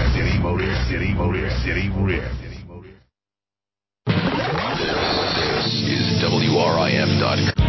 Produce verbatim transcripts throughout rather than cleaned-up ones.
City Motor, City Motor, City Motor. This is W R I F dot com.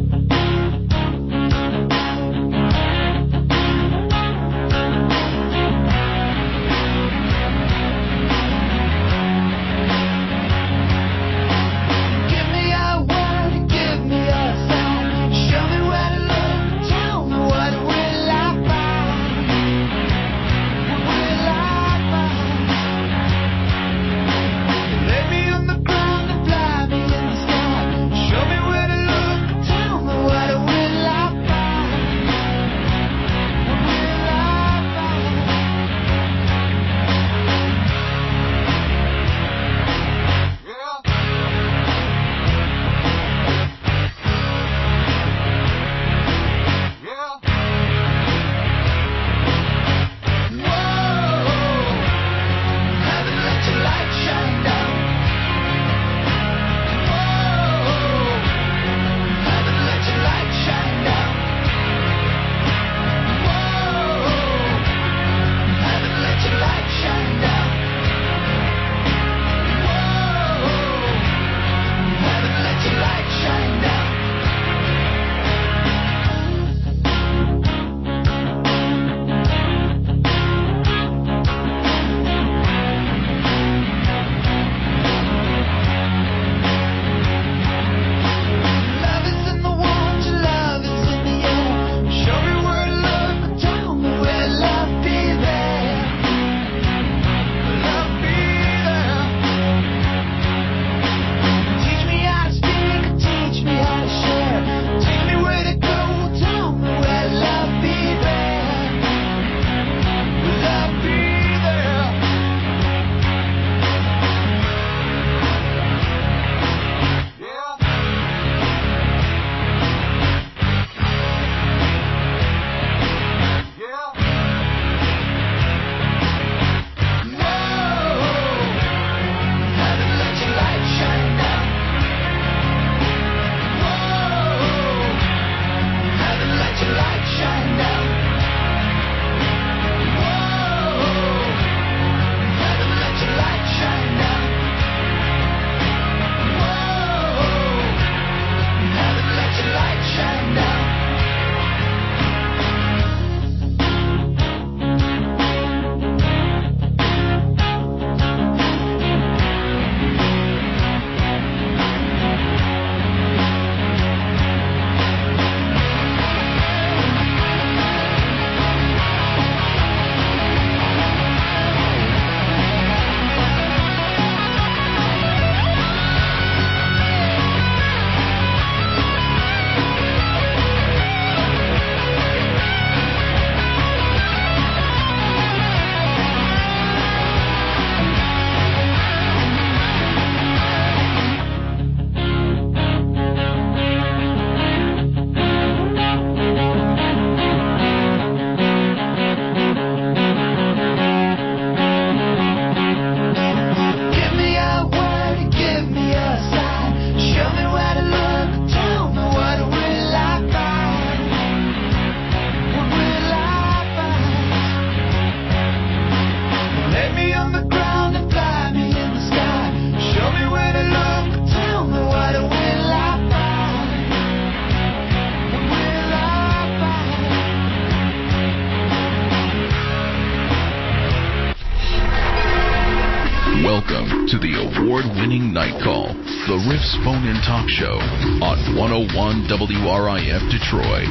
Welcome to the award-winning Night Call, the Riffs Phone-In Talk Show on one oh one W R I F Detroit.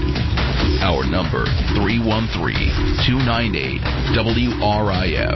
Our number, three one three, two nine eight, W R I F.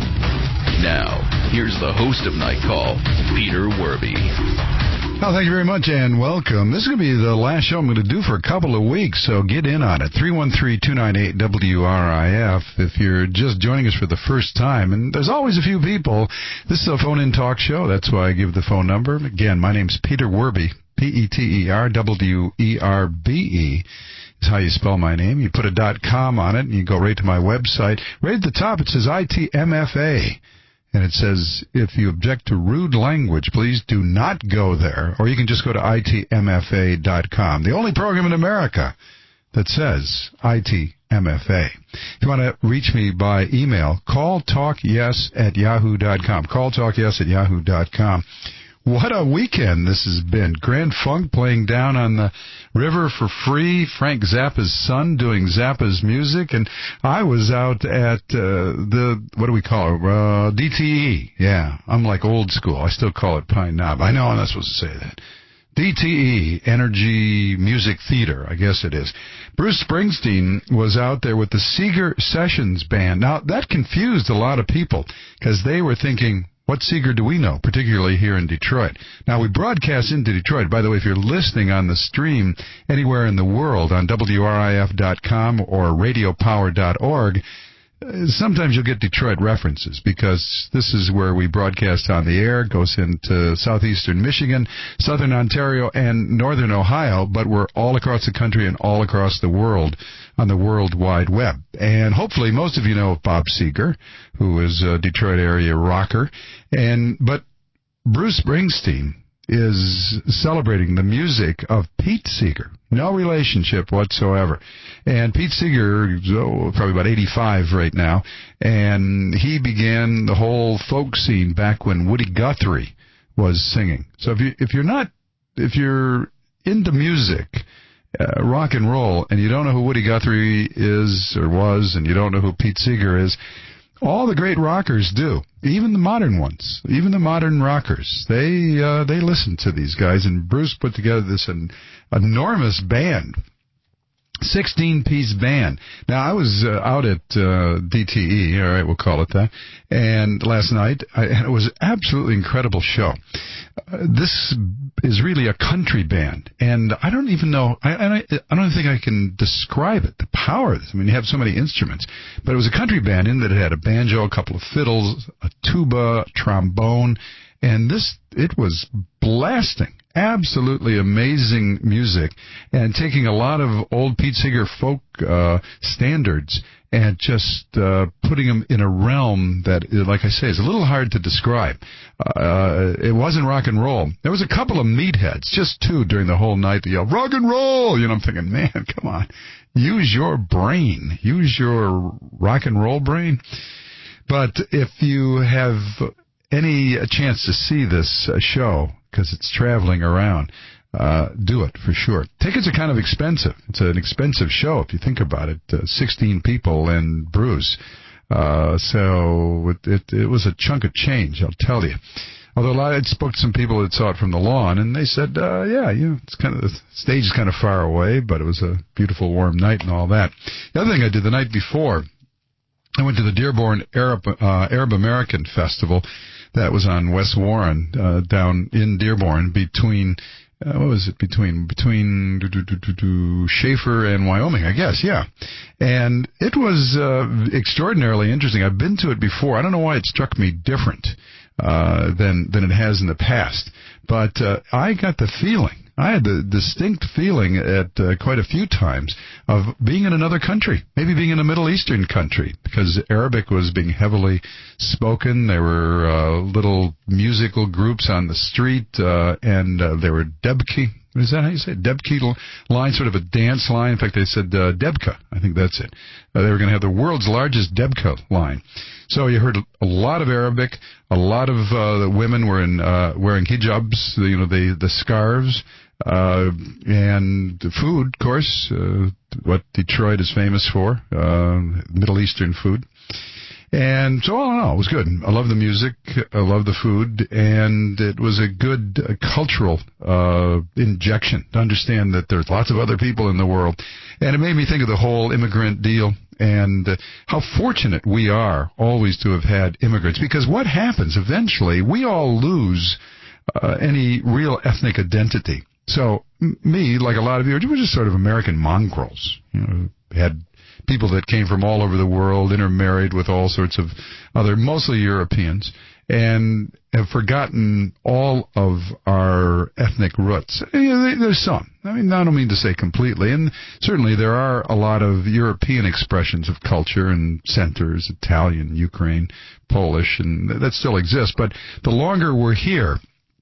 Now, here's the host of Night Call, Peter Werby. Well, thank you very much, and welcome. This is going to be the last show I'm going to do for a couple of weeks, so get in on it. three one three, two nine eight, W R I F if you're just joining us for the first time. And there's always a few people. This is a phone-in talk show. That's why I give the phone number. Again, my name's Peter Werby, P E T E R W E R B E. Is how you spell my name. You put a dot com on it, and you go right to my website. Right at the top, it says I T M F A. And it says, if you object to rude language, please do not go there. Or you can just go to I T M F A dot com. The only program in America that says I T M F A. If you want to reach me by email, calltalkyes at yahoo dot com. calltalkyes at yahoo dot com. What a weekend this has been. Grand Funk playing down on the river for free. Frank Zappa's son doing Zappa's music. And I was out at uh, the, what do we call it? Uh, D T E. Yeah, I'm like old school. I still call it Pine Knob. I know I'm not supposed to say that. D T E, Energy Music Theater, I guess it is. Bruce Springsteen was out there with the Seeger Sessions Band. Now, that confused a lot of people because they were thinking, what Seeger do we know, particularly here in Detroit? Now, we broadcast into Detroit. By the way, if you're listening on the stream anywhere in the world on W R I F dot com or radio power dot org, sometimes you'll get Detroit references because this is where we broadcast on the air, goes into southeastern Michigan, southern Ontario, and northern Ohio, but we're all across the country and all across the world on the World Wide Web. And hopefully most of you know Bob Seger, who is a Detroit area rocker. And but Bruce Springsteen is celebrating the music of Pete Seeger. No relationship whatsoever. And Pete Seeger is oh, probably about eighty-five right now, and he began the whole folk scene back when Woody Guthrie was singing. So if you if you're not if you're into music, uh, rock and roll, and you don't know who Woody Guthrie is or was, and you don't know who Pete Seeger is, all the great rockers do. Even the modern ones, even the modern rockers, they uh, they listen to these guys. And Bruce put together this an enormous band, sixteen-piece band. Now, I was uh, out at uh, D T E, all right, we'll call it that, and last night, I, and it was an absolutely incredible show. Uh, this is really a country band, and I don't even know, I, I, I don't think I can describe it, the power of this. I mean, you have so many instruments, but it was a country band in that it had a banjo, a couple of fiddles, a tuba, a trombone, and this, it was blasting. Absolutely amazing music, and taking a lot of old Pete Seeger folk uh, standards and just uh, putting them in a realm that, like I say, is a little hard to describe. Uh, it wasn't rock and roll. There was a couple of meatheads, just two during the whole night that yelled, rock and roll! You know, I'm thinking, man, come on. Use your brain. Use your rock and roll brain. But if you have any chance to see this uh, show, because it's traveling around, uh, do it for sure. Tickets are kind of expensive. It's an expensive show if you think about it. Uh, sixteen people and Bruce. Uh, so it, it, it was a chunk of change, I'll tell you. Although a lot, I spoke to some people that saw it from the lawn, and they said, uh, yeah, you know, it's kind of, the stage is kind of far away, but it was a beautiful warm night and all that. The other thing I did the night before, I went to the Dearborn Arab, uh, Arab American Festival. That was on West Warren, uh, down in Dearborn, between, uh, what was it, between, between do, do, do, do, do, Schaefer and Wyoming, I guess, yeah. And it was uh, extraordinarily interesting. I've been to it before. I don't know why it struck me different uh, than, than it has in the past. But uh, I got the feeling, I had the distinct feeling at uh, quite a few times of being in another country, maybe being in a Middle Eastern country, because Arabic was being heavily spoken. There were uh, little musical groups on the street, uh, and uh, there were debki. Is that how you say it? Debki line, sort of a dance line. In fact, they said uh, debka. I think that's it. Uh, they were going to have the world's largest debka line. So you heard a lot of Arabic. A lot of uh, the women were in uh, wearing hijabs, you know, the the scarves. Uh, and food, of course, uh, what Detroit is famous for, uh, Middle Eastern food. And so, all in all, it was good. I love the music, I love the food, and it was a good uh, cultural uh, injection to understand that there's lots of other people in the world. And it made me think of the whole immigrant deal and uh, how fortunate we are always to have had immigrants. Because what happens eventually, we all lose uh, any real ethnic identity. So, m- me, like a lot of you, we were just sort of American mongrels. You know, had people that came from all over the world, intermarried with all sorts of other, mostly Europeans, and have forgotten all of our ethnic roots. You know, there's some. I mean, I don't mean to say completely, and certainly there are a lot of European expressions of culture and centers, Italian, Ukraine, Polish, and that still exists. But the longer we're here,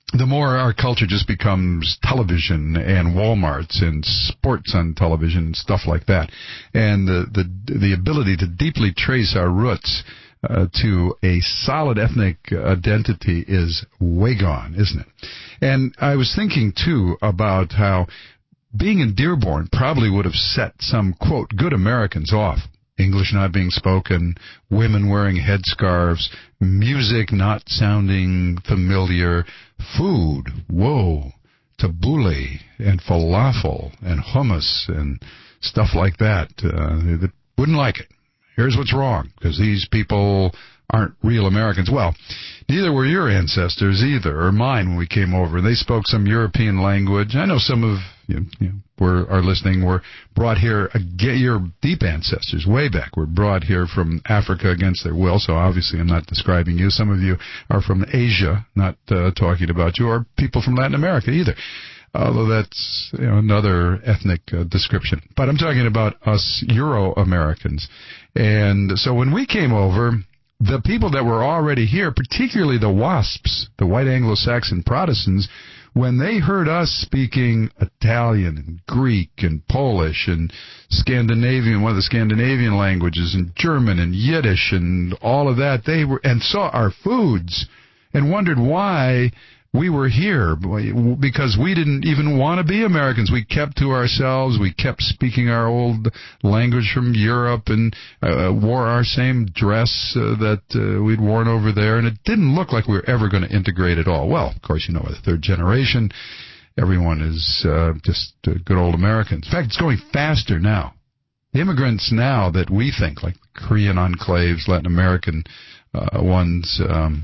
the more our culture just becomes television and Walmarts and sports on television and stuff like that. And the the, the ability to deeply trace our roots uh, to a solid ethnic identity is way gone, isn't it? And I was thinking, too, about how being in Dearborn probably would have set some, quote, good Americans off. English not being spoken, women wearing headscarves, music not sounding familiar, food, whoa, tabbouleh and falafel and hummus and stuff like that. Uh, they wouldn't like it. Here's what's wrong, because these people aren't real Americans. Well, neither were your ancestors either, or mine when we came over. They spoke some European language. I know some of you, you know, were, are listening were brought here, uh, your deep ancestors, way back, were brought here from Africa against their will, so obviously I'm not describing you. Some of you are from Asia, not uh, talking about you, or people from Latin America either, although that's you know, another ethnic uh, description. But I'm talking about us Euro-Americans. And so when we came over, the people that were already here, particularly the WASPs, the white Anglo-Saxon Protestants, when they heard us speaking Italian and Greek and Polish and Scandinavian, one of the Scandinavian languages, and German and Yiddish and all of that, they were and saw our foods and wondered why we were here, because we didn't even want to be Americans. We kept to ourselves. We kept speaking our old language from Europe and uh, wore our same dress uh, that uh, we'd worn over there, and it didn't look like we were ever going to integrate at all. Well, of course, you know, the third generation, everyone is uh, just uh, good old Americans. In fact, it's going faster now. The immigrants now that we think, like Korean enclaves, Latin American uh, ones, um,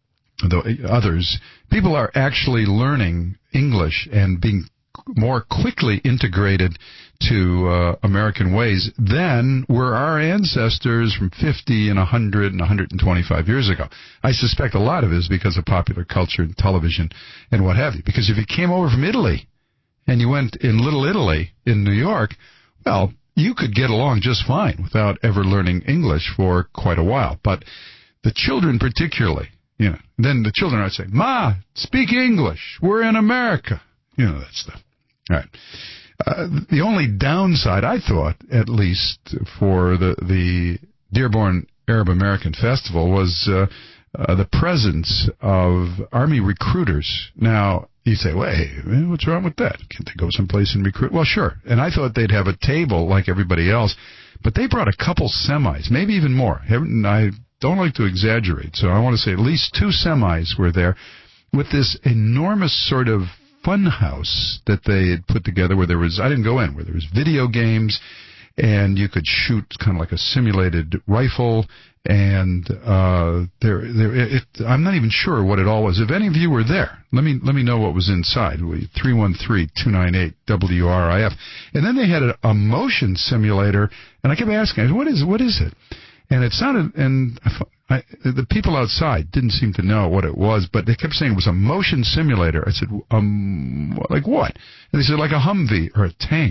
the others, people are actually learning English and being more quickly integrated to uh, American ways than were our ancestors from fifty and one hundred and one hundred twenty-five years ago. I suspect a lot of it is because of popular culture and television and what have you. Because if you came over from Italy and you went in Little Italy in New York, well, you could get along just fine without ever learning English for quite a while. But the children particularly, you know, then the children are saying, Ma, speak English. We're in America. You know, that stuff. All right. Uh, the only downside, I thought, at least, for the, the Dearborn Arab American Festival was uh, uh, the presence of Army recruiters. Now, you say, wait, what's wrong with that? Can't they go someplace and recruit? Well, sure. And I thought they'd have a table like everybody else, but they brought a couple semis, maybe even more. I don't like to exaggerate, so I want to say at least two semis were there with this enormous sort of fun house that they had put together where there was, I didn't go in, where there was video games and you could shoot kind of like a simulated rifle, and uh, there, there, it, I'm not even sure what it all was. If any of you were there, let me let me know what was inside. three one three, two nine eight, W R I F. And then they had a, a motion simulator, and I kept asking, what is what is it? And it sounded, and I, the people outside didn't seem to know what it was, but they kept saying it was a motion simulator. I said, um, like what? And they said, like a Humvee or a tank.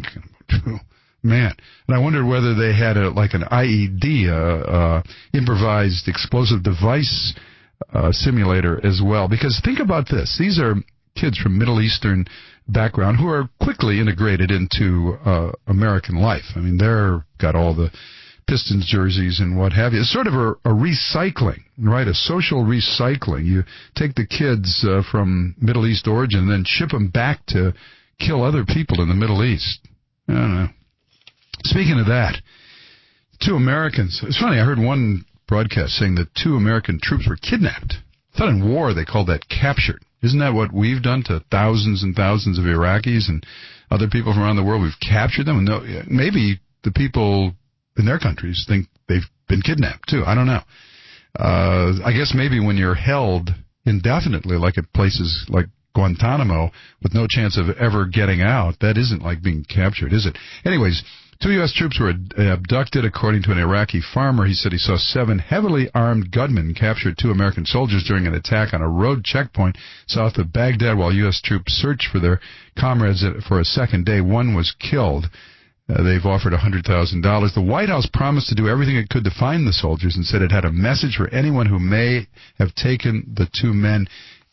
Man. And I wondered whether they had a, like an I E D, uh, uh, improvised explosive device uh, simulator as well. Because think about this. These are kids from Middle Eastern background who are quickly integrated into uh, American life. I mean, they're got all the Pistons jerseys and what have you. It's sort of a, a recycling, right? A social recycling. You take the kids uh, from Middle East origin and then ship them back to kill other people in the Middle East. I don't know. Speaking of that, two Americans. It's funny, I heard one broadcast saying that two American troops were kidnapped. I thought in war they called that captured. Isn't that what we've done to thousands and thousands of Iraqis and other people from around the world? We've captured them. And no, maybe the people in their countries think they've been kidnapped too. I don't know. Uh, I guess maybe when you're held indefinitely, like at places like Guantanamo, with no chance of ever getting out, that isn't like being captured, is it? Anyways, two U S troops were abducted, according to an Iraqi farmer. He said he saw seven heavily armed gunmen capture two American soldiers during an attack on a road checkpoint south of Baghdad while U S troops searched for their comrades for a second day. One was killed. Uh, they've offered one hundred thousand dollars. The White House promised to do everything it could to find the soldiers and said it had a message for anyone who may have taken the two men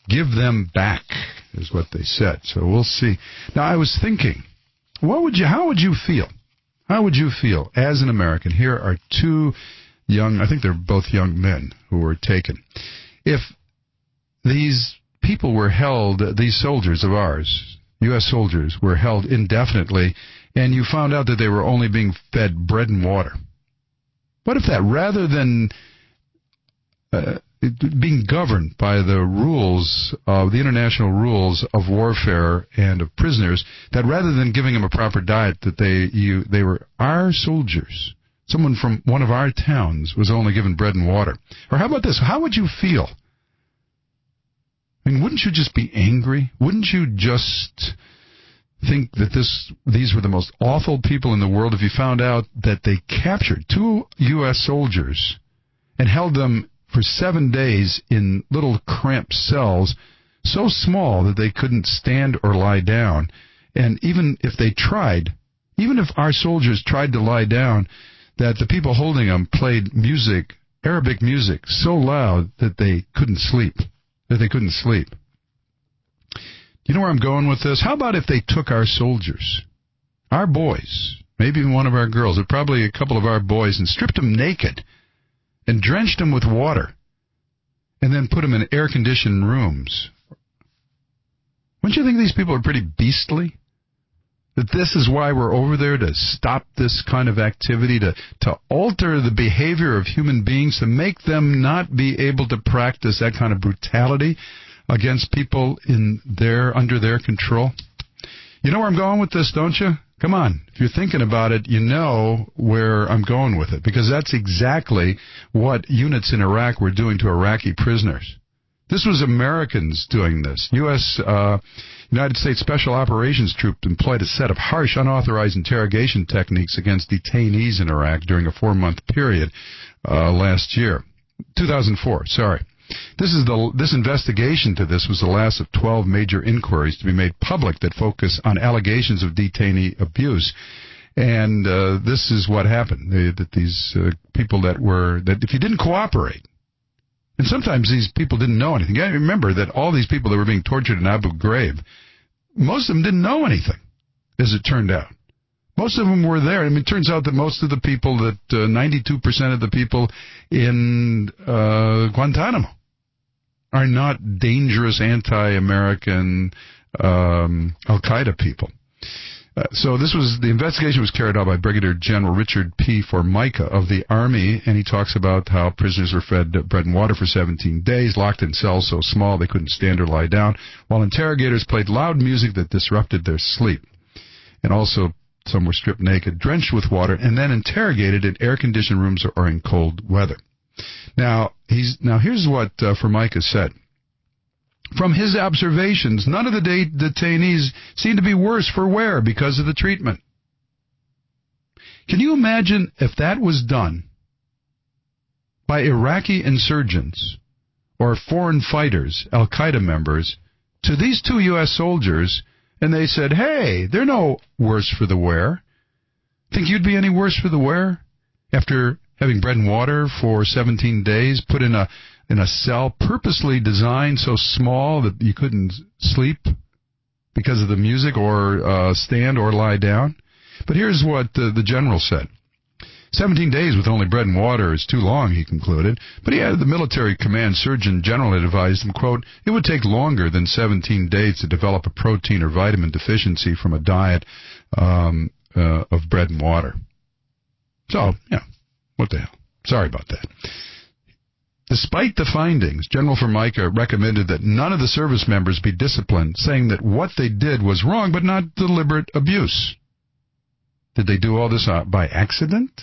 give them back, is what they said. So we'll see. Now, I was thinking, what would you? How would you feel? How would you feel as an American? Here are two young, I think they're both young men who were taken. If these people were held, these soldiers of ours, U S soldiers, were held indefinitely, and you found out that they were only being fed bread and water. What if that, rather than uh, being governed by the rules, of the international rules of warfare and of prisoners, that rather than giving them a proper diet, that they you they were our soldiers, someone from one of our towns was only given bread and water? Or how about this? How would you feel? I mean, wouldn't you just be angry? Wouldn't you just think that this these were the most awful people in the world if you found out that they captured two U S soldiers and held them for seven days in little cramped cells so small that they couldn't stand or lie down? And even if they tried, even if our soldiers tried to lie down, that the people holding them played music, Arabic music, so loud that they couldn't sleep. That they couldn't sleep. Do you know where I'm going with this? How about if they took our soldiers, our boys, maybe even one of our girls, or probably a couple of our boys, and stripped them naked and drenched them with water and then put them in air-conditioned rooms? Wouldn't you think these people are pretty beastly? That this is why we're over there, to stop this kind of activity, to, to alter the behavior of human beings, to make them not be able to practice that kind of brutality against people in their under their control? You know where I'm going with this, don't you? Come on. If you're thinking about it, you know where I'm going with it, because that's exactly what units in Iraq were doing to Iraqi prisoners. This was Americans doing this. U S Uh, United States Special Operations Troop employed a set of harsh, unauthorized interrogation techniques against detainees in Iraq during a four-month period uh, last year. two thousand four, sorry. This is the this investigation to this was the last of twelve major inquiries to be made public that focus on allegations of detainee abuse. And uh, this is what happened, they, that these uh, people that were, that if you didn't cooperate, and sometimes these people didn't know anything. You got to remember that all these people that were being tortured in Abu Ghraib, most of them didn't know anything, as it turned out. Most of them were there. I mean, it turns out that most of the people, that uh, ninety-two percent of the people in uh, Guantanamo are not dangerous anti-American um, Al-Qaeda people. Uh, so this was, the investigation was carried out by Brigadier General Richard P. Formica of the Army, and he talks about how prisoners were fed bread and water for seventeen days, locked in cells so small they couldn't stand or lie down, while interrogators played loud music that disrupted their sleep. And also, some were stripped naked, drenched with water, and then interrogated in air-conditioned rooms or in cold weather. Now, he's now here's what uh, Formica said. From his observations, none of the de- detainees seemed to be worse for wear because of the treatment. Can you imagine if that was done by Iraqi insurgents or foreign fighters, Al-Qaeda members, to these two U S soldiers, and they said, hey, they're no worse for the wear? Think you'd be any worse for the wear after having bread and water for seventeen days, put in a in a cell purposely designed so small that you couldn't sleep because of the music or uh, stand or lie down? But here's what uh, the general said. seventeen days with only bread and water is too long, he concluded. But he added the military command surgeon general had advised him, quote, it would take longer than seventeen days to develop a protein or vitamin deficiency from a diet um, uh, of bread and water. So, yeah, what the hell? Sorry about that. Despite the findings, General Formica recommended that none of the service members be disciplined, saying that what they did was wrong but not deliberate abuse. Did they do all this uh, by accident?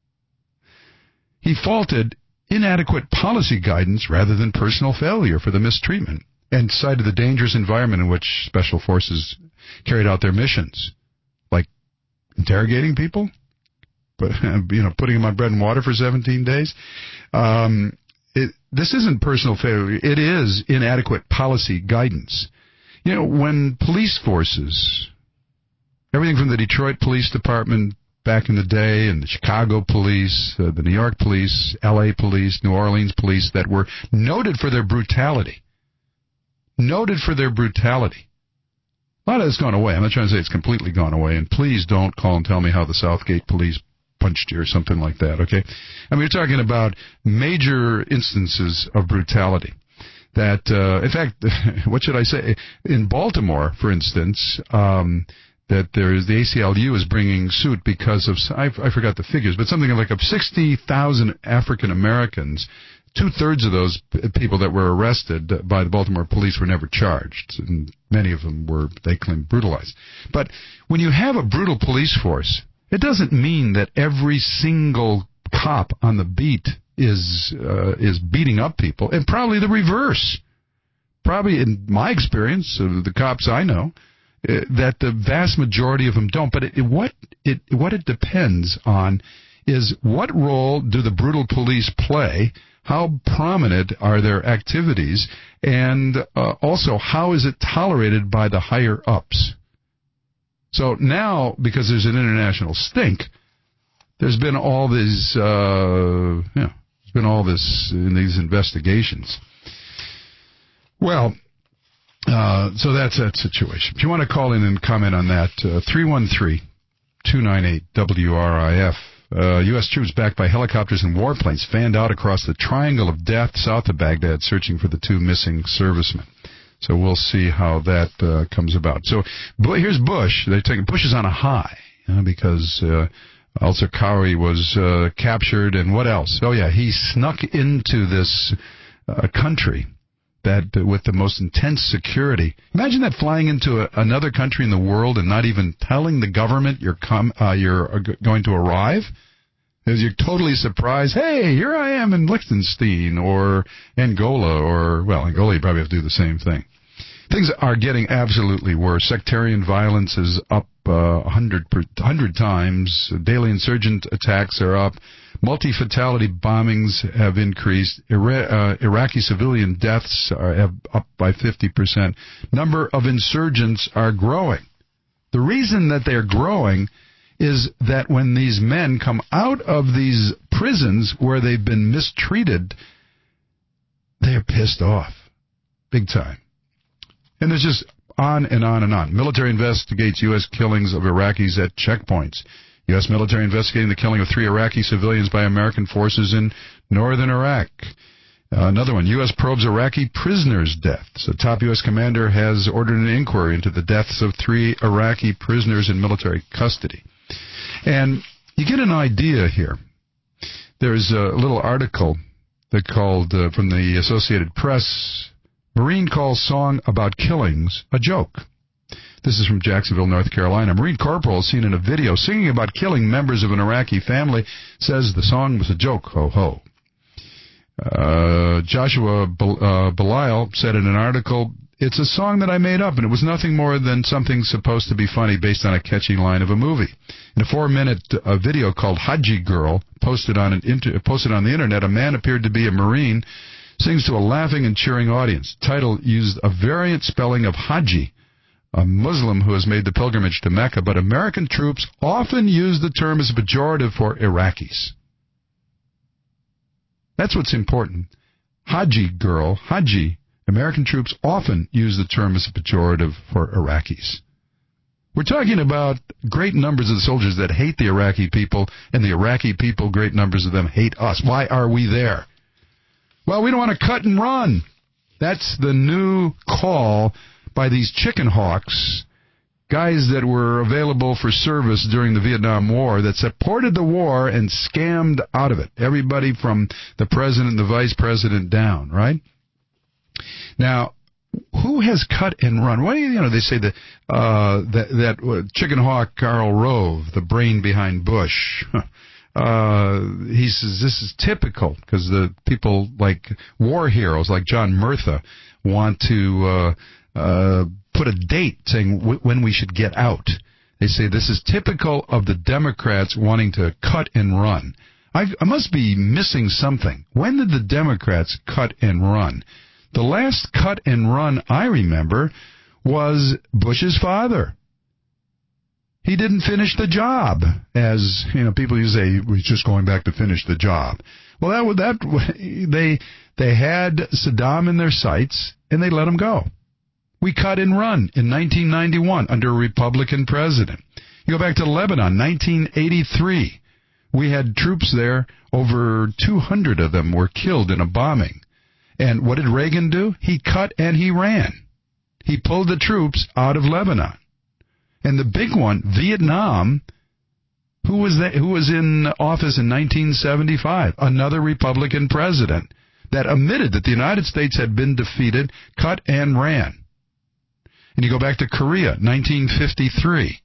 He faulted inadequate policy guidance rather than personal failure for the mistreatment, and cited the dangerous environment in which special forces carried out their missions, like interrogating people, but you know, putting them on bread and water for seventeen days. Um, It, this isn't personal failure. It is inadequate policy guidance. You know, when police forces, everything from the Detroit Police Department back in the day, and the Chicago Police, uh, the New York Police, L A Police, New Orleans Police, that were noted for their brutality, noted for their brutality. A lot of it's gone away. I'm not trying to say it's completely gone away, and please don't call and tell me how the Southgate police punched you or something like that, okay? I mean, you're talking about major instances of brutality. That, uh, in fact, what should I say? In Baltimore, for instance, um, that there is the A C L U is bringing suit because of, I, I forgot the figures, but something like of sixty thousand African Americans. Two-thirds of those people that were arrested by the Baltimore police were never charged, and many of them were, they claim, brutalized. But when you have a brutal police force, it doesn't mean that every single cop on the beat is uh, is beating up people, and probably the reverse. Probably, in my experience, of the cops I know, uh, that the vast majority of them don't. But it, what it what it depends on is what role do the brutal police play. How prominent are their activities, and uh, also how is it tolerated by the higher-ups? So now, because there's an international stink, there's been all these, uh, yeah, there's been all this in these investigations. Well, uh, so that's that situation. If you want to call in and comment on that, uh, three one three, two nine eight, W R I F. Uh, U S troops backed by helicopters and warplanes fanned out across the Triangle of Death south of Baghdad, searching for the two missing servicemen. So we'll see how that uh, comes about. So here's Bush. They're taking Bush is on a high you know, because uh, al-Zarqawi was uh, captured, and what else? Oh yeah, he snuck into this uh, country that uh, with the most intense security. Imagine that, flying into a, another country in the world and not even telling the government you're com- uh, you're uh, g- going to arrive. Because you're totally surprised, hey, here I am in Liechtenstein or Angola, or, well, Angola, you probably have to do the same thing. Things are getting absolutely worse. Sectarian violence is up uh, one hundred, one hundred times. Daily insurgent attacks are up. Multi-fatality bombings have increased. Ira- uh, Iraqi civilian deaths are have up by fifty percent. Number of insurgents are growing. The reason that they're growing is that when these men come out of these prisons where they've been mistreated, they're pissed off. Big time. And there's just on and on and on. Military investigates U S killings of Iraqis at checkpoints. U S military investigating the killing of three Iraqi civilians by American forces in northern Iraq. Uh, another one, U S probes Iraqi prisoners' deaths. A top U S commander has ordered an inquiry into the deaths of three Iraqi prisoners in military custody. And you get an idea here. There's a little article that called uh, from the Associated Press, Marine calls song about killings a joke. This is from Jacksonville, North Carolina. Marine corporal seen in a video singing about killing members of an Iraqi family says the song was a joke. Ho, ho. Uh, Joshua Bel- uh, Belial said in an article, it's a song that I made up, and it was nothing more than something supposed to be funny based on a catchy line of a movie. In a four-minute uh, video called Haji Girl, posted on, an inter- posted on the Internet, a man appeared to be a Marine, sings to a laughing and cheering audience. Title used a variant spelling of Haji, a Muslim who has made the pilgrimage to Mecca, but American troops often use the term as a pejorative for Iraqis. That's what's important. Haji Girl, Haji. American troops often use the term as a pejorative for Iraqis. We're talking about great numbers of the soldiers that hate the Iraqi people, and the Iraqi people, great numbers of them, hate us. Why are we there? Well, we don't want to cut and run. That's the new call by these chicken hawks, guys that were available for service during the Vietnam War, that supported the war and scammed out of it. Everybody from the president, the vice president down, right? Now, who has cut and run? What do you, you know, they say that, uh, that, that uh, chicken hawk Karl Rove, the brain behind Bush, uh, he says this is typical because the people like war heroes like John Murtha want to uh, uh, put a date saying w- when we should get out. They say this is typical of the Democrats wanting to cut and run. I, I must be missing something. When did the Democrats cut and run? The last cut and run I remember was Bush's father. He didn't finish the job, as you know. People used to say he was just going back to finish the job. Well, that that they they had Saddam in their sights and they let him go. We cut and run in nineteen ninety-one under a Republican president. You go back to Lebanon, nineteen eighty-three. We had troops there. Over two hundred of them were killed in a bombing. And what did Reagan do? He cut and he ran. He pulled the troops out of Lebanon. And the big one, Vietnam, who was that, who was in office in nineteen seventy-five? Another Republican president that admitted that the United States had been defeated, cut and ran. And you go back to Korea, nineteen fifty-three.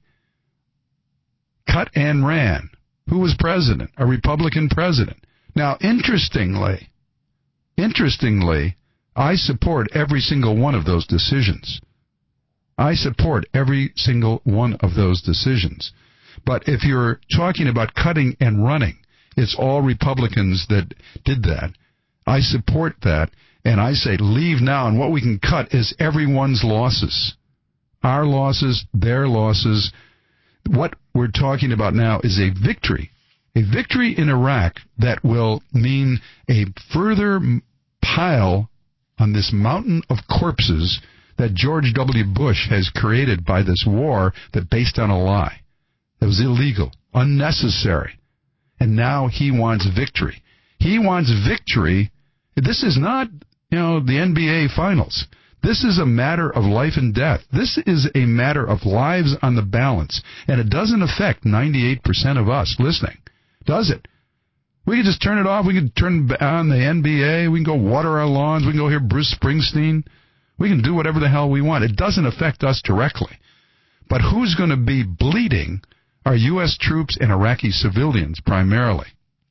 Cut and ran. Who was president? A Republican president. Now, interestingly, interestingly, I support every single one of those decisions. I support every single one of those decisions. But if you're talking about cutting and running, it's all Republicans that did that. I support that, and I say leave now, and what we can cut is everyone's losses. Our losses, their losses. What we're talking about now is a victory. A victory in Iraq that will mean a further pile on this mountain of corpses that George W. Bush has created by this war that based on a lie. That was illegal, unnecessary. And now he wants victory. He wants victory. This is not, you know, the N B A finals. This is a matter of life and death. This is a matter of lives on the balance. And it doesn't affect ninety-eight percent of us listening, does it? We can just turn it off. We can turn on the N B A. We can go water our lawns. We can go hear Bruce Springsteen. We can do whatever the hell we want. It doesn't affect us directly. But who's going to be bleeding are U S troops and Iraqi civilians primarily.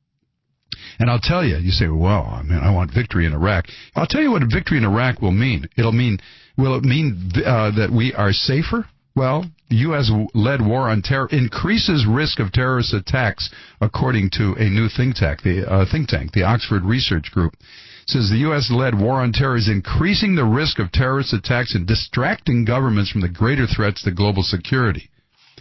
And I'll tell you, you say, well, I mean, I want victory in Iraq. I'll tell you what victory in Iraq will mean. It'll mean, will it mean uh, that we are safer? Well, the U S-led war on terror increases risk of terrorist attacks, according to a new think tank, the uh, think tank, the Oxford Research Group. It says the U S-led war on terror is increasing the risk of terrorist attacks and distracting governments from the greater threats to global security.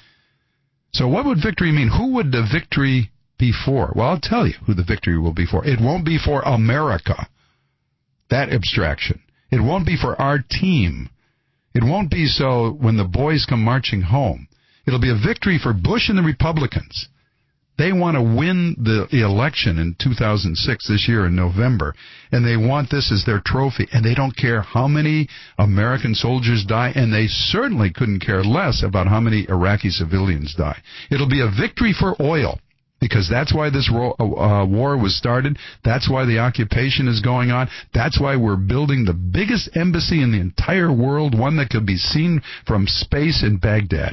So what would victory mean? Who would the victory be for? Well, I'll tell you who the victory will be for. It won't be for America. That abstraction. It won't be for our team. It won't be so when the boys come marching home. It'll be a victory for Bush and the Republicans. They want to win the election in two thousand six, this year in November, and they want this as their trophy, and they don't care how many American soldiers die, and they certainly couldn't care less about how many Iraqi civilians die. It'll be a victory for oil, because that's why this ro- uh, war was started. That's why the occupation is going on. That's why we're building the biggest embassy in the entire world, one that could be seen from space in Baghdad.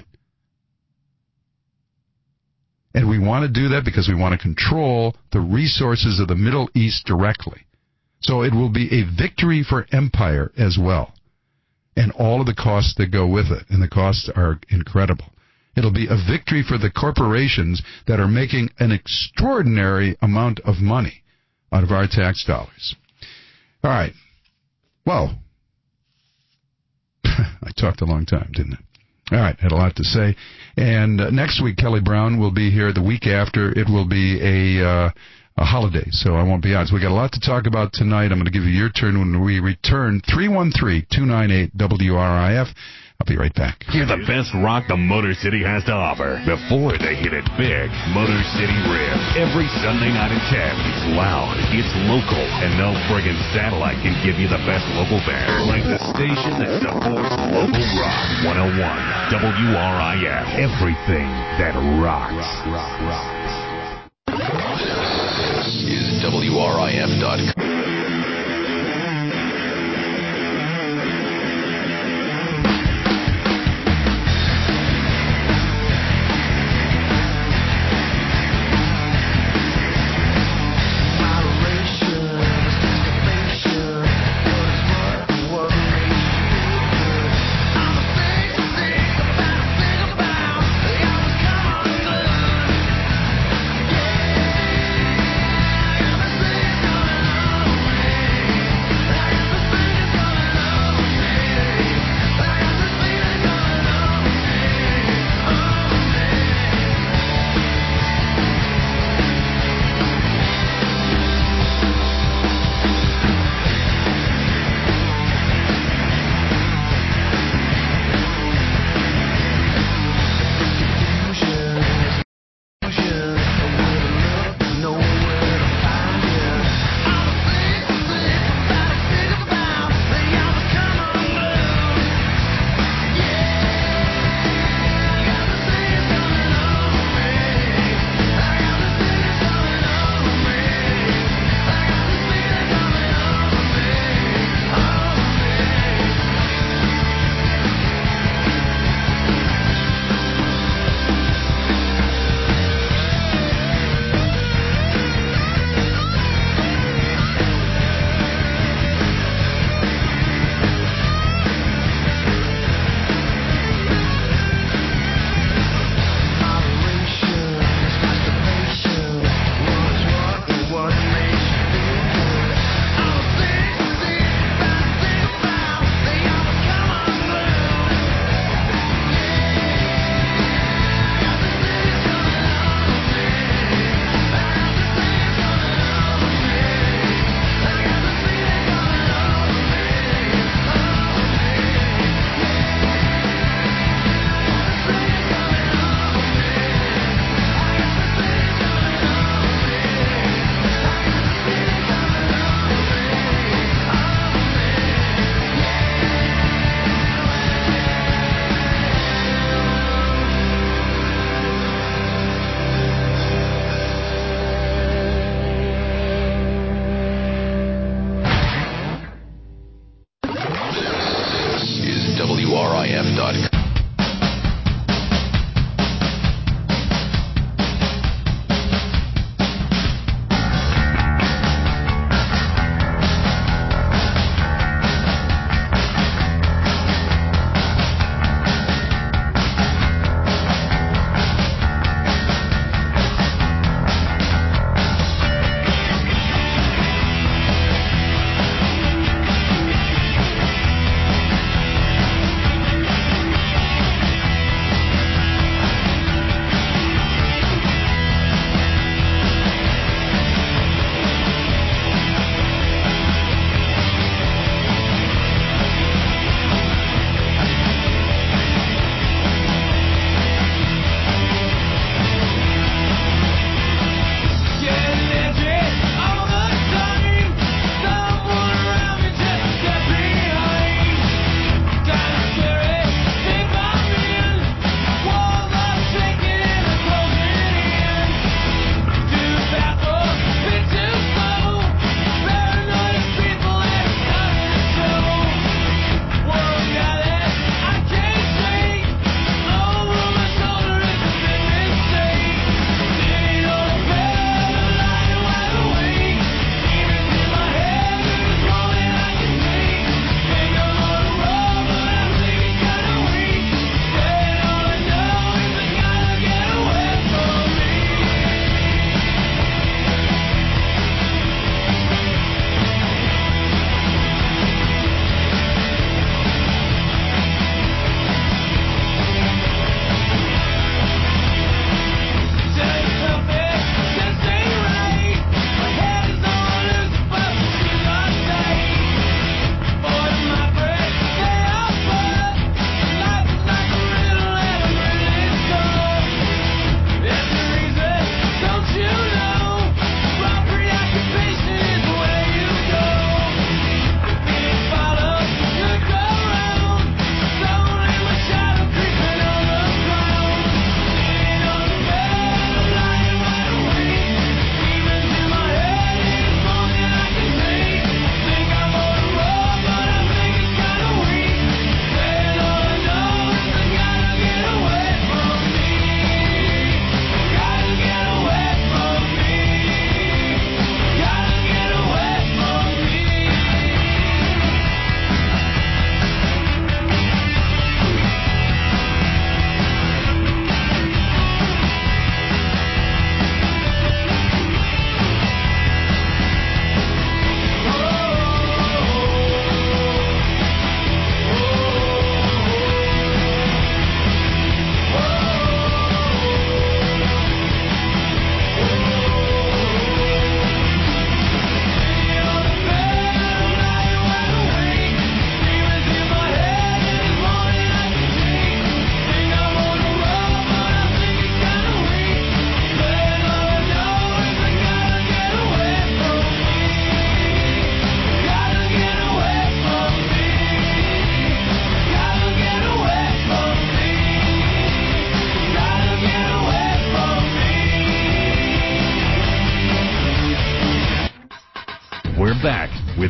And we want to do that because we want to control the resources of the Middle East directly. So it will be a victory for empire as well, and all of the costs that go with it, and the costs are incredible. It'll be a victory for the corporations that are making an extraordinary amount of money out of our tax dollars. All right. Well, I talked a long time, didn't I? All right, had a lot to say. And uh, next week, Kelly Brown will be here. The week after, it will be a, uh, a holiday, so I won't be on. So we got a lot to talk about tonight. I'm going to give you your turn when we return. three one three, two nine eight, W R I F. I'll be right back. Hear the best rock the Motor City has to offer before they hit it big. Motor City Riff. Every Sunday night at ten. It's loud. It's local. And no friggin' satellite can give you the best local band like the station that supports local rock. one oh one W R I F. Everything that rocks. Rock, rock, rocks. This is W R I F dot com.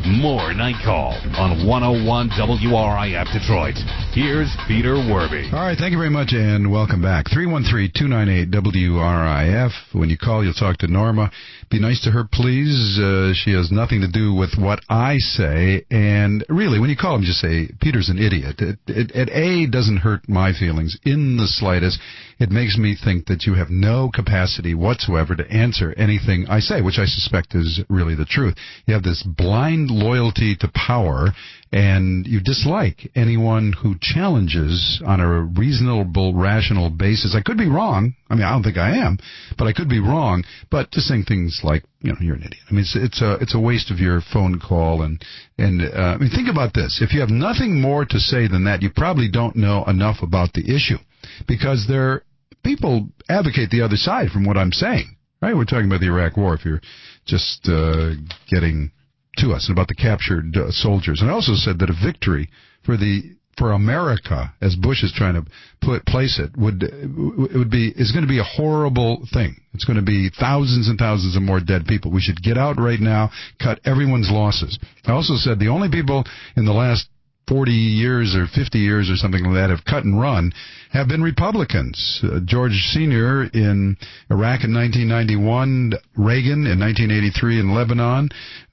more Night Call on one oh one W R I F Detroit. Here's Peter Werby. All right, thank you very much, and welcome back. three one three, two nine eight, W R I F. When you call, you'll talk to Norma. Be nice to her, please. Uh, she has nothing to do with what I say. And really, when you call him, just say, Peter's an idiot. It, it, it A, doesn't hurt my feelings in the slightest. It makes me think that you have no capacity whatsoever to answer anything I say, which I suspect is really the truth. You have this blind loyalty to power, and you dislike anyone who challenges on a reasonable, rational basis. I could be wrong. I mean, I don't think I am, but I could be wrong. But just saying things like, you know, you're an idiot. I mean, it's, it's a it's a waste of your phone call. And and uh, I mean, think about this. If you have nothing more to say than that, you probably don't know enough about the issue, because there people advocate the other side from what I'm saying. Right? We're talking about the Iraq War. If you're just uh, getting to us, and about the captured uh, soldiers. And I also said that a victory for the for America, as Bush is trying to put place it, would it would be is going to be a horrible thing. It's going to be thousands and thousands of more dead people. We should get out right now, cut everyone's losses. I also said the only people in the last forty years or fifty years or something like that have cut and run have been Republicans. Uh, George Senior in Iraq in nineteen ninety-one, Reagan in nineteen eighty-three in Lebanon,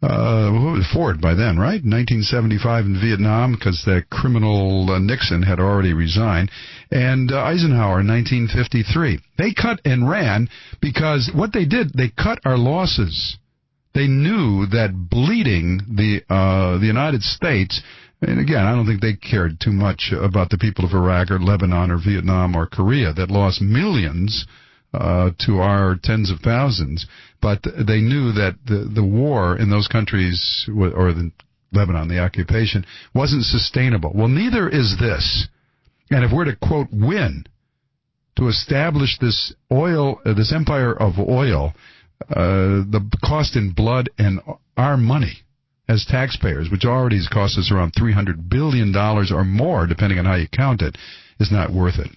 uh, Ford by then, right? nineteen seventy-five in Vietnam, because the criminal uh, Nixon had already resigned, and uh, Eisenhower in nineteen fifty-three. They cut and ran because what they did, they cut our losses. They knew that bleeding the uh, the United States. And again, I don't think they cared too much about the people of Iraq or Lebanon or Vietnam or Korea that lost millions uh, to our tens of thousands. But they knew that the, the war in those countries, or the Lebanon, the occupation, wasn't sustainable. Well, neither is this. And if we're to, quote, win, to establish this oil, uh, this empire of oil, uh, the cost in blood and our money as taxpayers, which already has cost us around three hundred billion dollars or more, depending on how you count it, is not worth it.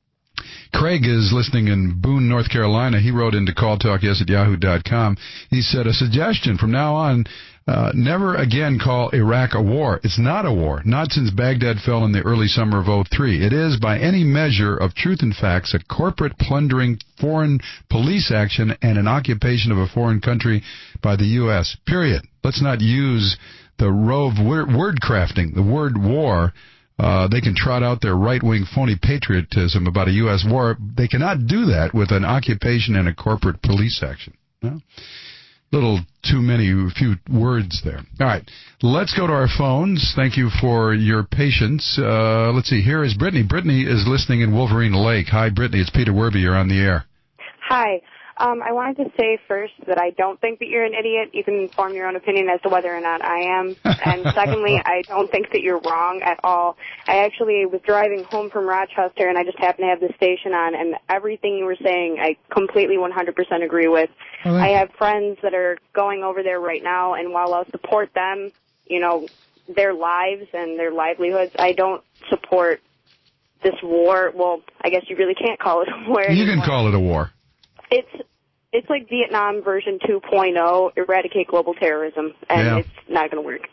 Craig is listening in Boone, North Carolina. He wrote into call talk yes at yahoo dot com. He said, a suggestion from now on, uh, never again call Iraq a war. It's not a war, not since Baghdad fell in the early summer of oh three. It is, by any measure of truth and facts, a corporate plundering foreign police action and an occupation of a foreign country by the U S, period. Let's not use the rove word, word crafting, the word war. Uh, they can trot out their right-wing phony patriotism about a U S war. They cannot do that with an occupation and a corporate police action. No? Little too many, few words there. All right, let's go to our phones. Thank you for your patience. Uh, let's see, here is Brittany. Brittany is listening in Wolverine Lake. Hi, Brittany. It's Peter Werby. You're on the air. Hi. Um, I wanted to say first that I don't think that you're an idiot. You can form your own opinion as to whether or not I am. And secondly, I don't think that you're wrong at all. I actually was driving home from Rochester, and I just happened to have the station on, and everything you were saying I completely one hundred percent agree with. Oh, I have friends that are going over there right now, and while I'll support them, you know, their lives and their livelihoods, I don't support this war. Well, I guess you really can't call it a war anymore. You can call it a war. It's it's like Vietnam version two point oh, eradicate global terrorism, and yeah. It's not going to work.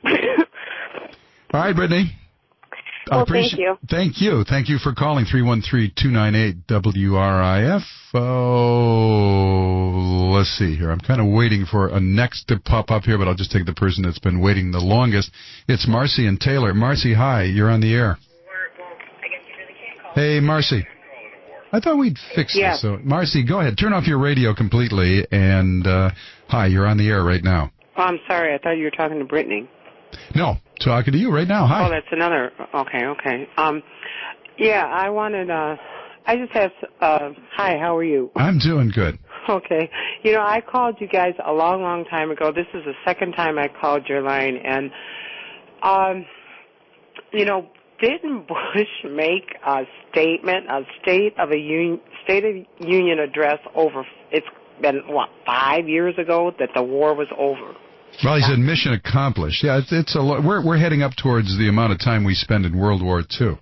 All right, Brittany. Well, thank you. Thank you. Thank you for calling three one three, two nine eight, W R I F. Oh, let's see here. I'm kind of waiting for a next to pop up here, but I'll just take the person that's been waiting the longest. It's Marcy and Taylor. Marcy, hi. You're on the air. Hey, Marcy. I thought we'd fix yeah. this. So, Marcy, go ahead. Turn off your radio completely. And, uh, hi, you're on the air right now. Oh, I'm sorry. I thought you were talking to Brittany. No, talking to you right now. Hi. Oh, that's another. Okay, okay. Um, yeah, I wanted, uh, I just have, uh, hi, how are you? I'm doing good. Okay. You know, I called you guys a long, long time ago. This is the second time I called your line. And, um, you know, didn't Bush make a statement, a State of a Union, State of Union address over, it's been, what, five years ago that the war was over? Well, he said mission accomplished. Yeah, it's, it's a lot. We're, we're heading up towards the amount of time we spend in World War Two.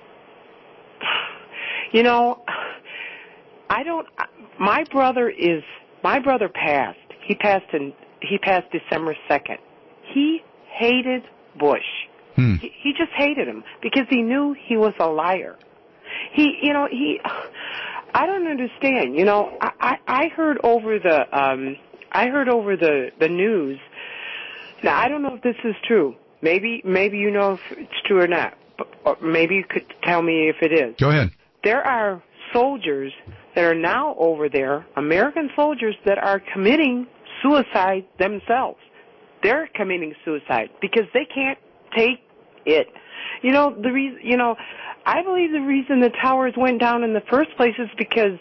You know, I don't, my brother is, my brother passed. He passed in, he passed December second. He hated Bush. Hmm. He, he just hated him because he knew he was a liar. He, you know, he, I don't understand. You know, I, I, I heard over the, um, I heard over the, the news. Now, I don't know if this is true. Maybe, maybe you know if it's true or not. But, or maybe you could tell me if it is. Go ahead. There are soldiers that are now over there, American soldiers that are committing suicide themselves. They're committing suicide because they can't take it. You know, the reason, you know, I believe the reason the towers went down in the first place is because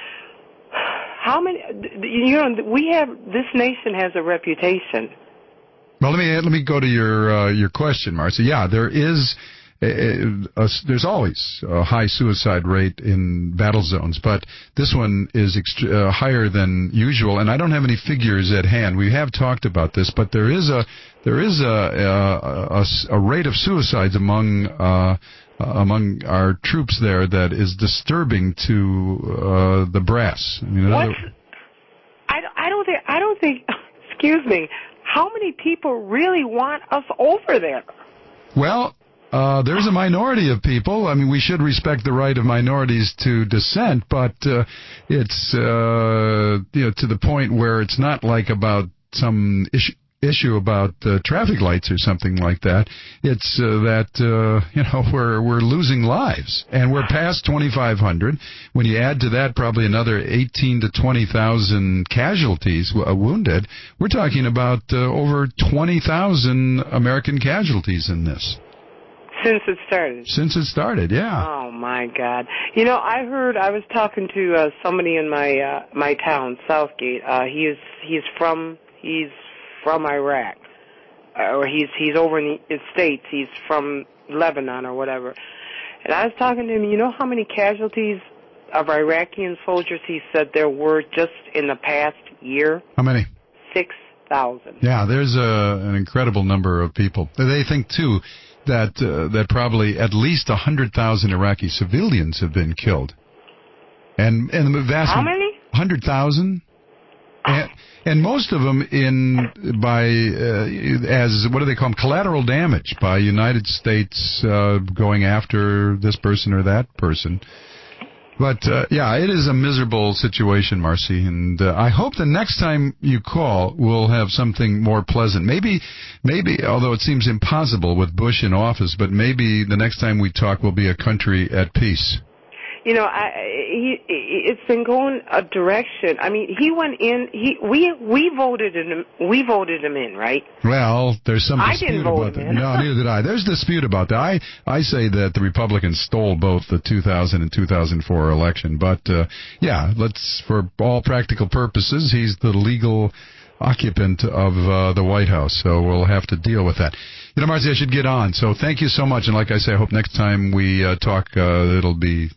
how many, you know, we have, this nation has a reputation. Well, let me let me go to your uh, your question, Marcy. Yeah, there is a, a, there's always a high suicide rate in battle zones, but this one is ext- uh, higher than usual. And I don't have any figures at hand. We have talked about this, but there is a there is a a, a, a rate of suicides among uh, among our troops there that is disturbing to uh, the brass. I mean, what? Other... I, I don't think I don't think. Excuse me. How many people really want us over there? Well, uh, there's a minority of people. I mean, we should respect the right of minorities to dissent, but uh, it's uh, you know, to the point where it's not like about some issue. issue about uh, traffic lights or something like that. It's uh, that uh, you know we're we're losing lives, and we're past twenty-five hundred. When you add to that probably another eighteen to twenty thousand casualties, uh, wounded, we're talking about uh, over twenty thousand American casualties in this. Since it started. Since it started, yeah. Oh my God! You know, I heard. I was talking to uh, somebody in my uh, my town, Southgate. Uh, he is he's from he's. from Iraq, uh, or he's he's over in the States. He's from Lebanon or whatever. And I was talking to him. You know how many casualties of Iraqi soldiers he said there were just in the past year? How many? Six thousand. Yeah, there's a, an incredible number of people. They think too that uh, that probably at least a hundred thousand Iraqi civilians have been killed, and and the vast how many? Hundred thousand. And, and most of them in by uh, as what do they call them? Collateral damage by United States uh, going after this person or that person. But uh, yeah, it is a miserable situation, Marcy, and uh, I hope the next time you call we'll have something more pleasant. Maybe, maybe, although it seems impossible with Bush in office, but maybe the next time we talk will be a country at peace. You know, I, he, it's been going a direction. I mean, he went in. He we we voted him. We voted him in, right? Well, there's some I dispute didn't vote about that. him in. No, neither did I. There's dispute about that. I I say that the Republicans stole both the two thousand and two thousand four election, but uh, yeah, let's for all practical purposes, he's the legal occupant of uh, the White House, so we'll have to deal with that. You know, Marcy, I should get on. So thank you so much, and like I say, I hope next time we uh, talk, uh, it'll be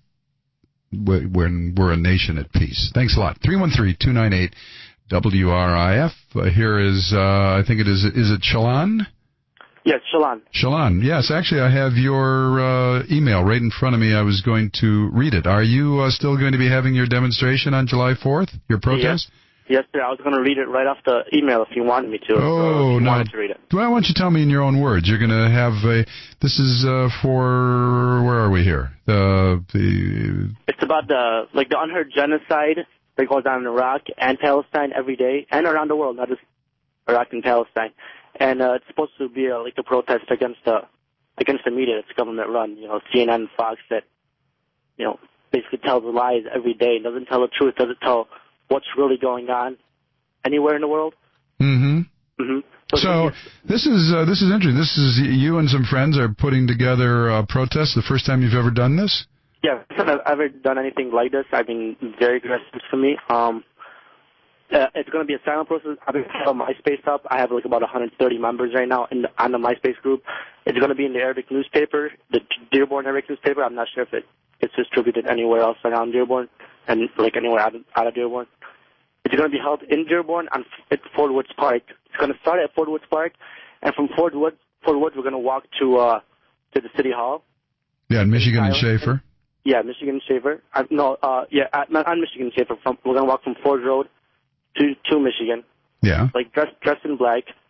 when we're a nation at peace. Thanks a lot. three one three, two nine eight, W R I F. Uh, here is, uh, I think it is, is it Shalon? Yes, Shalon. Shalon. Yes, actually I have your uh, email right in front of me. I was going to read it. Are you uh, still going to be having your demonstration on July fourth, your protest? Yes. Yes, sir. I was going to read it right off the email if you wanted me to. Oh, so no. Wanted to read it. Why don't you tell me in your own words? You're going to have a. This is uh, for. Where are we here? The the. It's about the like the unheard genocide that goes on in Iraq and Palestine every day and around the world, not just Iraq and Palestine. And uh, it's supposed to be a, like a protest against the against the media that's government run. You know, C N N, Fox, that you know basically tells lies every day, doesn't tell the truth, doesn't tell what's really going on anywhere in the world. Mm-hmm. Mm-hmm. So, so this is uh, this is interesting. This is you and some friends are putting together a protest. The first time you've ever done this? Yeah, first time I've ever done anything like this. I've been very aggressive for me. Um, uh, it's going to be a silent process. I've been on MySpace up. I have like about one hundred thirty members right now in the, on the MySpace group. It's going to be in the Arabic newspaper, the Dearborn Arabic newspaper. I'm not sure if it, it's distributed anywhere else around Dearborn and like anywhere out of, out of Dearborn. It's going to be held in Dearborn on, at Fort Woods Park. It's going to start at Fort Woods Park, and from Fort Woods, Fort Woods we're going to walk to uh, to the City Hall. Yeah, in Michigan and Schaefer. Yeah, Michigan and Schaefer. Uh, no, uh, yeah, uh, not on Michigan and Schaefer. From, we're going to walk from Ford Road to to Michigan. Yeah. Like dressed dressed in black,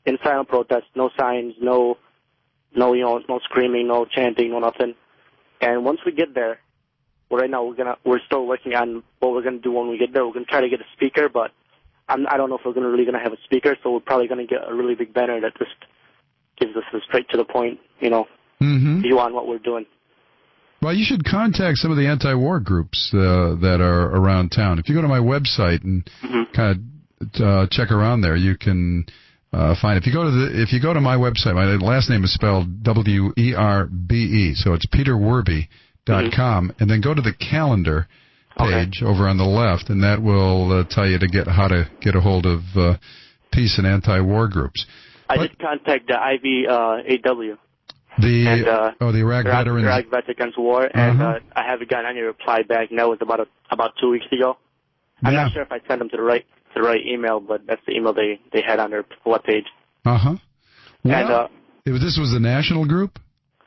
in silent protest, no signs, no, no, you know, no screaming, no chanting, no nothing. And once we get there, well, right now we're gonna we're still working on what we're gonna do when we get there. We're gonna try to get a speaker, but I'm, I don't know if we're gonna really gonna have a speaker. So we're probably gonna get a really big banner that just gives us a straight to the point, you know, mm-hmm. view on what we're doing. Well, you should contact some of the anti-war groups uh, that are around town. If you go to my website and mm-hmm. kind of uh, check around there, you can uh, find. If you go to the if you go to my website, my last name is spelled W E R B E, so it's Peter Werby. Dot com, and then go to the calendar page okay. over on the left, and that will uh, tell you to get how to get a hold of uh, peace and anti-war groups. I but, did contact the I V A W. The and, uh, oh the Iraq, Iraq veterans. Iraq Vets Against War, and uh-huh. uh, I haven't gotten any reply back. And that was about a, about two weeks ago. I'm yeah. not sure if I sent them to the right to the right email, but that's the email they, they had on their webpage. Uh huh. Well, and uh, if this was the national group.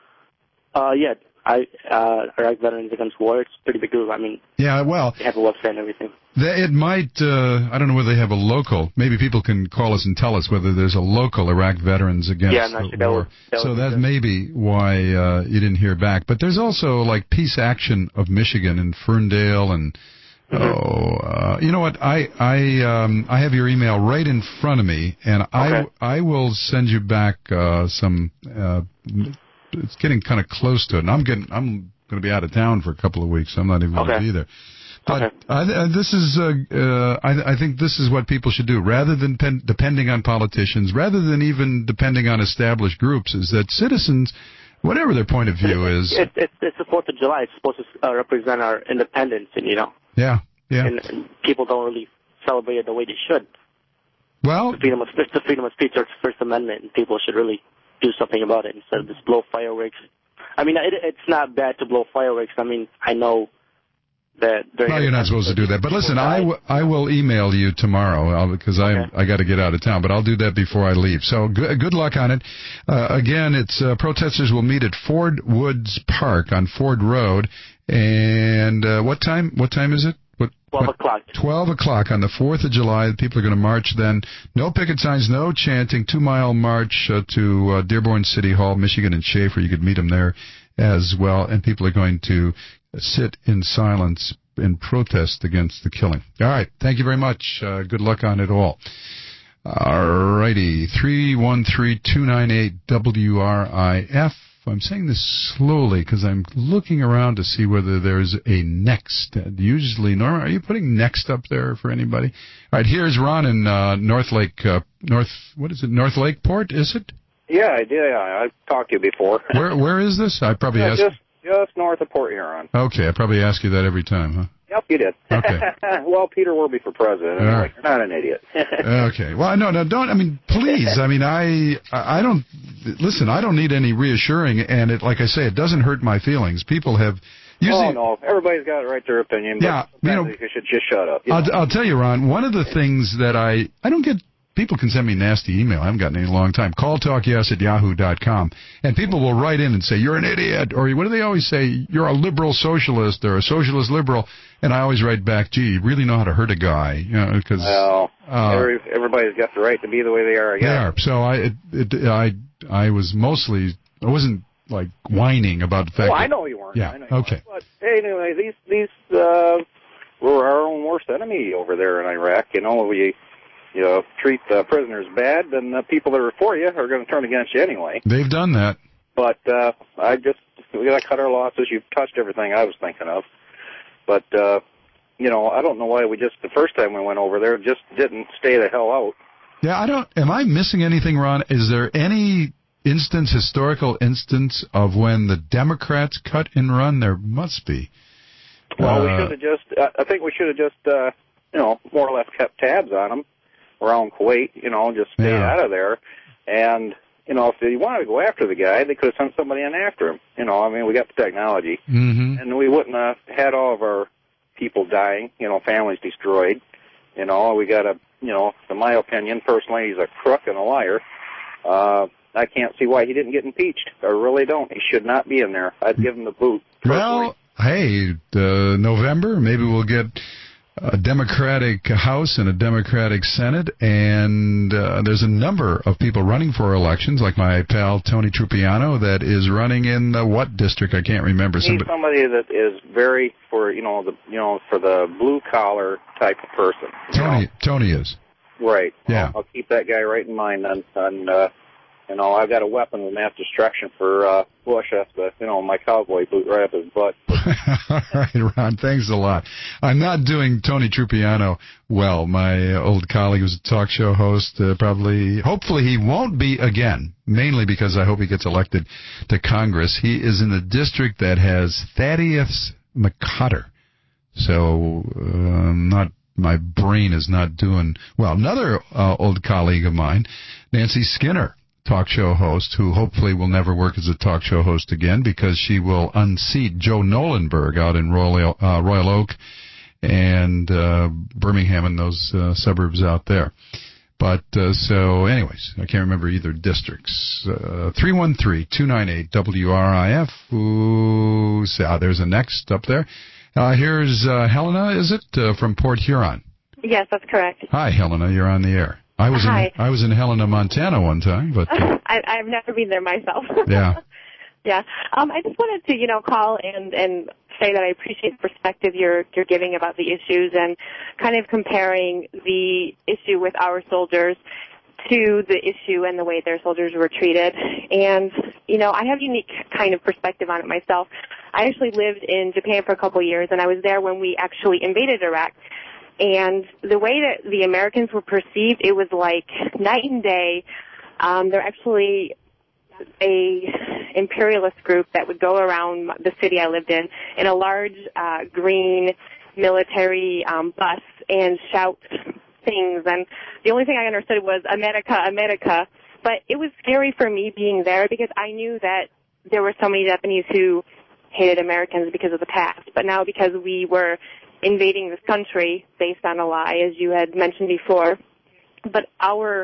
Uh yeah. I uh, Iraq Veterans Against War. It's a pretty big group. I mean, yeah, well, they have a website and everything. They, it might. Uh, I don't know whether they have a local. Maybe people can call us and tell us whether there's a local Iraq Veterans Against yeah, I'm not sure. That War. would, that so would that may be why uh, you didn't hear back. But there's also like Peace Action of Michigan in Ferndale and. Mm-hmm. Oh, uh, you know what? I I um I have your email right in front of me, and okay. I I will send you back uh, some. Uh, it's getting kind of close to it, and I'm getting I'm. going to be out of town for a couple of weeks. So I'm not even okay. going to be there. But okay. I, I, this is, uh, uh, I, I think this is what people should do, rather than pen, depending on politicians, rather than even depending on established groups. Is that citizens, whatever their point of view it, is, it, it, it's the Fourth of July. It's supposed to uh, represent our independence, and you know, yeah, yeah, and, and people don't really celebrate it the way they should. Well, the freedom of the freedom of speech, or First Amendment, and people should really do something about it instead of just blow fireworks. I mean, it, it's not bad to blow fireworks. I mean, I know that... No, you're not supposed to do that. But listen, I, w- I will email you tomorrow I'll, because okay. I I got to get out of town, but I'll do that before I leave. So good, good luck on it. Uh, again, it's uh, protesters will meet at Ford Woods Park on Ford Road. And uh, what time? What time is it? What, twelve o'clock. twelve o'clock on the fourth of July. People are going to march then. No picket signs, no chanting. Two-mile march uh, to uh, Dearborn City Hall, Michigan and Schaefer. You could meet them there as well. And people are going to sit in silence in protest against the killing. All right. Thank you very much. Uh, good luck on it all. All righty. three one three, two nine eight, W R I F. I'm saying this slowly because I'm looking around to see whether there's a next. Usually, Norma, are you putting next up there for anybody? All right, here's Ron in uh, North Lake, uh, North, what is it, North Lakeport, is it? Yeah, I did. Yeah, I've talked to you before. Where Where is this? I probably yeah, asked. Just, just north of Port Huron. Okay, I probably ask you that every time, huh? Yep, you did. Okay. Well, Peter Werby for president. All right. You're not an idiot. Okay. Well, no, no, don't. I mean, please. I mean, I, I don't. Listen, I don't need any reassuring, and it, like I say, it doesn't hurt my feelings. People have. Usually, oh no, everybody's got to write their opinion. But yeah, you know, you should just shut up. I'll, I'll tell you, Ron. One of the things that I, I don't get. People can send me nasty email. I haven't gotten any in a long time. Call talk yes at yahoo dot com. And people will write in and say, you're an idiot. Or what do they always say? You're a liberal socialist or a socialist liberal. And I always write back, gee, you really know how to hurt a guy. You know, because, well, uh, every, everybody's got the right to be the way they are, I guess. They are. So I, it, it, I, I was mostly, I wasn't like whining about the fact Oh, that, I know you weren't. Yeah, I know you okay. weren't. But anyway, these, these, uh, we're our own worst enemy over there in Iraq. You know, we, you know, treat the prisoners bad, then the people that are for you are going to turn against you anyway. They've done that. But uh, I just, we got to cut our losses. You've touched everything I was thinking of. But, uh, you know, I don't know why we just, the first time we went over there, just didn't stay the hell out. Yeah, I don't, am I missing anything, Ron? Is there any instance, historical instance, of when the Democrats cut and run? There must be. Well, uh, we should have just, I think we should have just, uh, you know, more or less kept tabs on them around Kuwait, you know, just stayed yeah. out of there. And, you know, if they wanted to go after the guy, they could have sent somebody in after him. You know, I mean, we got the technology. Mm-hmm. And we wouldn't have had all of our people dying, you know, families destroyed. You know, we got a, you know, in my opinion, personally, he's a crook and a liar. Uh, I can't see why he didn't get impeached. I really don't. He should not be in there. I'd give him the boot. Personally. Well, hey, uh, November, maybe we'll get a Democratic House and a Democratic Senate, and uh, there's a number of people running for elections, like my pal Tony Trupiano, that is running in the what district? I can't remember. He's somebody, somebody that is very for you know the you know for the blue collar type of person. Tony, know? Tony is right. Yeah, I'll, I'll keep that guy right in mind. And, and uh, you know, I've got a weapon of mass destruction for uh, Bush. That's the you know my cowboy boot right up his butt. All right, Ron. Thanks a lot. I'm not doing Tony Trupiano well. My old colleague was a talk show host. Uh, probably, hopefully, he won't be again. Mainly because I hope he gets elected to Congress. He is in the district that has Thaddeus McCutter. So, uh, not my brain is not doing well. Another uh, old colleague of mine, Nancy Skinner, talk show host, who hopefully will never work as a talk show host again because she will unseat Joe Nolenberg out in Royal, uh, Royal Oak and uh, Birmingham and those uh, suburbs out there. But, uh, so, anyways, I can't remember either districts. Uh, three one three, two nine eight, W R I F. Ooh, ah, there's a next up there. Uh, here's uh, Helena, is it, uh, from Port Huron? Yes, that's correct. Hi, Helena, you're on the air. I was Hi. in I was in Helena, Montana one time, but uh, I, I've never been there myself. yeah, yeah. Um, I just wanted to, you know, call and and say that I appreciate the perspective you're you're giving about the issues and kind of comparing the issue with our soldiers to the issue and the way their soldiers were treated. And you know, I have a unique kind of perspective on it myself. I actually lived in Japan for a couple of years, and I was there when we actually invaded Iraq. And the way that the Americans were perceived, it was like night and day. Um, they're actually a imperialist group that would go around the city I lived in in a large uh, green military um, bus and shout things. And the only thing I understood was America, America. But it was scary for me being there because I knew that there were so many Japanese who hated Americans because of the past. But now because we were invading this country based on a lie, as you had mentioned before. But our,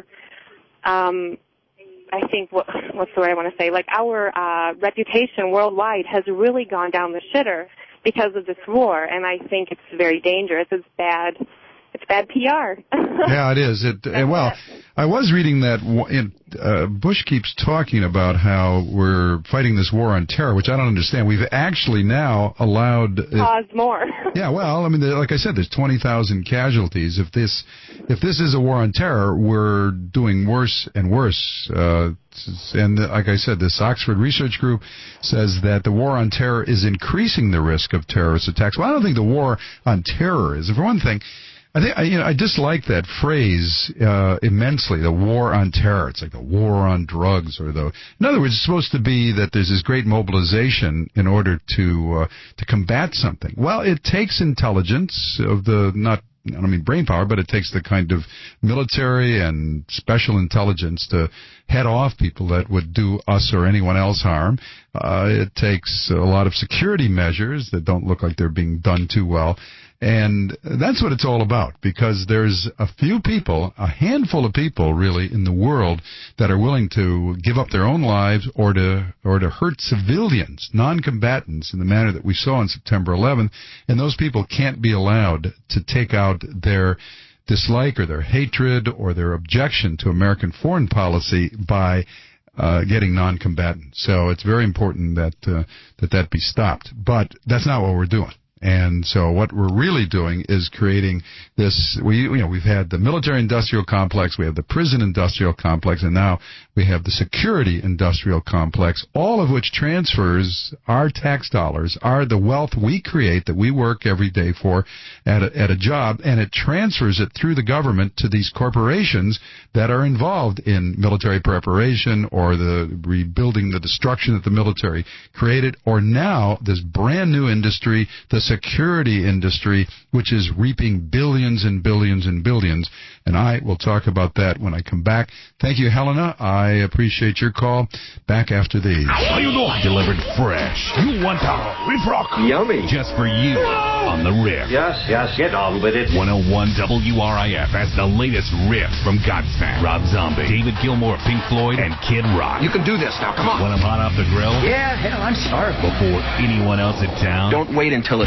um, I think, what, what's the word I want to say? Like our uh, reputation worldwide has really gone down the shitter because of this war, and I think it's very dangerous. It's bad. It's bad P R. Yeah, it is. It uh, well, I was reading that in, uh, Bush keeps talking about how we're fighting this war on terror, which I don't understand. We've actually now allowed caused more. Yeah, well, I mean, like I said, there's twenty thousand casualties. If this if this is a war on terror, we're doing worse and worse. Uh, and like I said, this Oxford Research Group says that the war on terror is increasing the risk of terrorist attacks. Well, I don't think the war on terror is. For one thing, I think I, you know, I dislike that phrase uh, immensely. The war on terror. It's like the war on drugs, or the. In other words, it's supposed to be that there's this great mobilization in order to uh, to combat something. Well, it takes intelligence of the not. I don't mean brain power, but it takes the kind of military and special intelligence to head off people that would do us or anyone else harm. Uh, it takes a lot of security measures that don't look like they're being done too well. And that's what it's all about, because there's a few people, a handful of people really in the world that are willing to give up their own lives or to or to hurt civilians, non-combatants, in the manner that we saw on September eleventh. And those people can't be allowed to take out their dislike or their hatred or their objection to American foreign policy by Uh, getting non-combatants. So it's very important that uh, that that be stopped. But that's not what we're doing. And so what we're really doing is creating this, we, you know, we've had the military-industrial complex, we have the prison-industrial complex, and now we have the security-industrial complex, all of which transfers our tax dollars, are the wealth we create that we work every day for at a, at a job, and it transfers it through the government to these corporations that are involved in military preparation or the rebuilding, the destruction that the military created, or now this brand-new industry, the security industry, which is reaping billions and billions and billions. And I will talk about that when I come back. Thank you, Helena. I appreciate your call. Back after these. How you doing? Delivered fresh. You want a riff rock? Yummy. Just for you on the riff. Yes, yes, get on with it. one oh one W R I F has the latest riff from Godsmack, Rob Zombie, David Gilmour, Pink Floyd, and Kid Rock. You can do this now. Come on. Want them hot off the grill? Yeah, hell, I'm starving. Before anyone else in town? Don't wait until it hurts.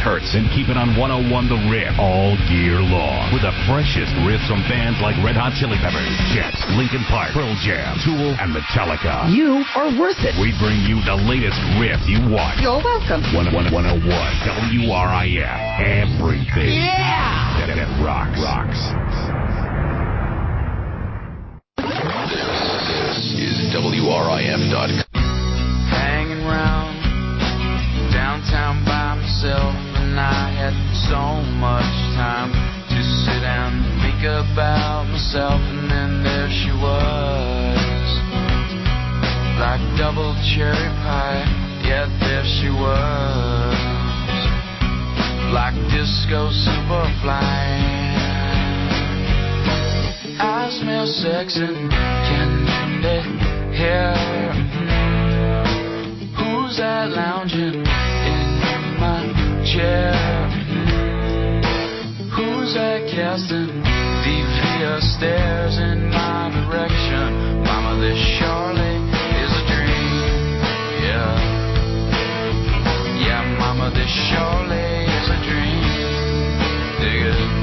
hertz and keep it on one oh one The Riff all year long with the freshest riffs from bands like Red Hot Chili Peppers, Jets, Linkin Park, Pearl Jam, Tool, and Metallica. You are worth it. We bring you the latest riff you want. You're welcome. one oh one W R I F. Everything. Yeah! That, that rocks. Rocks. This is W R I F dot com. Hanging round downtown by myself, and I had so much time to sit down and think about myself, and then there she was, like double cherry pie, yeah, there she was, like disco superfly. I smell sex and candy hair. Who's that lounging in my chair? Who's that casting devious stares in my direction? Mama, this surely is a dream. Yeah, yeah, Mama, this surely is a dream. Dig it.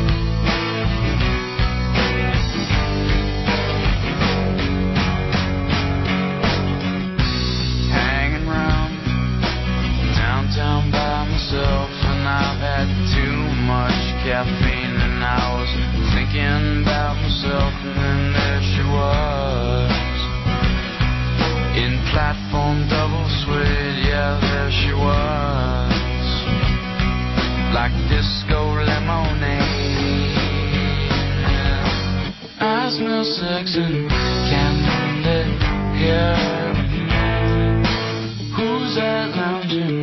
Down by myself, and I've had too much caffeine, and I was thinking about myself, and then there she was, in platform double suede, yeah, there she was, like disco lemonade. I smell sex and candy here. Who's that lounging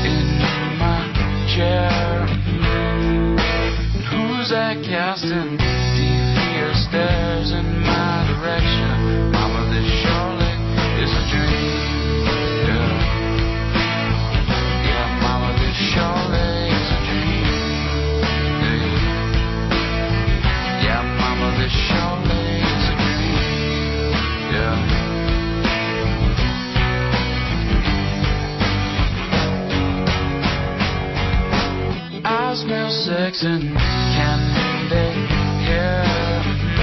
chair? Who's that casting devious stares in my direction? Mama, this surely is a dream. Yeah, yeah, Mama, this surely is a dream. Yeah, yeah, Mama, this surely is a dream. Yeah. I smell sex and candy hair.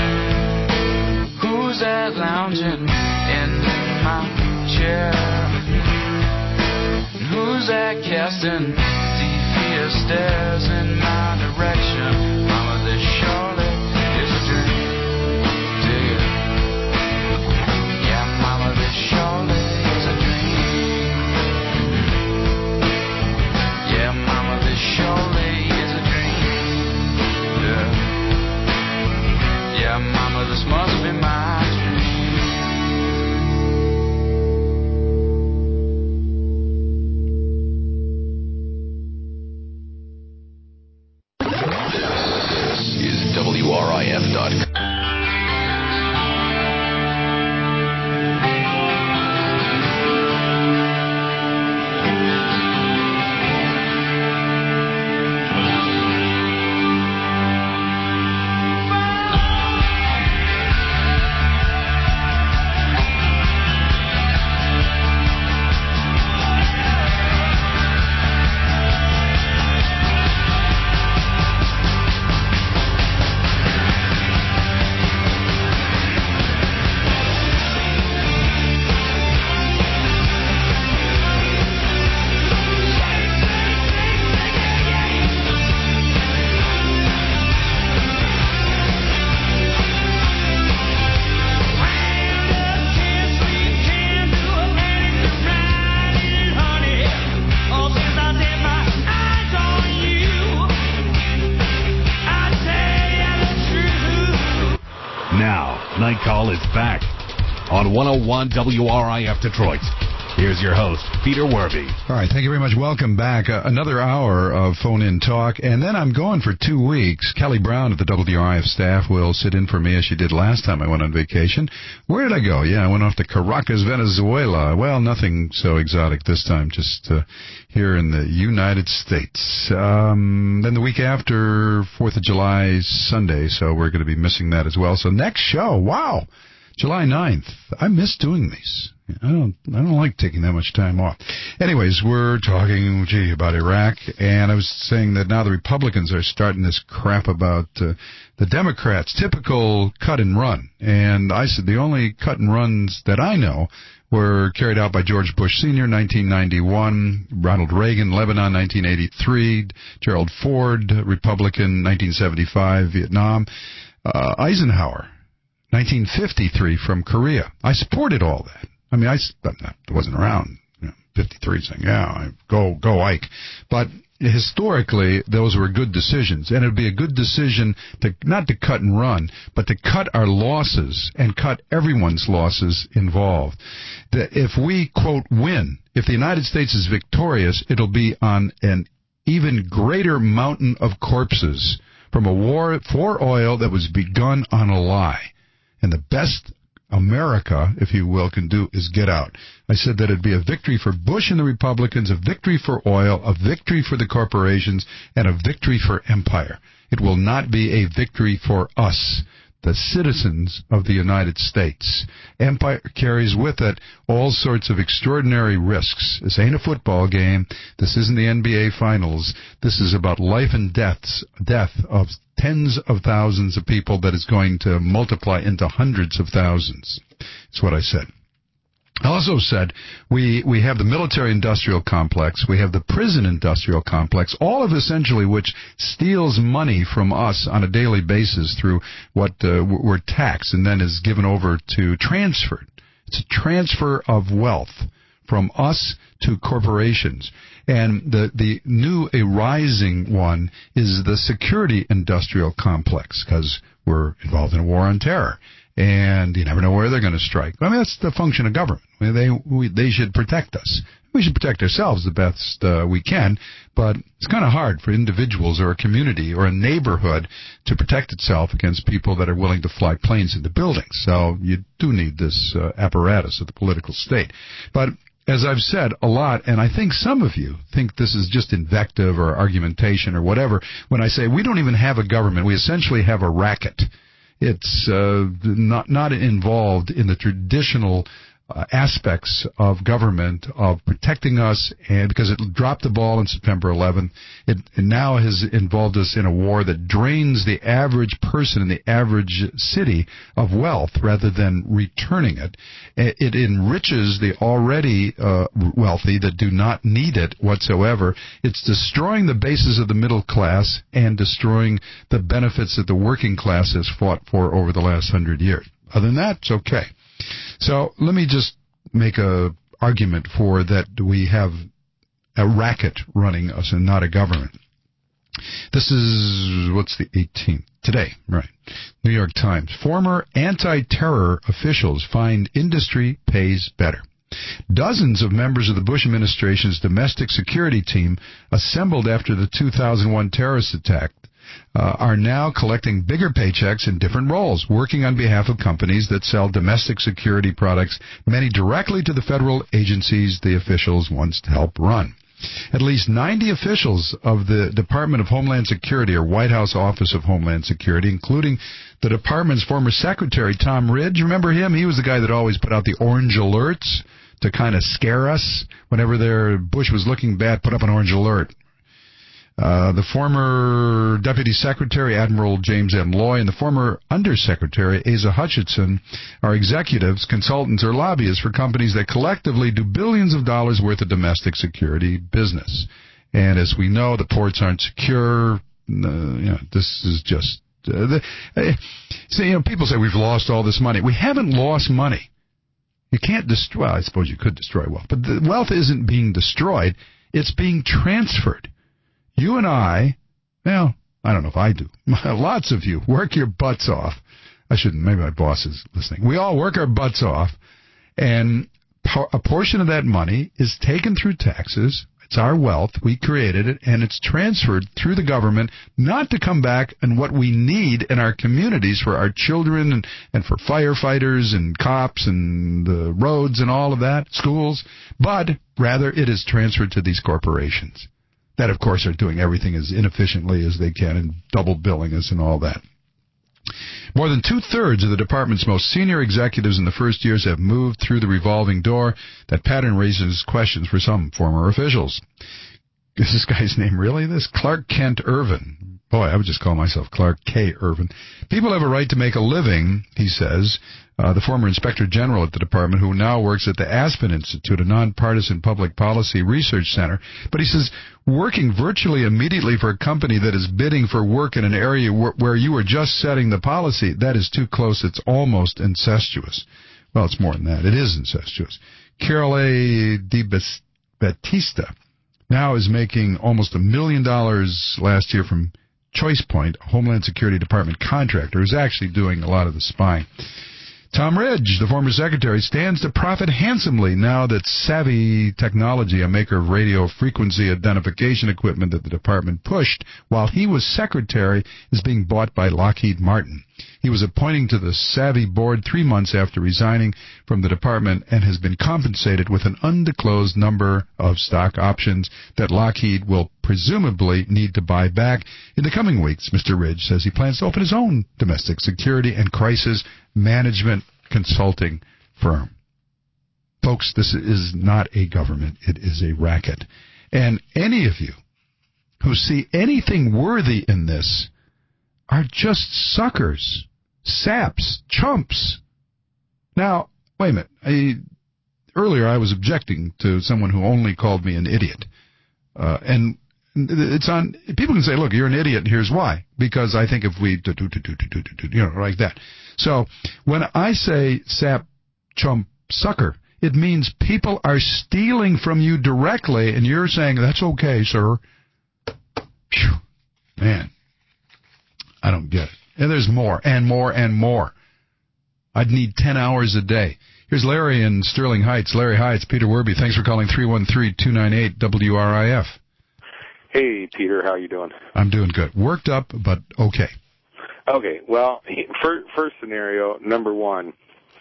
Who's that lounging in my chair? Who's that casting devious stares in my direction? Mama, this surely is a dream. Dig it. Yeah, Mama, this surely is a dream. Yeah, Mama, this surely. Yeah, Mama, this must be my dream. This is W R I F dot com. Night Call is back on one oh one W R I F Detroit. Here's your host, Peter Werby. All right, thank you very much. Welcome back. Uh, another hour of phone-in talk, and then I'm going for two weeks. Kelly Brown of the W R I F staff will sit in for me as she did last time I went on vacation. Where did I go? Yeah, I went off to Caracas, Venezuela. Well, nothing so exotic this time, just uh, here in the United States. Um, then the week after, fourth of July, Sunday, so we're going to be missing that as well. So next show, wow. July ninth. I miss doing these. I don't I don't like taking that much time off. Anyways, we're talking, gee, about Iraq, and I was saying that now the Republicans are starting this crap about uh, the Democrats, typical cut and run. And I said the only cut and runs that I know were carried out by George Bush Senior, nineteen ninety-one, Ronald Reagan, Lebanon, nineteen eighty-three, Gerald Ford, Republican, nineteen seventy-five, Vietnam, uh, Eisenhower, nineteen fifty-three from Korea. I supported all that. I mean, I, I wasn't around, you know, fifty-three saying, yeah, go, go Ike. But historically, those were good decisions. And it would be a good decision to not to cut and run, but to cut our losses and cut everyone's losses involved. That if we, quote, win, if the United States is victorious, it'll be on an even greater mountain of corpses from a war for oil that was begun on a lie. And the best America, if you will, can do is get out. I said that it'd be a victory for Bush and the Republicans, a victory for oil, a victory for the corporations, and a victory for empire. It will not be a victory for us, the citizens of the United States. Empire carries with it all sorts of extraordinary risks. This ain't a football game. This isn't the N B A Finals. This is about life and deaths, death of tens of thousands of people that is going to multiply into hundreds of thousands. That's what I said. I also said we, we have the military-industrial complex, we have the prison-industrial complex, all of essentially which steals money from us on a daily basis through what uh, we're taxed and then is given over to transferred. It's a transfer of wealth from us to corporations. And the, the new arising one is the security-industrial complex, because we're involved in a war on terror. And you never know where they're going to strike. I mean, that's the function of government. I mean, they we, they should protect us. We should protect ourselves the best uh, we can, but it's kind of hard for individuals or a community or a neighborhood to protect itself against people that are willing to fly planes into buildings. So you do need this uh, apparatus of the political state. But as I've said a lot, and I think some of you think this is just invective or argumentation or whatever, when I say we don't even have a government, we essentially have a racket. It's uh, not not involved in the traditional uh, aspects of government of protecting us, and because it dropped the ball on September eleventh, it, it now has involved us in a war that drains the average person in the average city of wealth rather than returning it. It enriches the already uh, wealthy that do not need it whatsoever. It's destroying the basis of the middle class and destroying the benefits that the working class has fought for over the last hundred years. Other than that, it's okay. So let me just make a argument for that we have a racket running us and not a government. This is, what's the eighteenth? Today, right. New York Times. Former anti-terror officials find industry pays better. Dozens of members of the Bush administration's domestic security team assembled after the two thousand one terrorist attack Uh, are now collecting bigger paychecks in different roles, working on behalf of companies that sell domestic security products, many directly to the federal agencies the officials once helped run. At least ninety officials of the Department of Homeland Security or White House Office of Homeland Security, including the department's former secretary, Tom Ridge. Remember him? He was the guy that always put out the orange alerts to kind of scare us. Whenever their Bush was looking bad, put up an orange alert. Uh, the former Deputy Secretary, Admiral James M. Loy, and the former Undersecretary, Asa Hutchinson, are executives, consultants, or lobbyists for companies that collectively do billions of dollars worth of domestic security business. And as we know, the ports aren't secure. Uh, you know, this is just... Uh, the, uh, so, you know, people say we've lost all this money. We haven't lost money. You can't destroy... Well, I suppose you could destroy wealth. But the wealth isn't being destroyed. It's being transferred. You and I, well, I don't know if I do. Lots of you work your butts off. I shouldn't. Maybe my boss is listening. We all work our butts off, and a portion of that money is taken through taxes. It's our wealth. We created it, and it's transferred through the government not to come back and what we need in our communities for our children and, and for firefighters and cops and the roads and all of that, schools, but rather it is transferred to these corporations that, of course, are doing everything as inefficiently as they can and double billing us and all that. More than two-thirds of the department's most senior executives in the first years have moved through the revolving door. That pattern raises questions for some former officials. Is this guy's name really this? Clark Kent Irvin. Boy, I would just call myself Clark K. Irvin. People have a right to make a living, he says. Uh, the former inspector general at the department, who now works at the Aspen Institute, a nonpartisan public policy research center. But he says, working virtually immediately for a company that is bidding for work in an area wh- where you are just setting the policy, that is too close. It's almost incestuous. Well, it's more than that. It is incestuous. Carol A. DiBattista now is making almost a million dollars last year from Choice Point, a Homeland Security Department contractor who's actually doing a lot of the spying. Tom Ridge, the former secretary, stands to profit handsomely now that Savvy Technology, a maker of radio frequency identification equipment that the department pushed while he was secretary, is being bought by Lockheed Martin. He was appointed to the Savvy board three months after resigning from the department and has been compensated with an undisclosed number of stock options that Lockheed will presumably need to buy back in the coming weeks. Mister Ridge says he plans to open his own domestic security and crisis management consulting firm. Folks, this is not a government. It is a racket. And any of you who see anything worthy in this are just suckers, saps, chumps. Now, wait a minute. I, earlier I was objecting to someone who only called me an idiot. Uh, and it's on, people can say, look, you're an idiot, and here's why. Because I think if we, do, do, do, do, do, do, you know, like that. So, when I say sap, chump, sucker, it means people are stealing from you directly, and you're saying, that's okay, sir. Phew. Man, I don't get it. And there's more, and more, and more. I'd need ten hours a day. Here's Larry in Sterling Heights. Larry, hi, it's Peter Werby. Thanks for calling three one three, two nine eight, W R I F. Hey, Peter, how you doing? I'm doing good. Worked up, but okay. Okay, well, first, first scenario, number one,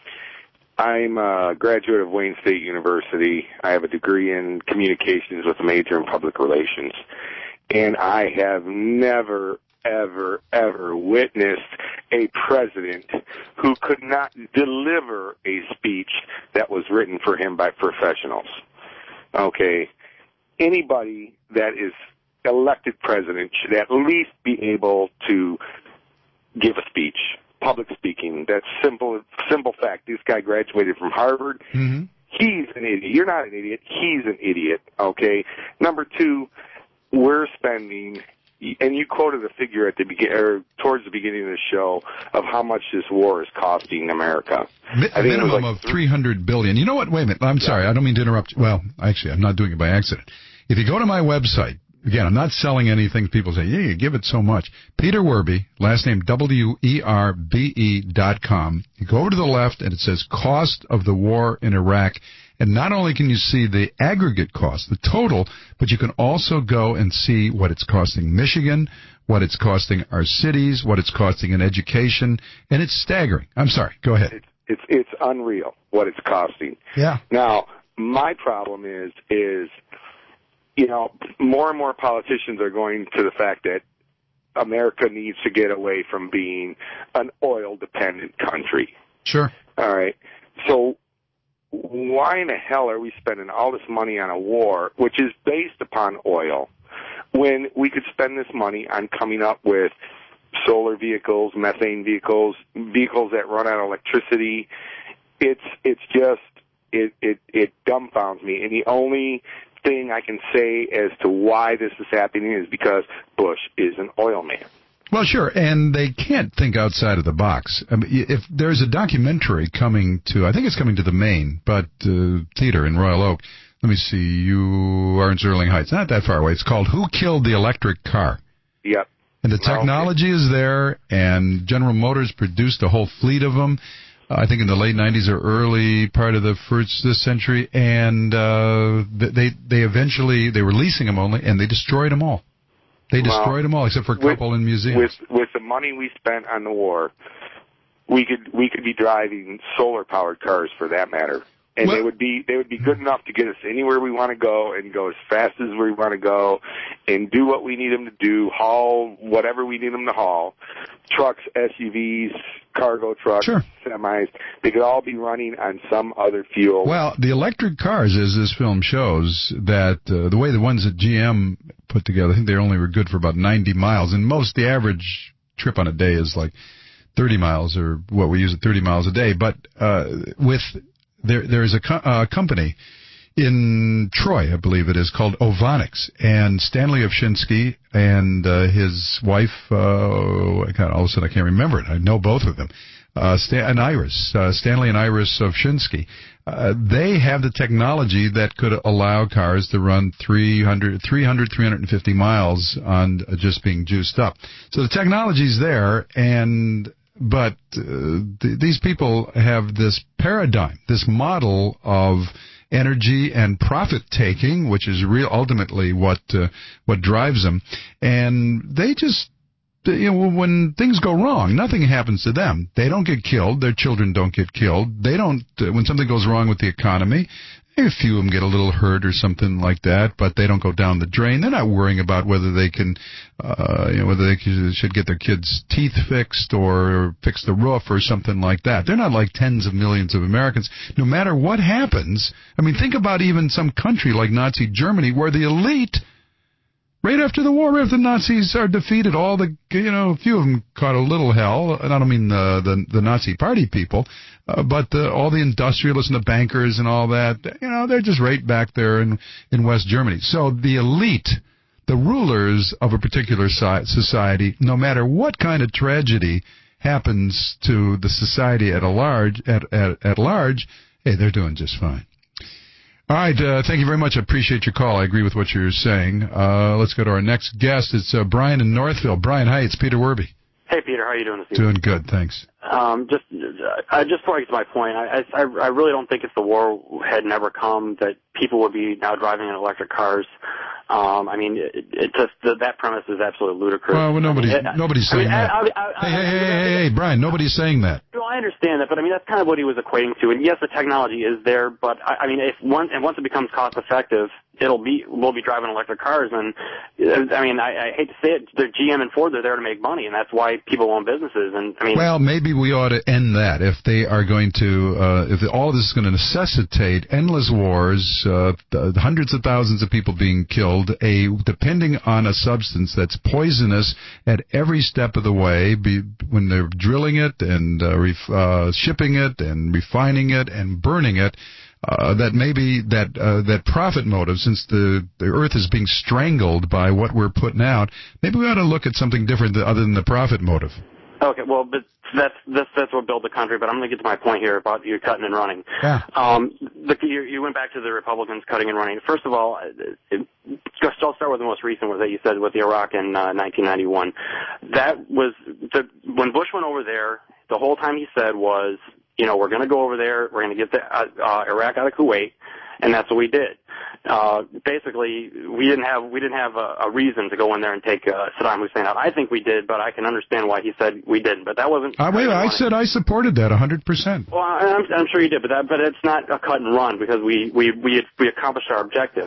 I'm a graduate of Wayne State University. I have a degree in communications with a major in public relations. And I have never, ever, ever witnessed a president who could not deliver a speech that was written for him by professionals. Okay, anybody that is elected president should at least be able to give a speech, public speaking. That's simple, simple fact. This guy graduated from Harvard. Mm-hmm. He's an idiot. You're not an idiot. He's an idiot, okay? Number two, we're spending, and you quoted a figure at the begin, or towards the beginning of the show of how much this war is costing America. Mi- I think minimum like of three hundred billion dollars. You know what? Wait a minute. I'm yeah. sorry. I don't mean to interrupt. Well, actually, I'm not doing it by accident. If you go to my website, again, I'm not selling anything. People say, yeah, you give it so much. Peter Werby, last name W E R B E dot com. You go over to the left, and it says cost of the war in Iraq. And not only can you see the aggregate cost, the total, but you can also go and see what it's costing Michigan, what it's costing our cities, what it's costing in education, and it's staggering. I'm sorry. Go ahead. It's it's, it's unreal what it's costing. Yeah. Now, my problem is is you know, more and more politicians are going to the fact that America needs to get away from being an oil-dependent country. Sure. All right. So why in the hell are we spending all this money on a war, which is based upon oil, when we could spend this money on coming up with solar vehicles, methane vehicles, vehicles that run on electricity? It's it's just it it it dumbfounds me. And the only thing I can say as to why this is happening is because Bush is an oil man. Well, sure, and they can't think outside of the box. I mean, if there's a documentary coming to, I think it's coming to the Maine, but uh, theater in Royal Oak. Let me see. You are in Sterling Heights, not that far away. It's called "Who Killed the Electric Car?" Yep. And the technology is there, and General Motors produced a whole fleet of them. I think in the late nineties or early part of the first this century, and uh, they they eventually they were leasing them only, and they destroyed them all. They destroyed well, them all except for a couple with, in museums. With with the money we spent on the war, we could we could be driving solar powered cars for that matter. and well, they would be they would be good enough to get us anywhere we want to go and go as fast as we want to go and do what we need them to do, haul whatever we need them to haul, trucks, S U Vs, cargo trucks, sure. semis. They could all be running on some other fuel. Well, the electric cars, as this film shows, that uh, the way the ones that G M put together, I think they only were good for about ninety miles, and most, the average trip on a day is like thirty miles, or what we use at thirty miles a day. But uh, with there, there's a co- uh, company in Troy, I believe it is, called Ovonics, and Stanley Ovshinsky and uh, his wife, uh, God, all of a sudden I can't remember it. I know both of them. Uh, Stan- and Iris, uh, Stanley and Iris Ovshinsky. Uh, they have the technology that could allow cars to run three hundred, three hundred, three hundred fifty miles on just being juiced up. So the technology's there, and but uh, th- these people have this paradigm, this model of energy and profit taking, which is real ultimately what uh, what drives them, and they just. You know, when things go wrong, nothing happens to them. They don't get killed. Their children don't get killed. They don't, uh, when something goes wrong with the economy, a few of them get a little hurt or something like that, but they don't go down the drain. They're not worrying about whether they can, uh, you know, whether they should get their kids' teeth fixed or fix the roof or something like that. They're not like tens of millions of Americans. No matter what happens, I mean, think about even some country like Nazi Germany where the elite, right after the war, right after the Nazis are defeated, all the, you know, a few of them caught a little hell, and I don't mean the the, the Nazi party people, uh, but the, all the industrialists and the bankers and all that, you know, they're just right back there in, in West Germany. So the elite, the rulers of a particular society, no matter what kind of tragedy happens to the society at a large, at, at, at large, hey, they're doing just fine. All right, uh, thank you very much. I appreciate your call. I agree with what you're saying. Uh, let's go to our next guest. It's uh, Brian in Northville. Brian, hi, it's Peter Werby. Hey, Peter, how are you doing this evening? Doing good, thanks. Um, just, uh, just before I get to my point, I, I, I really don't think if the war had never come that people would be now driving in electric cars. Um, I mean, it, it just the, that premise is absolutely ludicrous. Well, well nobody's, I mean, it, nobody's saying I mean, that. I, I, I, hey, hey, hey, hey, hey, Brian, nobody's saying that. No, I understand that, but I mean that's kind of what he was equating to. And yes, the technology is there, but I, I mean, if once and once it becomes cost effective, it'll be we'll be driving electric cars. And I mean, I, I hate to say it, the G M and Ford, they're there to make money, and that's why people own businesses. And I mean, well, maybe we ought to end that if they are going to, uh, if all of this is going to necessitate endless wars, uh, th- hundreds of thousands of people being killed, a depending on a substance that's poisonous at every step of the way, be, when they're drilling it and uh, ref, uh, shipping it and refining it and burning it. Uh, that maybe that uh, that profit motive, since the, the earth is being strangled by what we're putting out, maybe we ought to look at something different other than the profit motive. Okay, well, but that's that's that's what built the country. But I'm going to get to my point here about you cutting and running. Yeah. Um, the, you, you went back to the Republicans cutting and running. First of all, it, just I'll start with the most recent, was that you said with Iraq in uh, nineteen ninety-one. That was the, when Bush went over there. The whole time he said was, you know, we're going to go over there, we're going to get the, uh, uh, Iraq out of Kuwait, and that's what we did. Uh, basically, we didn't have we didn't have a, a reason to go in there and take uh, Saddam Hussein out. I think we did, but I can understand why he said we didn't. But that wasn't. Uh, wait, I said I supported that one hundred percent. Well, I'm, I'm sure you did, but that but it's not a cut and run because we we we, we accomplished our objective.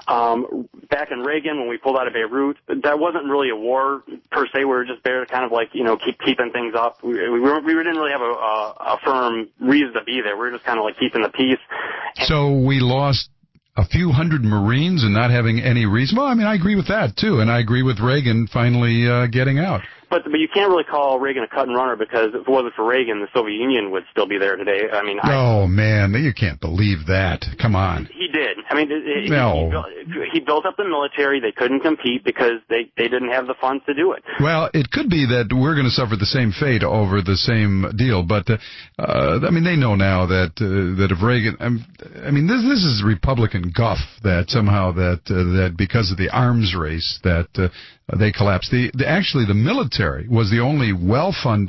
Um, back in Reagan, when we pulled out of Beirut, that wasn't really a war per se. We were just there to kind of like you know keep keeping things up. We we, were, we didn't really have a, a, a firm reason to be there. We were just kind of like keeping the peace. And so we lost a few hundred Marines and not having any reason. Well, I mean, I agree with that, too, and I agree with Reagan finally uh, getting out. But but you can't really call Reagan a cut and runner because if it wasn't for Reagan, the Soviet Union would still be there today. I mean, oh I, man, you can't believe that. Come on. He did. I mean, it, no. he, built, he built up the military. They couldn't compete because they they didn't have the funds to do it. Well, it could be that we're going to suffer the same fate over the same deal. But uh, uh, I mean, they know now that uh, that if Reagan, um, I mean, this this is Republican guff that somehow that uh, that because of the arms race that uh, they collapsed. The, the actually the military was the only well-funded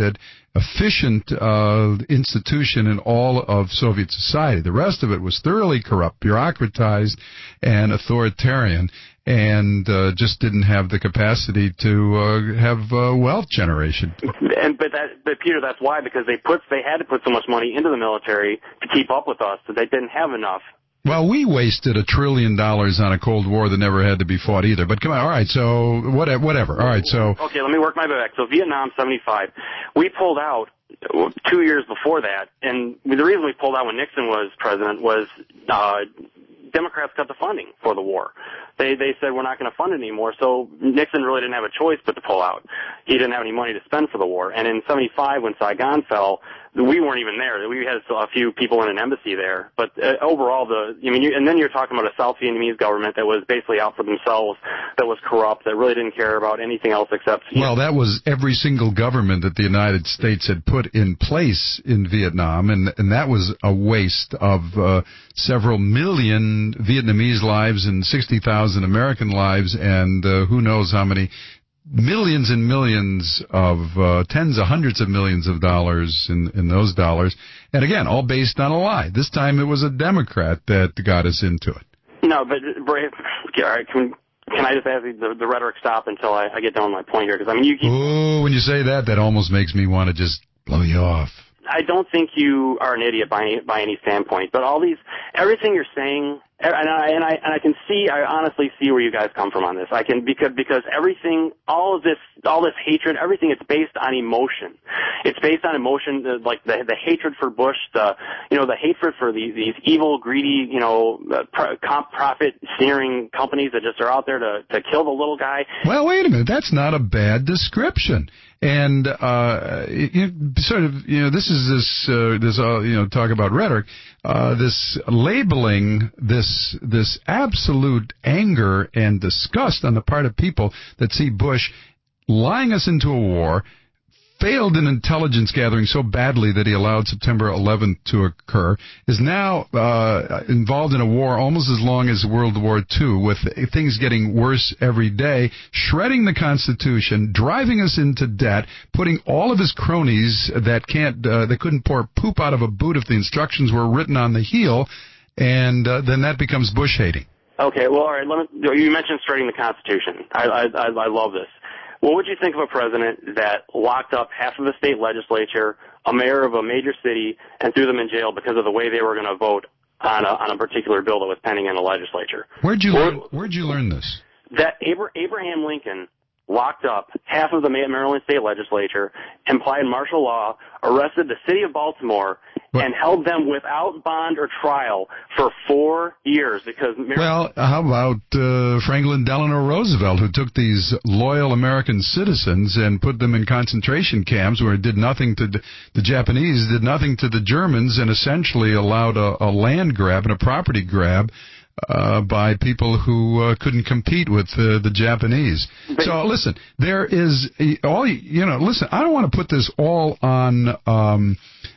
efficient uh, institution in all of Soviet society. The rest of it was thoroughly corrupt, bureaucratized, and authoritarian, and uh, just didn't have the capacity to uh, have uh, wealth generation. And but that, but Peter, that's why, because they put they had to put so much money into the military to keep up with us, so they didn't have enough. Well, we wasted a trillion dollars on a Cold War that never had to be fought either. But come on, all right, so whatever. whatever. All right, so... Okay, let me work my way back. So Vietnam, seventy-five. We pulled out two years before that, and the reason we pulled out when Nixon was president was uh, Democrats cut the funding for the war. They they said we're not going to fund it anymore, so Nixon really didn't have a choice but to pull out. He didn't have any money to spend for the war. And in seventy-five, when Saigon fell, we weren't even there. We had a few people in an embassy there. But uh, overall, the I mean, you, and then you're talking about a South Vietnamese government that was basically out for themselves, that was corrupt, that really didn't care about anything else except... Well, that was every single government that the United States had put in place in Vietnam, and, and that was a waste of uh, several million Vietnamese lives and sixty thousand American lives, and uh, who knows how many millions and millions of uh, tens of hundreds of millions of dollars in, in those dollars. And again, all based on a lie. This time it was a Democrat that got us into it. No, but, all right, can, can I just ask you the, the rhetoric stop until I, I get down with my point here? Because, I mean, you keep... Oh, when you say that, that almost makes me want to just blow you off. I don't think you are an idiot by any, by any standpoint, but all these, everything you're saying, and I, and I, and I can see, I honestly see where you guys come from on this. I can, because, because everything, all of this, all this hatred, everything, it's based on emotion. It's based on emotion, the, like the, the hatred for Bush, the, you know, the hatred for these, these evil, greedy, you know, uh, comp profit sneering companies that just are out there to, to kill the little guy. Well, wait a minute. That's not a bad description. And, uh, you, sort of, you know, this is this, uh, this, uh, you know, talk about rhetoric, uh, this labeling, this, this absolute anger and disgust on the part of people that see Bush lying us into a war, failed in intelligence gathering so badly that he allowed September eleventh to occur, is now uh, involved in a war almost as long as World War Two, with things getting worse every day, shredding the Constitution, driving us into debt, putting all of his cronies that can't, uh, that couldn't pour poop out of a boot if the instructions were written on the heel, and uh, then that becomes Bush hating. Okay, well, all right. Let me, you mentioned shredding the Constitution. I, I, I, I love this. What would you think of a president that locked up half of the state legislature, a mayor of a major city, and threw them in jail because of the way they were going to vote on a, on a particular bill that was pending in the legislature? Where'd you or, learn, Where'd you learn this? That Abraham Lincoln locked up half of the Maryland state legislature, applied martial law, arrested the city of Baltimore, what? and held them without bond or trial for four years because... Maryland well, how about uh, Franklin Delano Roosevelt, who took these loyal American citizens and put them in concentration camps where it did nothing to the Japanese, did nothing to the Germans, and essentially allowed a, a land grab and a property grab Uh, by people who uh, couldn't compete with uh, the Japanese. So listen, there is all you know. Listen, I don't want to put this all on um,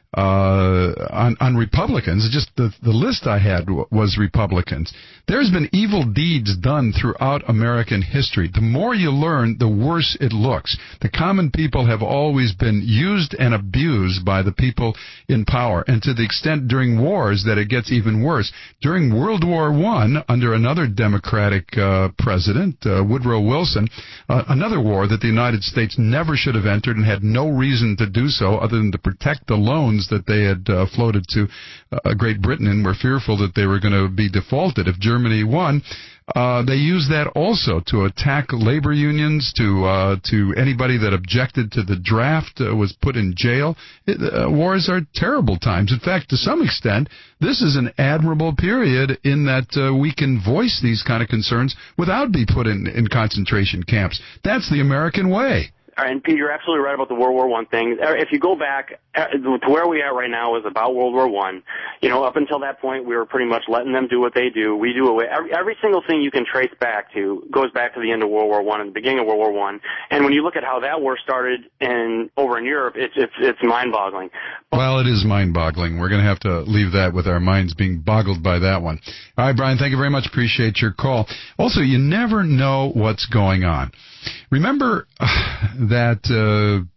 uh, on, on Republicans. Just the the list I had w- was Republicans. There's been evil deeds done throughout American history. The more you learn, the worse it looks. The common people have always been used and abused by the people in power, and to the extent during wars that it gets even worse. During World War One, under another Democratic uh, president, uh, Woodrow Wilson, uh, another war that the United States never should have entered and had no reason to do so other than to protect the loans that they had uh, floated to uh, Great Britain and were fearful that they were going to be defaulted if Germany won. Uh, they used that also to attack labor unions, to uh, to anybody that objected to the draft uh, was put in jail. It, uh, wars are terrible times. In fact, to some extent, this is an admirable period in that uh, we can voice these kind of concerns without being put in, in concentration camps. That's the American way. And Pete, you're absolutely right about the World War One thing. If you go back to where we are right now is about World War One. You know, up until that point, we were pretty much letting them do what they do. We do away every, every single thing you can trace back to goes back to the end of World War One and the beginning of World War One. And when you look at how that war started in over in Europe, it's it's it's mind-boggling. Well, it is mind-boggling. We're going to have to leave that with our minds being boggled by that one. All right, Brian, thank you very much. Appreciate your call. Also, you never know what's going on. Remember uh, that uh,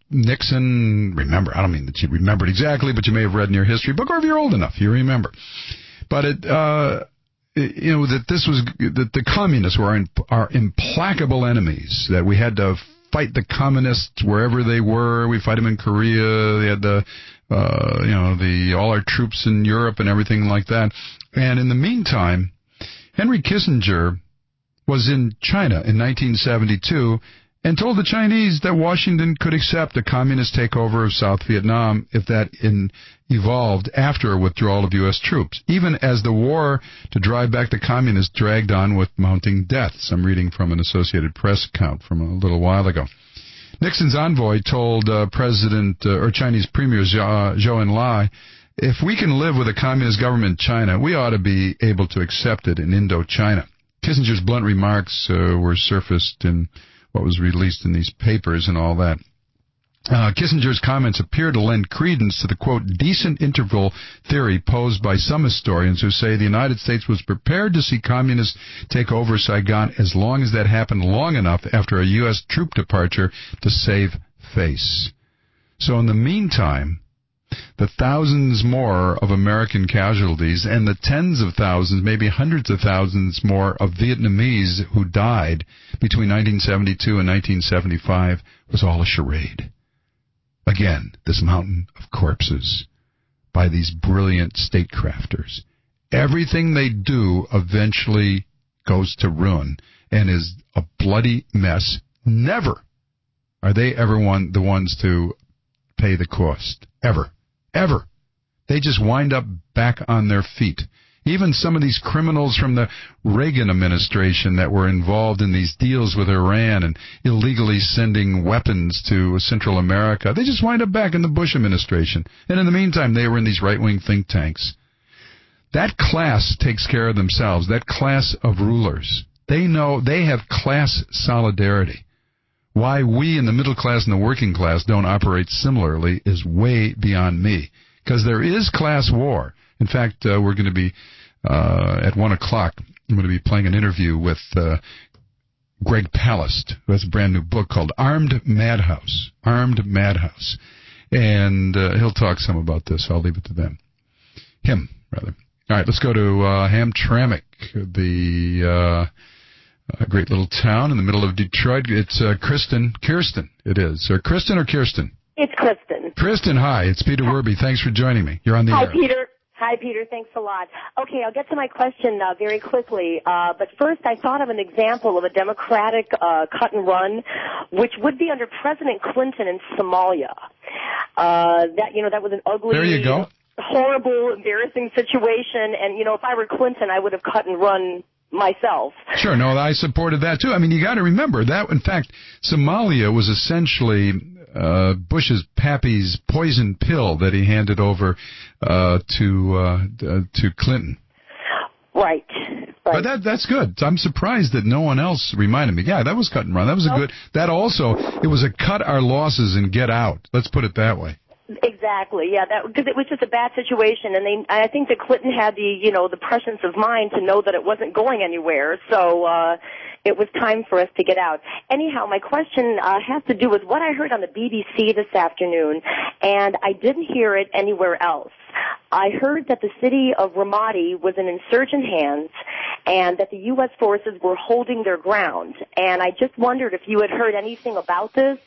Nixon, remember, I don't mean that you remembered exactly, but you may have read in your history book, or if you're old enough, you remember. But it, uh, you know, that this was, that the communists were our implacable enemies, that we had to fight the communists wherever they were. We fight them in Korea. They had the, uh, you know, the, all our troops in Europe and everything like that. And in the meantime, Henry Kissinger was in China in nineteen seventy-two and told the Chinese that Washington could accept a communist takeover of South Vietnam if that in, evolved after a withdrawal of U S troops, even as the war to drive back the communists dragged on with mounting deaths. I'm reading from an Associated Press account from a little while ago. Nixon's envoy told uh, President uh, or Chinese Premier Zhou, Zhou Enlai, if we can live with a communist government in China, we ought to be able to accept it in Indochina. Kissinger's blunt remarks uh, were surfaced in what was released in these papers and all that. Uh, Kissinger's comments appear to lend credence to the, quote, decent interval theory posed by some historians who say the United States was prepared to see communists take over Saigon as long as that happened long enough after a U S troop departure to save face. So in the meantime, the thousands more of American casualties and the tens of thousands, maybe hundreds of thousands more of Vietnamese who died between nineteen seventy-two and nineteen seventy-five was all a charade. Again, this mountain of corpses by these brilliant statecrafters. Everything they do eventually goes to ruin and is a bloody mess. Never are they ever one, the ones to pay the cost. Ever. Ever. They just wind up back on their feet. Even some of these criminals from the Reagan administration that were involved in these deals with Iran and illegally sending weapons to Central America, they just wind up back in the Bush administration. And in the meantime, they were in these right-wing think tanks. That class takes care of themselves, that class of rulers. They know they have class solidarity. Why we in the middle class and the working class don't operate similarly is way beyond me. Because there is class war. In fact, uh, we're going to be, uh, at one o'clock, I'm going to be playing an interview with uh, Greg Palast, who has a brand new book called Armed Madhouse. Armed Madhouse. And uh, he'll talk some about this. I'll leave it to them. Him, rather. All right, let's go to uh, Hamtramck, the... Uh, A great little town in the middle of Detroit. It's uh, Kristen. Kirsten, it is. Or Kristen or Kirsten? It's Kristen. Kristen, hi. It's Peter Werby. Thanks for joining me. You're on the hi, air. Hi, Peter. Hi, Peter. Thanks a lot. Okay, I'll get to my question uh, very quickly. Uh, but first, I thought of an example of a Democratic uh, cut and run, which would be under President Clinton in Somalia. Uh, that, you know, that was an ugly... There you go. Horrible, embarrassing situation. And, you know, if I were Clinton, I would have cut and run myself. Sure, no, I supported that too. I mean, you got to remember that, in fact, Somalia was essentially uh, Bush's pappy's poison pill that he handed over uh, to uh, to Clinton. Right. Right. But that that's good. I'm surprised that no one else reminded me. Yeah, that was cut and run. That was a good. That also, it was a cut our losses and get out. Let's put it that way. Exactly, yeah, that because it was just a bad situation, and they, I think that Clinton had the, you know, the presence of mind to know that it wasn't going anywhere, so uh, it was time for us to get out. Anyhow, my question uh, has to do with what I heard on the B B C this afternoon, and I didn't hear it anywhere else. I heard that the city of Ramadi was in insurgent hands, and that the U S forces were holding their ground, and I just wondered if you had heard anything about this.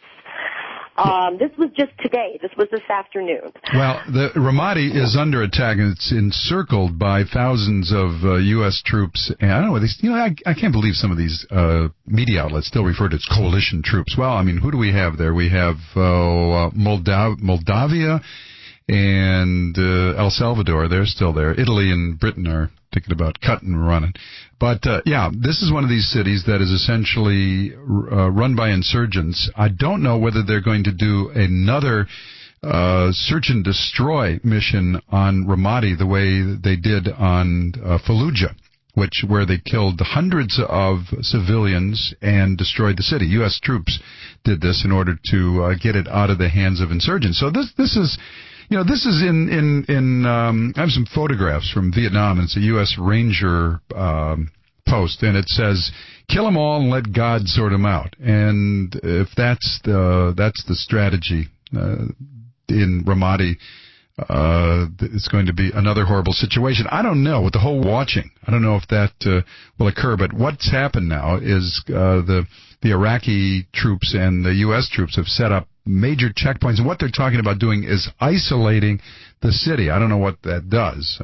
Um, this was just today. This was this afternoon. Well, the Ramadi is under attack, and it's encircled by thousands of uh, U S troops. And I don't know, they, you know, I, I can't believe some of these uh, media outlets still refer to it as coalition troops. Well, I mean, who do we have there? We have uh, uh, Moldav- Moldavia and uh, El Salvador. They're still there. Italy and Britain are thinking about cutting and running. But, uh, yeah, this is one of these cities that is essentially uh, run by insurgents. I don't know whether they're going to do another uh, search and destroy mission on Ramadi the way they did on uh, Fallujah, which where they killed hundreds of civilians and destroyed the city. U S troops did this in order to uh, get it out of the hands of insurgents. So this this is... You know, this is in, in, in, um, I have some photographs from Vietnam. It's a U S Ranger, um, post, and it says, "Kill them all and let God sort them out." And if that's the that's the strategy uh, in Ramadi, uh, it's going to be another horrible situation. I don't know with the whole watching. I don't know if that uh, will occur. But what's happened now is uh, the the Iraqi troops and the U S troops have set up major checkpoints, and what they're talking about doing is isolating the city. I don't know what that does.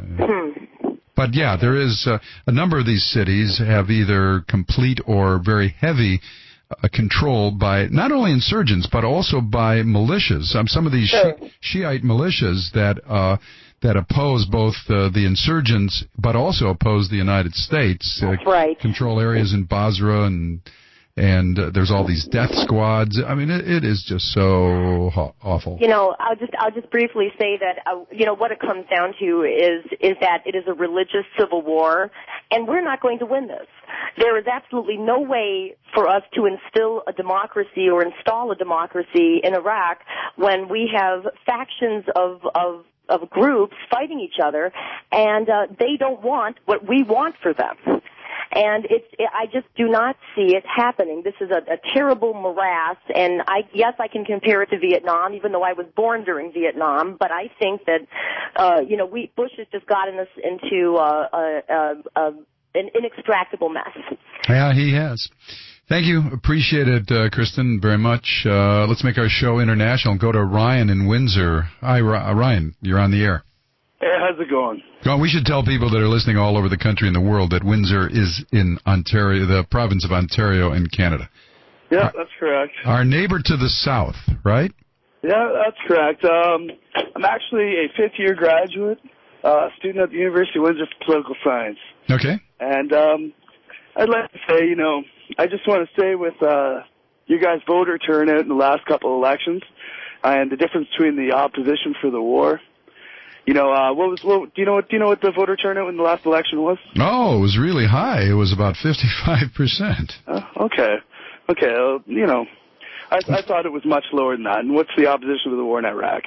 But yeah, there is uh, a number of these cities have either complete or very heavy uh, control by not only insurgents but also by militias. Um, some of these sure. Shi- Shiite militias that uh, that oppose both uh, the insurgents but also oppose the United States. Uh, right. Control areas in Basra and. And uh, there's all these death squads. I mean, it, it is just so ho- awful. You know, I'll just I'll just briefly say that uh, you know what it comes down to is is that it is a religious civil war, and we're not going to win this. There is absolutely no way for us to instill a democracy or install a democracy in Iraq when we have factions of of of groups fighting each other, and uh, they don't want what we want for them. And it's, it, I just do not see it happening. This is a, a terrible morass, and I, yes, I can compare it to Vietnam, even though I was born during Vietnam, but I think that, uh, you know, we, Bush has just gotten us into uh, a, a, a, an inextractable mess. Yeah, he has. Thank you. Appreciate it, uh, Kristen, very much. Uh, let's make our show international. Go to Ryan in Windsor. Hi, Ryan. You're on the air. Hey, how's it going? Well, we should tell people that are listening all over the country and the world that Windsor is in Ontario, the province of Ontario in Canada. Yeah, our, that's correct. Our neighbor to the south, right? Yeah, that's correct. Um, I'm actually a fifth-year graduate, uh, student at the University of Windsor for political science. Okay. And um, I'd like to say, you know, I just want to say with uh, you guys' voter turnout in the last couple of elections and the difference between the opposition for the war. You know, uh, what was, what, do you know what, do you know what the voter turnout in the last election was? Oh, it was really high. It was about fifty-five percent. Uh, okay. Okay, uh, you know, I, I thought it was much lower than that. And what's the opposition to the war in Iraq?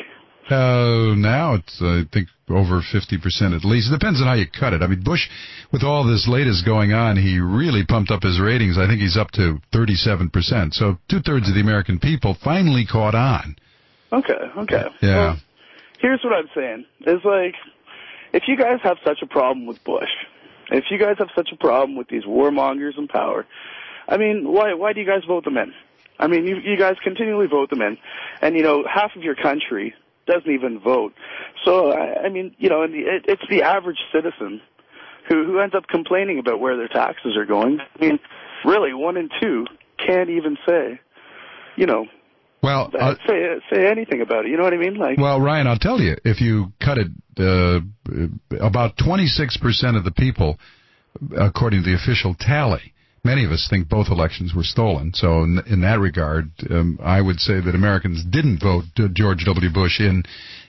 Uh, now it's, uh, I think, over fifty percent at least. It depends on how you cut it. I mean, Bush, with all this latest going on, he really pumped up his ratings. I think he's up to thirty-seven percent. So two-thirds of the American people finally caught on. Okay, okay. Yeah. Well, here's what I'm saying. It's like, if you guys have such a problem with Bush, if you guys have such a problem with these warmongers in power, I mean, why why do you guys vote them in? I mean, you, you guys continually vote them in. And, you know, half of your country doesn't even vote. So, I, I mean, you know, and the, it, it's the average citizen who, who ends up complaining about where their taxes are going. I mean, really, one in two can't even say, you know, Well, uh, say say anything about it. You know what I mean? Like, well, Ryan, I'll tell you, if you cut it, uh, about twenty-six percent of the people, according to the official tally, many of us think both elections were stolen. So in, in that regard, um, I would say that Americans didn't vote George W. Bush in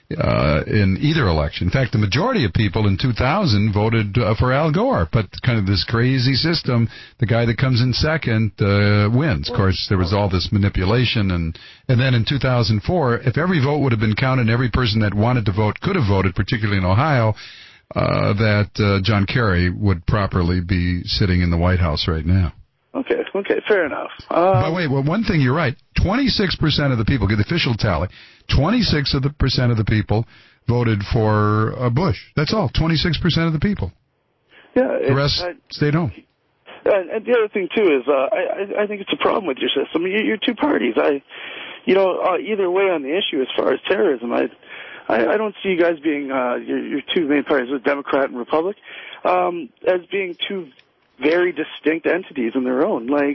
uh, in either election. In fact, the majority of people in two thousand voted uh, for Al Gore, but kind of this crazy system, the guy that comes in second uh, wins. Of course, there was all this manipulation, and and then in two thousand four, if every vote would have been counted, every person that wanted to vote could have voted, particularly in Ohio, uh, that uh, John Kerry would properly be sitting in the White House right now. Okay, okay, fair enough. Um, but wait, well, one thing you're right. twenty-six percent of the people, get the official tally, twenty-six of the percent of the people voted for uh, Bush. That's all, twenty-six percent of the people. Yeah. The rest I, stayed home. And, and the other thing, too, is uh, I, I think it's a problem with your system. You, you're two parties. I, you know, uh, either way on the issue as far as terrorism, I, I, I don't see you guys being, uh, your, your two main parties, the Democrat and Republic, um, as being two very distinct entities in their own. Like,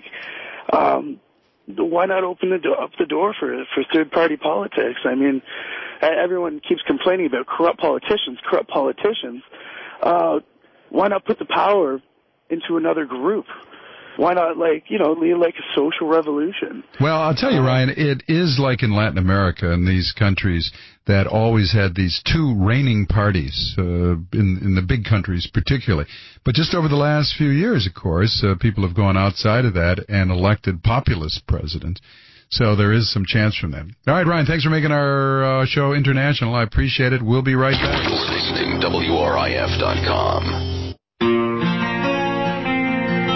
um, why not open the do- up the door for for third party politics? I mean, everyone keeps complaining about corrupt politicians, corrupt politicians. Uh, why not put the power into another group? Why not, like, you know, lead like a social revolution? Well, I'll tell you, Ryan, it is like in Latin America and these countries that always had these two reigning parties, uh, in, in the big countries particularly. But just over the last few years, of course, uh, people have gone outside of that and elected populist presidents. So there is some chance from them. All right, Ryan, thanks for making our uh, show international. I appreciate it. We'll be right back. You're listening to W R I F dot com.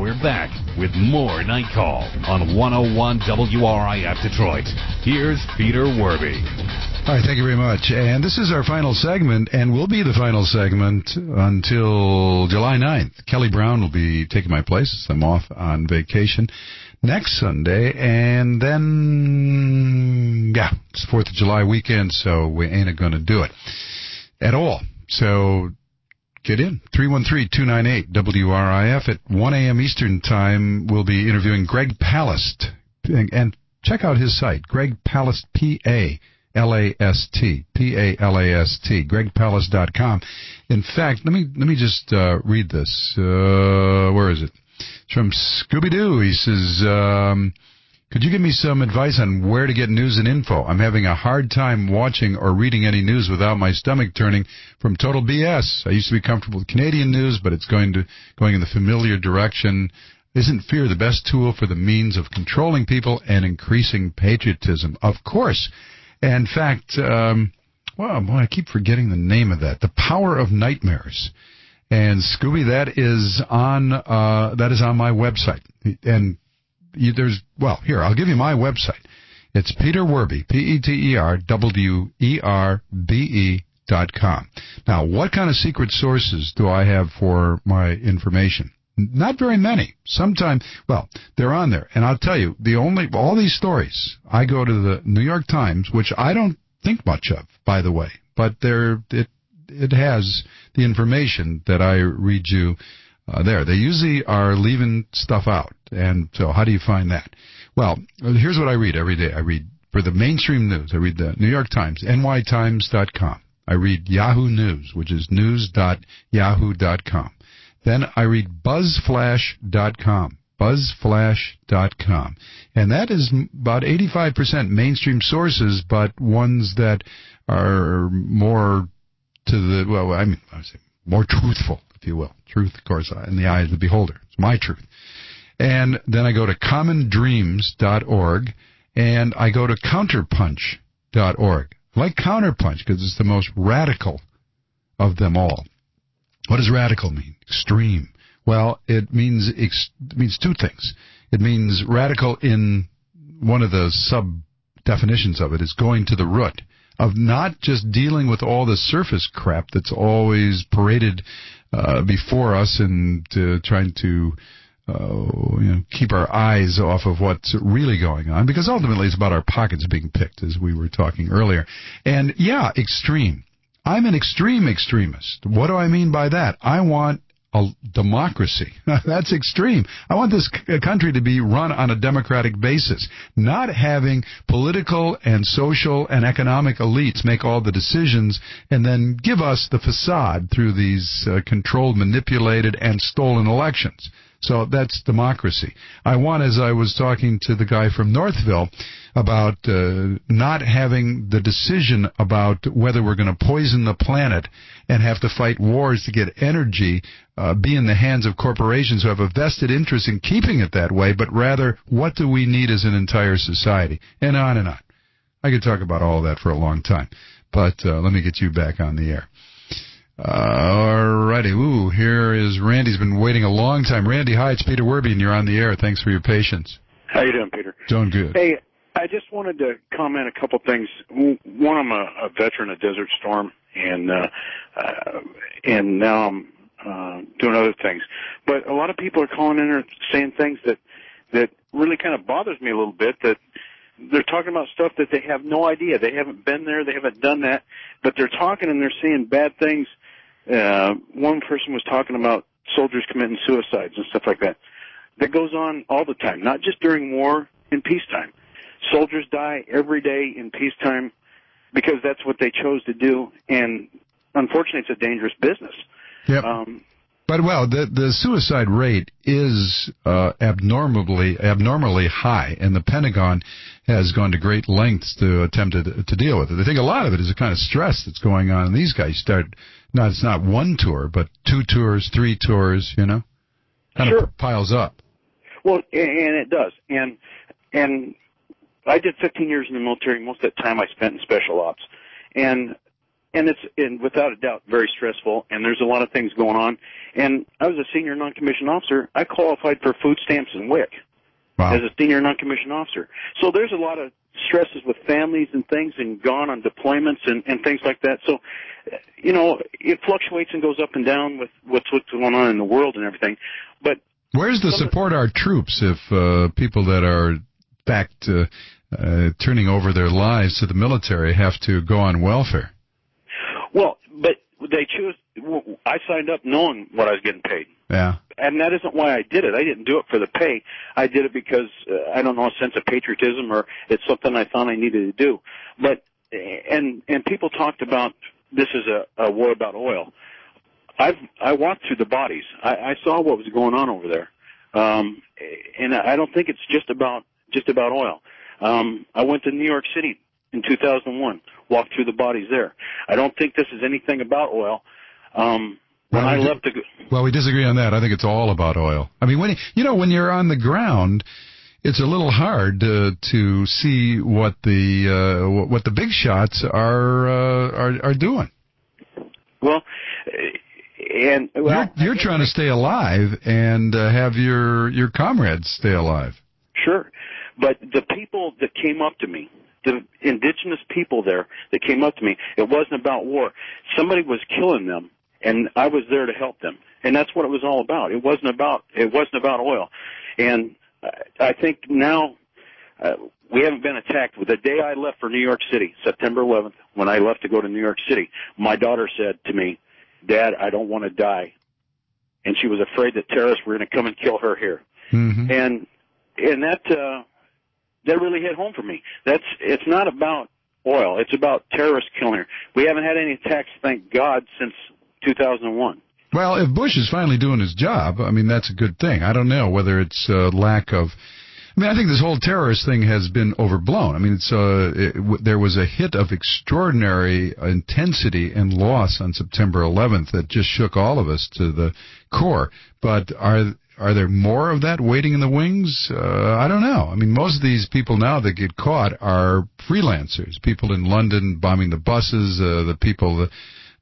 We're back with more Night Call on one oh one W R I F Detroit. Here's Peter Werby. All right, thank you very much. And this is our final segment, and will be the final segment until July ninth. Kelly Brown will be taking my place. I'm off on vacation next Sunday, and then, yeah, it's fourth of July weekend, so we ain't going to do it at all. So get in. three one three, two nine eight, W R I F. At one a.m. Eastern Time, we'll be interviewing Greg Palast. And check out his site, Greg Palast, P A L A S T, P A L A S T, greg palast dot com. In fact, let me let me just uh, read this. Uh, where is it? It's from Scooby-Doo. He says, um, could you give me some advice on where to get news and info? I'm having a hard time watching or reading any news without my stomach turning from total B S. I used to be comfortable with Canadian news, but it's going to going in the familiar direction. Isn't fear the best tool for the means of controlling people and increasing patriotism? Of course. In fact, um, well, boy, I keep forgetting the name of that. The Power of Nightmares. And Scooby, that is on uh, that is on my website. And you, there's well, here I'll give you my website. It's Peter Werby, P E T E R W E R B E dot com. Now, what kind of secret sources do I have for my information? Not very many. Sometimes, well, they're on there. And I'll tell you, the only, all these stories, I go to the New York Times, which I don't think much of, by the way, but there, it, it has the information that I read you uh, there. They usually are leaving stuff out. And so how do you find that? Well, here's what I read every day. I read, for the mainstream news, I read the New York Times, N Y Times dot com. I read Yahoo News, which is news dot yahoo dot com. Then I read buzzflash dot com, buzzflash dot com. And that is about eighty-five percent mainstream sources, but ones that are more to the, well, I mean, I would say more truthful, if you will. Truth, of course, in the eye of the beholder. It's my truth. And then I go to common dreams dot org, and I go to counterpunch dot org. I like Counterpunch because it's the most radical of them all. What does radical mean? Extreme. Well, it means ex- it means two things. It means radical in one of the sub-definitions of it is going to the root of not just dealing with all the surface crap that's always paraded uh, before us and uh, trying to uh, you know, keep our eyes off of what's really going on, because ultimately it's about our pockets being picked, as we were talking earlier. And, yeah, extreme. I'm an extreme extremist. What do I mean by that? I want a democracy. That's extreme. I want this c- country to be run on a democratic basis, not having political and social and economic elites make all the decisions and then give us the facade through these uh, controlled, manipulated, and stolen elections. So that's democracy. I want, as I was talking to the guy from Northville about uh, not having the decision about whether we're going to poison the planet and have to fight wars to get energy uh, be in the hands of corporations who have a vested interest in keeping it that way, but rather what do we need as an entire society, and on and on. I could talk about all of that for a long time, but uh, let me get you back on the air. Uh, all righty. Ooh, here is Randy's been waiting a long time. Randy, hi, it's Peter Werby, and you're on the air. Thanks for your patience. How you doing, Peter? Doing good. Hey, I just wanted to comment a couple things. One, I'm a, a veteran of Desert Storm, and uh, uh, and now I'm uh, doing other things. But a lot of people are calling in and saying things that that really kind of bothers me a little bit, that they're talking about stuff that they have no idea. They haven't been there. They haven't done that. But they're talking and they're saying bad things. Uh, one person was talking about soldiers committing suicides and stuff like that. That goes on all the time, not just during war, in peacetime. Soldiers die every day in peacetime because that's what they chose to do. And unfortunately, it's a dangerous business. Yep. Um, But, well, the the suicide rate is uh, abnormally abnormally high, and the Pentagon has gone to great lengths to attempt to, to deal with it. I think a lot of it is the kind of stress that's going on. And these guys start, not it's not one tour, but two tours, three tours, you know, kind sure. of piles up. Well, and it does. And and I did fifteen years in the military. Most of that time I spent in special ops. And and it's and without a doubt very stressful. And there's a lot of things going on. And I was a senior non-commissioned officer. I qualified for food stamps and W I C wow. as a senior non-commissioned officer. So there's a lot of stresses with families and things, and gone on deployments and, and things like that. So, you know, it fluctuates and goes up and down with what's what's going on in the world and everything. But where's the support our troops if uh, people that are back to uh, turning over their lives to the military have to go on welfare? Well, but they choose. I signed up knowing what I was getting paid. Yeah. And that isn't why I did it. I didn't do it for the pay. I did it because, uh, I don't know, a sense of patriotism, or it's something I thought I needed to do. But, and, and people talked about this is a, a war about oil. I've, I walked through the bodies. I, I saw what was going on over there. Um, and I don't think it's just about, just about oil. Um, I went to New York City in two thousand one, walked through the bodies there. I don't think this is anything about oil. Um, When well, I we left, the... well, we disagree on that. I think it's all about oil. I mean, when you know, when you're on the ground, it's a little hard uh, to see what the uh, what the big shots are uh, are, are doing. Well, and well, you're, you're trying to stay alive and uh, have your your comrades stay alive. Sure, but the people that came up to me, the indigenous people there that came up to me, it wasn't about war. Somebody was killing them. And I was there to help them, and that's what it was all about. It wasn't about it wasn't about oil, and I think now uh, we haven't been attacked. The day I left for New York City, September eleventh, when I left to go to New York City, my daughter said to me, "Dad, I don't want to die," and she was afraid that terrorists were going to come and kill her here, mm-hmm. and and that uh, that really hit home for me. That's it's not about oil; it's about terrorists killing her. We haven't had any attacks, thank God, since two thousand one. Well, if Bush is finally doing his job, I mean, that's a good thing. I don't know whether it's uh, lack of... I mean, I think this whole terrorist thing has been overblown. I mean, it's uh, it, w- there was a hit of extraordinary intensity and loss on September eleventh that just shook all of us to the core. But are are there more of that waiting in the wings? Uh, I don't know. I mean, most of these people now that get caught are freelancers, people in London bombing the buses, uh, the people... that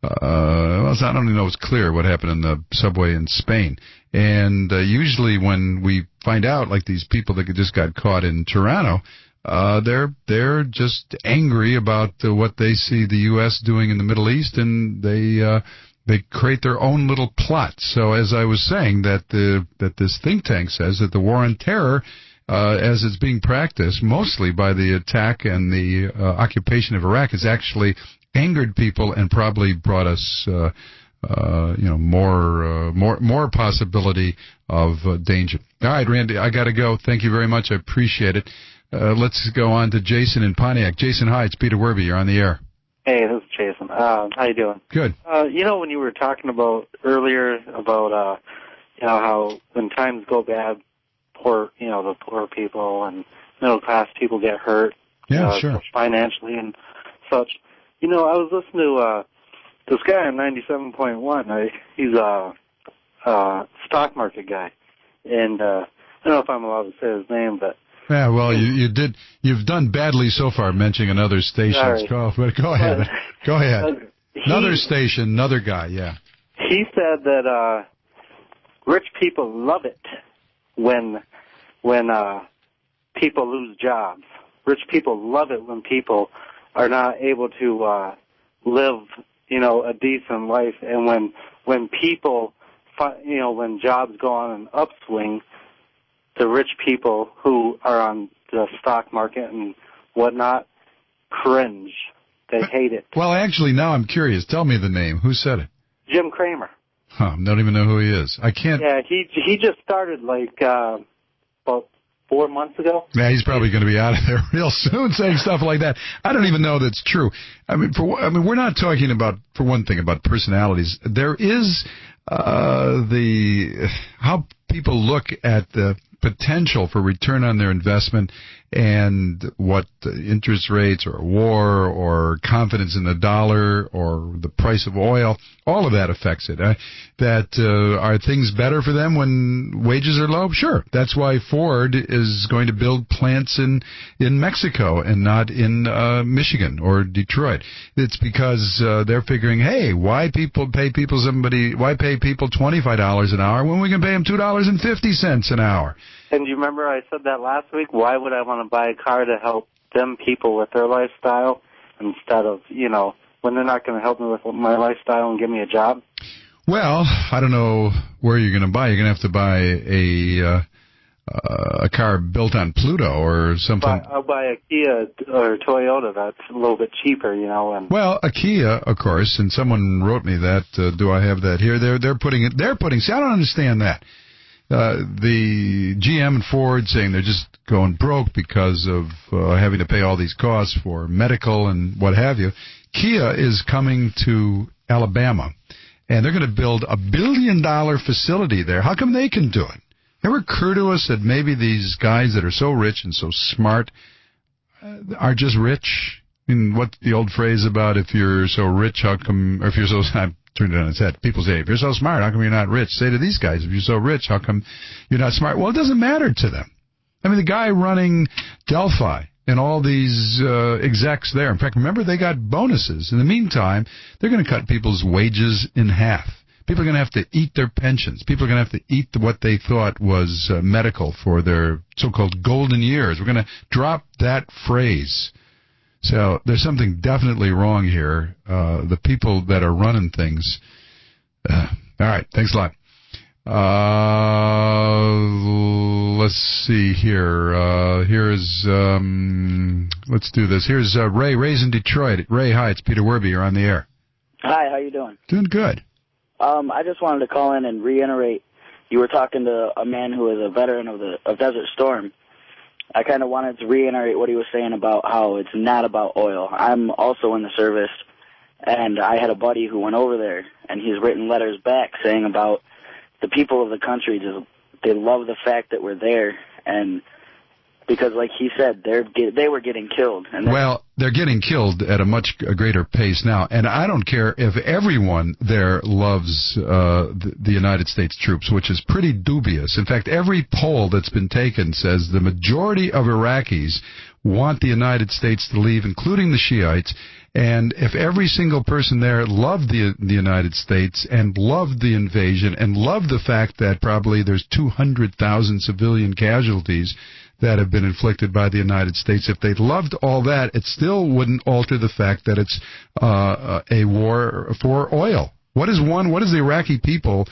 Uh, well, I don't even know if it's clear what happened in the subway in Spain. And uh, usually when we find out, like these people that just got caught in Toronto, uh, they're they're just angry about uh, what they see the U S doing in the Middle East, and they uh, they create their own little plot. So as I was saying, that the that this think tank says that the war on terror, uh, as it's being practiced mostly by the attack and the uh, occupation of Iraq, is actually angered people and probably brought us, uh, uh, you know, more, uh, more, more possibility of uh, danger. All right, Randy, I got to go. Thank you very much. I appreciate it. Uh, let's go on to Jason in Pontiac. Jason, hi, it's Peter Werby. You're on the air. Hey, this is Jason. Uh, how you doing? Good. Uh, you know, when you were talking about earlier about, uh, you know, how when times go bad, poor, you know, the poor people and middle class people get hurt. Yeah, uh, sure. Financially and such. You know, I was listening to uh, this guy on ninety-seven point one. I, he's a, a stock market guy, and uh, I don't know if I'm allowed to say his name, but yeah, well, you, you did. You've done badly so far mentioning another station's call, but go ahead. Go ahead. He, another station, another guy. Yeah. He said that uh, rich people love it when when uh, people lose jobs. Rich people love it when people are not able to uh, live, you know, a decent life, and when when people, you know, when jobs go on an upswing, the rich people who are on the stock market and whatnot cringe. They hate it. Well, actually, now I'm curious. Tell me the name. Who said it? Jim Cramer. Huh, don't even know who he is. I can't. Yeah, he he just started like uh, about four months ago. Yeah, he's probably going to be out of there real soon saying stuff like that. I don't even know that's true. I mean, for I mean, we're not talking about, for one thing, about personalities. There is uh, the how people look at the potential for return on their investment and what the interest rates or war or confidence in the dollar or the price of oil, all of that affects it. Uh, that uh, are things better for them when wages are low? Sure. That's why Ford is going to build plants in, in Mexico and not in uh, Michigan or Detroit. It's because uh, they're figuring, hey, why people pay people somebody why pay people twenty-five dollars an hour when we can pay them two dollars and fifty cents an hour? And you remember I said that last week? Why would I want to buy a car to help them people with their lifestyle instead of, you know, when they're not going to help me with my lifestyle and give me a job? Well, I don't know where you're going to buy. You're going to have to buy a uh, uh, a car built on Pluto or something. Buy, I'll buy a Kia or a Toyota that's a little bit cheaper, you know. And well, a Kia, of course, and someone wrote me that. Uh, do I have that here? They're they're putting it. They're putting. See, I don't understand that. Uh, the G M and Ford saying they're just going broke because of uh, having to pay all these costs for medical and what have you. Kia is coming to Alabama, and they're going to build a billion-dollar facility there. How come they can do it? Ever occur to us that maybe these guys that are so rich and so smart uh, are just rich? I mean, what's the old phrase about if you're so rich, how come, or if you're so, I turned it on its head. People say, if you're so smart, how come you're not rich? Say to these guys, if you're so rich, how come you're not smart? Well, it doesn't matter to them. I mean, the guy running Delphi and all these uh, execs there, in fact, remember, they got bonuses. In the meantime, they're going to cut people's wages in half. People are going to have to eat their pensions. People are going to have to eat what they thought was uh, medical for their so-called golden years. We're going to drop that phrase. So there's something definitely wrong here. Uh, the people that are running things. Uh, all right. Thanks a lot. Uh, let's see here. Uh, here's, um, let's do this. Here's uh, Ray. Ray's in Detroit. Ray, hi. It's Peter Werby. You're on the air. Hi. How you doing? Doing good. Um, I just wanted to call in and reiterate. You were talking to a man who is a veteran of the of Desert Storm. I kind of wanted to reiterate what he was saying about how it's not about oil. I'm also in the service, and I had a buddy who went over there, and he's written letters back saying about the people of the country, just they love the fact that we're there, and because, like he said, they're they were getting killed. And well, they're getting killed at a much greater pace now, and I don't care if everyone there loves uh, the, the United States troops, which is pretty dubious. In fact, every poll that's been taken says the majority of Iraqis want the United States to leave, including the Shiites. And if every single person there loved the the United States and loved the invasion and loved the fact that probably there's two hundred thousand civilian casualties that have been inflicted by the United States, if they loved all that, it still wouldn't alter the fact that it's uh, a war for oil. What is one? What does the Iraqi people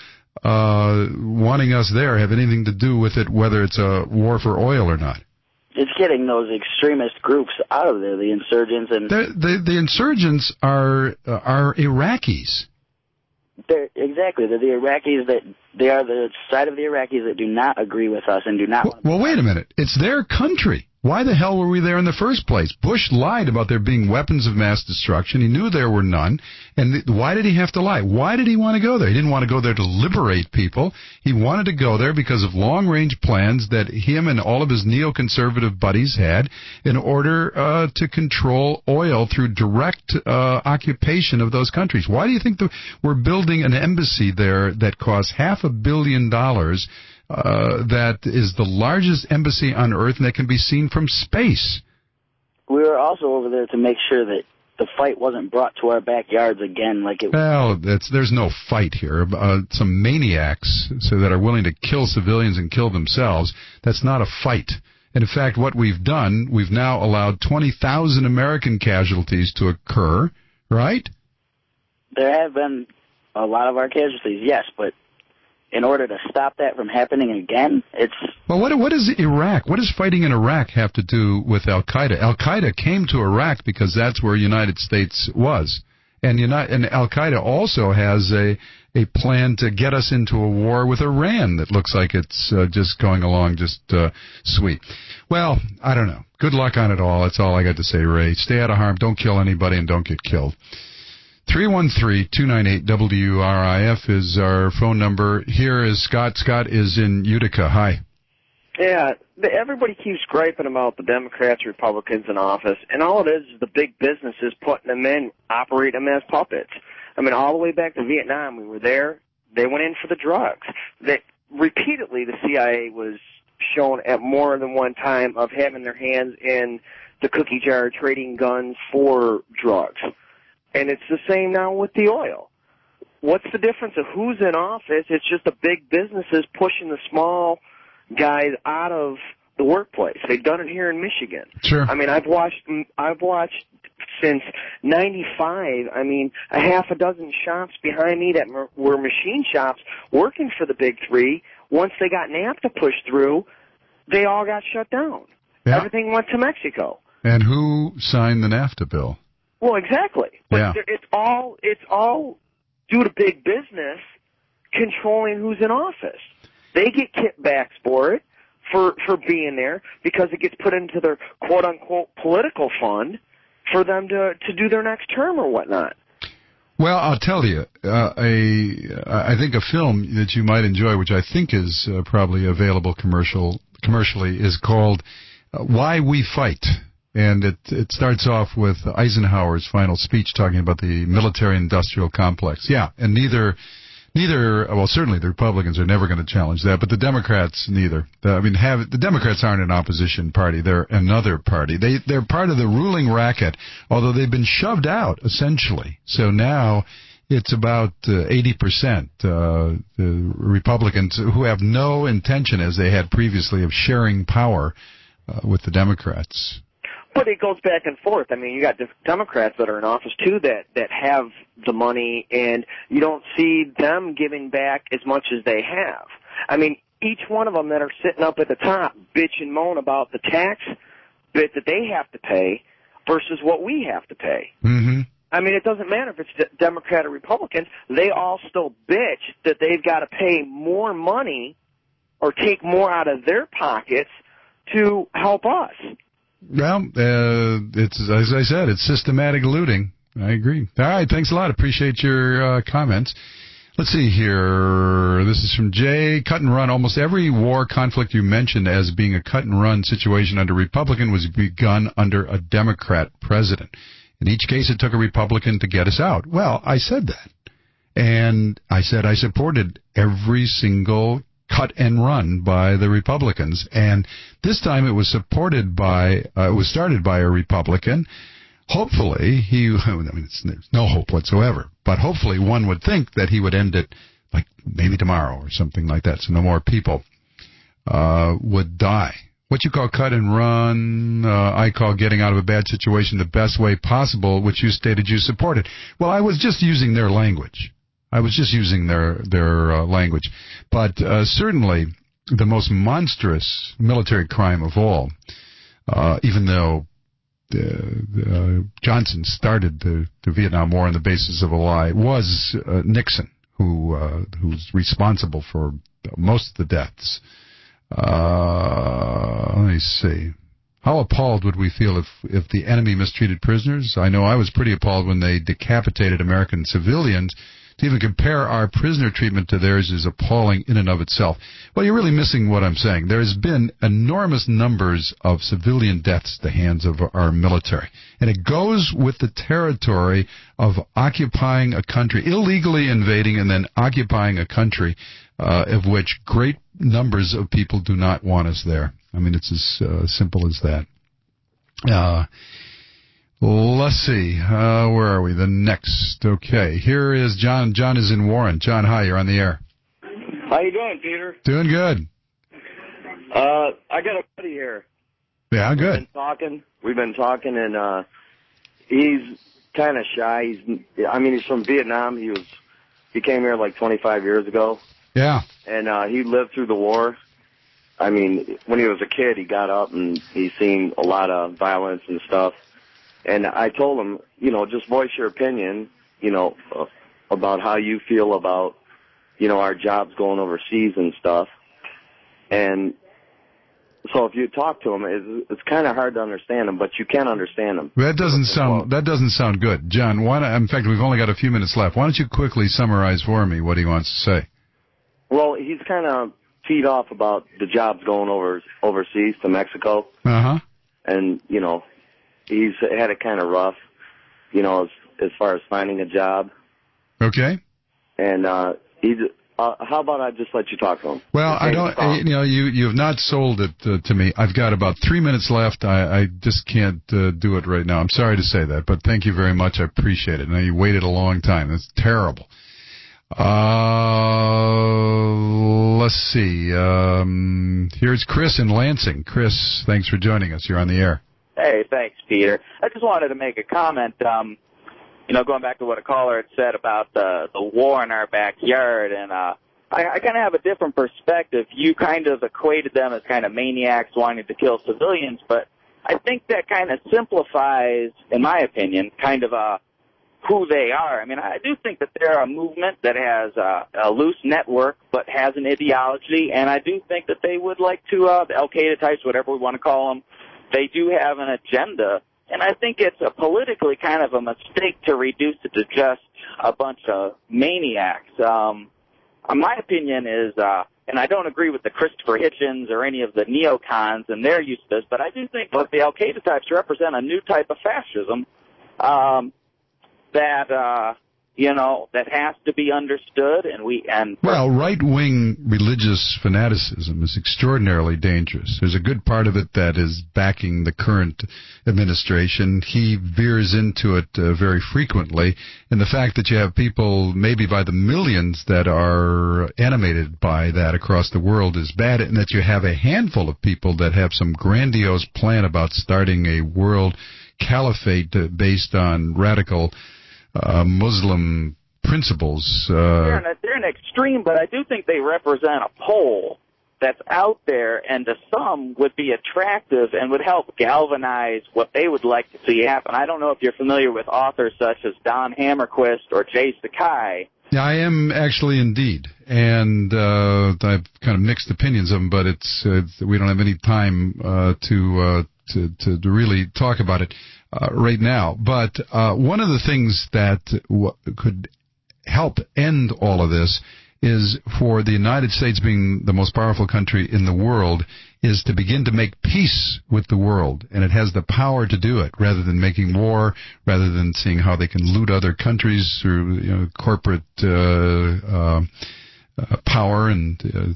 uh, wanting us there have anything to do with it, whether it's a war for oil or not? It's getting those extremist groups out of there, the insurgents and the the, the insurgents are uh, are Iraqis. They're, exactly, they're the Iraqis that they are the side of the Iraqis that do not agree with us and do not. Well, well wait a minute. It's their country. Why the hell were we there in the first place? Bush lied about there being weapons of mass destruction. He knew there were none. And th- why did he have to lie? Why did he want to go there? He didn't want to go there to liberate people. He wanted to go there because of long-range plans that him and all of his neoconservative buddies had in order uh, to control oil through direct uh, occupation of those countries. Why do you think the, we're building an embassy there that costs half a billion dollars? Uh, that is the largest embassy on Earth, and that can be seen from space. We were also over there to make sure that the fight wasn't brought to our backyards again. Like it. Well, that's, there's no fight here. Uh, some maniacs so that are willing to kill civilians and kill themselves. That's not a fight. And in fact, what we've done, we've now allowed twenty thousand American casualties to occur, right? There have been a lot of our casualties, yes, but in order to stop that from happening again, it's... Well, what, what does Iraq, what does fighting in Iraq have to do with Al-Qaeda? Al-Qaeda came to Iraq because that's where United States was. And, United, and Al-Qaeda also has a, a plan to get us into a war with Iran that looks like it's uh, just going along just uh, sweet. Well, I don't know. Good luck on it all. That's all I got to say, Ray. Stay out of harm. Don't kill anybody and don't get killed. three one three, two nine eight, W R I F is our phone number. Here is Scott. Scott is in Utica. Hi. Yeah, the, everybody keeps griping about the Democrats, Republicans in office, and all it is is the big businesses putting them in, operating them as puppets. I mean, all the way back to Vietnam, we were there. They went in for the drugs. They, repeatedly, the C I A was shown at more than one time of having their hands in the cookie jar, trading guns for drugs. And it's the same now with the oil. What's the difference of who's in office? It's just the big businesses pushing the small guys out of the workplace. They've done it here in Michigan. Sure. I mean, I've watched, I've watched since ninety-five, I mean, a half a dozen shops behind me that were machine shops working for the big three. Once they got NAFTA pushed through, they all got shut down. Yeah. Everything went to Mexico. And who signed the NAFTA bill? Well, exactly. But yeah. it's all it's all due to big business controlling who's in office. They get kickbacks for it, for for being there, because it gets put into their quote unquote political fund for them to to do their next term or whatnot. Well, I'll tell you, uh, a I think a film that you might enjoy, which I think is uh, probably available commercial commercially, is called uh, "Why We Fight." And it it starts off with Eisenhower's final speech talking about the military-industrial complex. Yeah, and neither, neither, well, certainly the Republicans are never going to challenge that, but the Democrats neither. The, I mean, have the Democrats aren't an opposition party; they're another party. They they're part of the ruling racket, although they've been shoved out essentially. So now it's about uh, eighty percent uh, the Republicans who have no intention, as they had previously, of sharing power uh, with the Democrats. But it goes back and forth. I mean, you got Democrats that are in office, too, that, that have the money, and you don't see them giving back as much as they have. I mean, each one of them that are sitting up at the top bitch and moan about the tax bit that they have to pay versus what we have to pay. Mm-hmm. I mean, it doesn't matter if it's Democrat or Republican. They all still bitch that they've got to pay more money or take more out of their pockets to help us. Well, uh, it's, as I said, it's systematic looting. I agree. All right, thanks a lot. Appreciate your uh, comments. Let's see here. This is from Jay. Cut and run. Almost every war conflict you mentioned as being a cut and run situation under Republican was begun under a Democrat president. In each case, it took a Republican to get us out. Well, I said that. And I said I supported every single cut and run by the Republicans. And this time it was supported by, uh, it was started by a Republican. Hopefully, he, I mean, it's, there's no hope whatsoever, but hopefully one would think that he would end it like maybe tomorrow or something like that, so no more people uh, would die. What you call cut and run, uh, I call getting out of a bad situation the best way possible, which you stated you supported. Well, I was just using their language. I was just using their their uh, language. But uh, certainly the most monstrous military crime of all, uh, even though uh, uh, Johnson started the, the Vietnam War on the basis of a lie, was uh, Nixon, who uh, who's responsible for most of the deaths. Uh, let me see. How appalled would we feel if, if the enemy mistreated prisoners? I know I was pretty appalled when they decapitated American civilians. To even compare our prisoner treatment to theirs is appalling in and of itself. Well, you're really missing what I'm saying. There has been enormous numbers of civilian deaths at the hands of our military. And it goes with the territory of occupying a country, illegally invading and then occupying a country uh, of which great numbers of people do not want us there. I mean, it's as uh, simple as that. Uh Let's see. Uh, where are we? The next. Okay. Here is John. John is in Warren. John, hi. You're on the air. How you doing, Peter? Doing good. Uh, I got a buddy here. Yeah, good. We've been talking. We've been talking, and uh, he's kind of shy. He's. I mean, he's from Vietnam. He was. He came here like twenty-five years ago. Yeah. And uh, he lived through the war. I mean, when he was a kid, he got up and he's seen a lot of violence and stuff. And I told him, you know, just voice your opinion, you know, uh, about how you feel about, you know, our jobs going overseas and stuff. And so if you talk to him, it's, it's kind of hard to understand him, but you can understand him. That doesn't sound that doesn't sound good, John. Why not, in fact, we've only got a few minutes left. Why don't you quickly summarize for me what he wants to say? Well, he's kind of feed off about the jobs going over overseas to Mexico. Uh-huh. And, you know, he's had it kind of rough, you know, as, as far as finding a job. Okay. And uh, he's, uh, how about I just let you talk to him? Well, I don't, you know, you, you have not sold it uh, to me. I've got about three minutes left. I, I just can't uh, do it right now. I'm sorry to say that, but thank you very much. I appreciate it. Now, you waited a long time. That's terrible. Uh, let's see. Um, here's Chris in Lansing. Chris, thanks for joining us. You're on the air. Hey, thanks, Peter. I just wanted to make a comment. Um, you know, going back to what a caller had said about the the war in our backyard, and uh, I, I kind of have a different perspective. You kind of equated them as kind of maniacs wanting to kill civilians, but I think that kind of simplifies, in my opinion, kind of uh, who they are. I mean, I do think that they're a movement that has uh, a loose network but has an ideology, and I do think that they would like to, uh, the Al-Qaeda types, whatever we want to call them, they do have an agenda. And I think it's a politically kind of a mistake to reduce it to just a bunch of maniacs. Um, my opinion is, uh, and I don't agree with the Christopher Hitchens or any of the neocons and their use of this, but I do think that the Al-Qaeda types represent a new type of fascism um, that, uh, you know, that has to be understood. And we and Well, right-wing religious fanaticism is extraordinarily dangerous. There's a good part of it that is backing the current administration. He veers into it uh, very frequently. And the fact that you have people, maybe by the millions, that are animated by that across the world is bad, and that you have a handful of people that have some grandiose plan about starting a world caliphate uh, based on radical Uh, Muslim principles. Uh, they're, an, they're an extreme, but I do think they represent a pole that's out there, and to some would be attractive and would help galvanize what they would like to see happen. I don't know if you're familiar with authors such as Don Hammerquist or Jay Sakai. Yeah, I am actually indeed, and uh, I've kind of mixed opinions of them, but it's uh, we don't have any time uh, to, uh, to to to really talk about it uh, right now. But uh, one of the things that w- could help end all of this is for the United States, being the most powerful country in the world, is to begin to make peace with the world. And it has the power to do it, rather than making war, rather than seeing how they can loot other countries through, you know, corporate uh, uh, uh, power. And uh,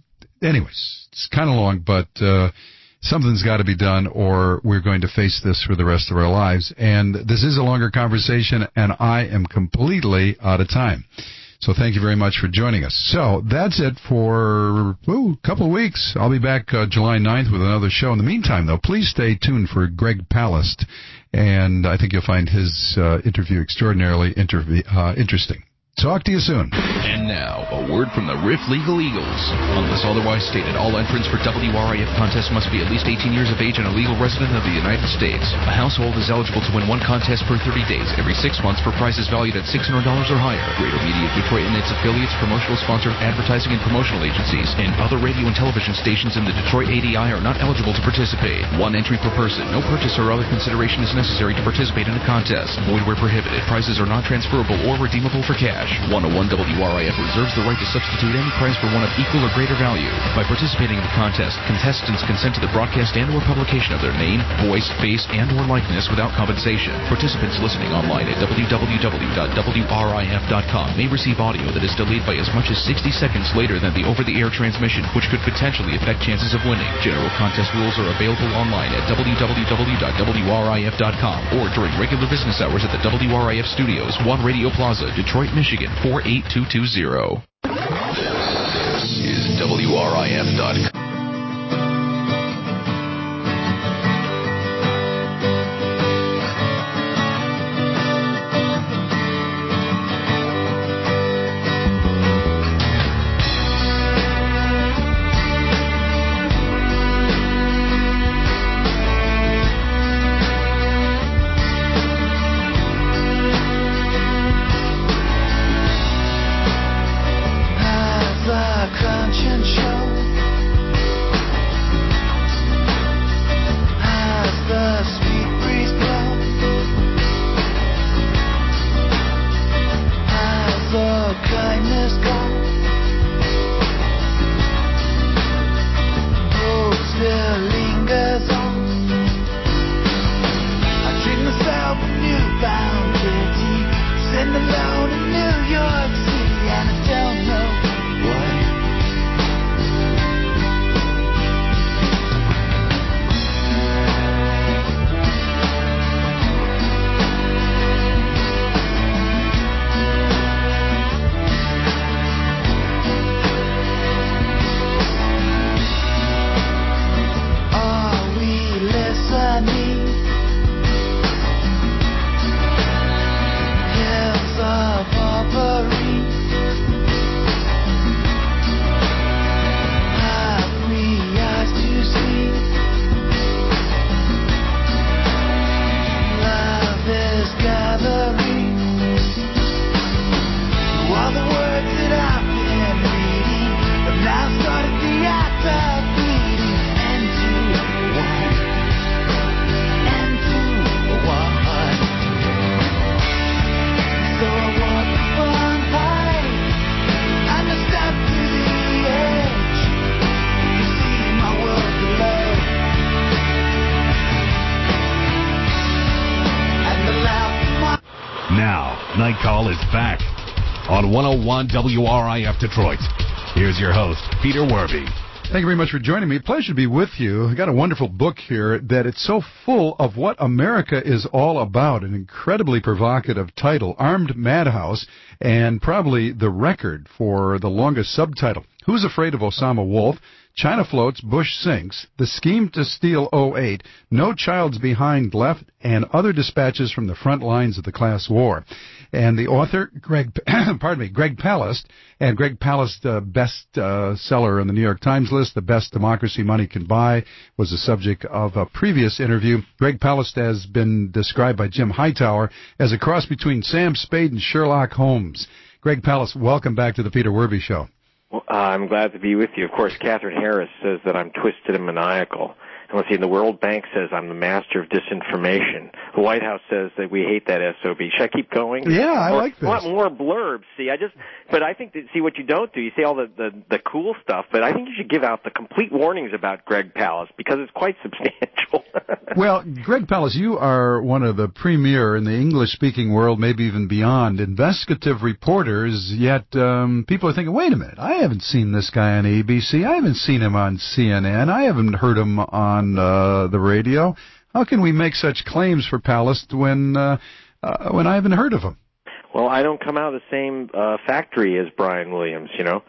anyways, it's kind of long, but uh, something's got to be done, or we're going to face this for the rest of our lives. And this is a longer conversation, and I am completely out of time. So thank you very much for joining us. So that's it for ooh, a couple of weeks. I'll be back uh, July ninth with another show. In the meantime, though, please stay tuned for Greg Palast, and I think you'll find his uh, interview extraordinarily interv- uh, interesting. Talk to you soon. And now, a word from the Riff Legal Eagles. Unless otherwise stated, all entrants for W R I F contests must be at least eighteen years of age and a legal resident of the United States. A household is eligible to win one contest per thirty days every six months for prizes valued at six hundred dollars or higher. Greater Media Detroit and its affiliates, promotional sponsors, advertising and promotional agencies, and other radio and television stations in the Detroit A D I are not eligible to participate. One entry per person. No purchase or other consideration is necessary to participate in a contest. Void where prohibited. Prizes are not transferable or redeemable for cash. one oh one W R I F reserves the right to substitute any prize for one of equal or greater value. By participating in the contest, contestants consent to the broadcast and or publication of their name, voice, face, and or likeness without compensation. Participants listening online at w w w dot w r i f dot com may receive audio that is delayed by as much as sixty seconds later than the over-the-air transmission, which could potentially affect chances of winning. General contest rules are available online at w w w dot w r i f dot com or during regular business hours at the W R I F Studios, One Radio Plaza, Detroit, Michigan, four eight two two zero. This is W R I F dot com. Crunch and choke. Night Call is back on one oh one W R I F Detroit. Here's your host, Peter Werby. Thank you very much for joining me. Pleasure to be with you. I got a wonderful book here that it's so full of what America is all about. An incredibly provocative title, Armed Madhouse, and probably the record for the longest subtitle. Who's Afraid of Osama Wolf? China Floats, Bush Sinks, The Scheme to Steal oh eight, No Child's Behind Left, and Other Dispatches from the Front Lines of the Class War. And the author, Greg, pardon me, Greg Palast, and Greg Palast, uh, best uh, seller on the New York Times list, The Best Democracy Money Can Buy, was the subject of a previous interview. Greg Palast has been described by Jim Hightower as a cross between Sam Spade and Sherlock Holmes. Greg Palast, welcome back to the Peter Werby Show. Well, uh, I'm glad to be with you. Of course, Catherine Harris says that I'm twisted and maniacal. And let's see, the World Bank says I'm the master of disinformation. The White House says that we hate that S O B. Should I keep going? Yeah, I or, like this. I want more blurbs. See, I just, but I think that, see what you don't do. You say all the, the, the cool stuff, but I think you should give out the complete warnings about Greg Palast because it's quite substantial. Well, Greg Palast, you are one of the premier in the English-speaking world, maybe even beyond, investigative reporters, yet um, people are thinking, wait a minute, I haven't seen this guy on A B C, I haven't seen him on C N N, I haven't heard him on uh, the radio. How can we make such claims for Palast when, uh, uh, when I haven't heard of him? Well, I don't come out of the same uh, factory as Brian Williams, you know.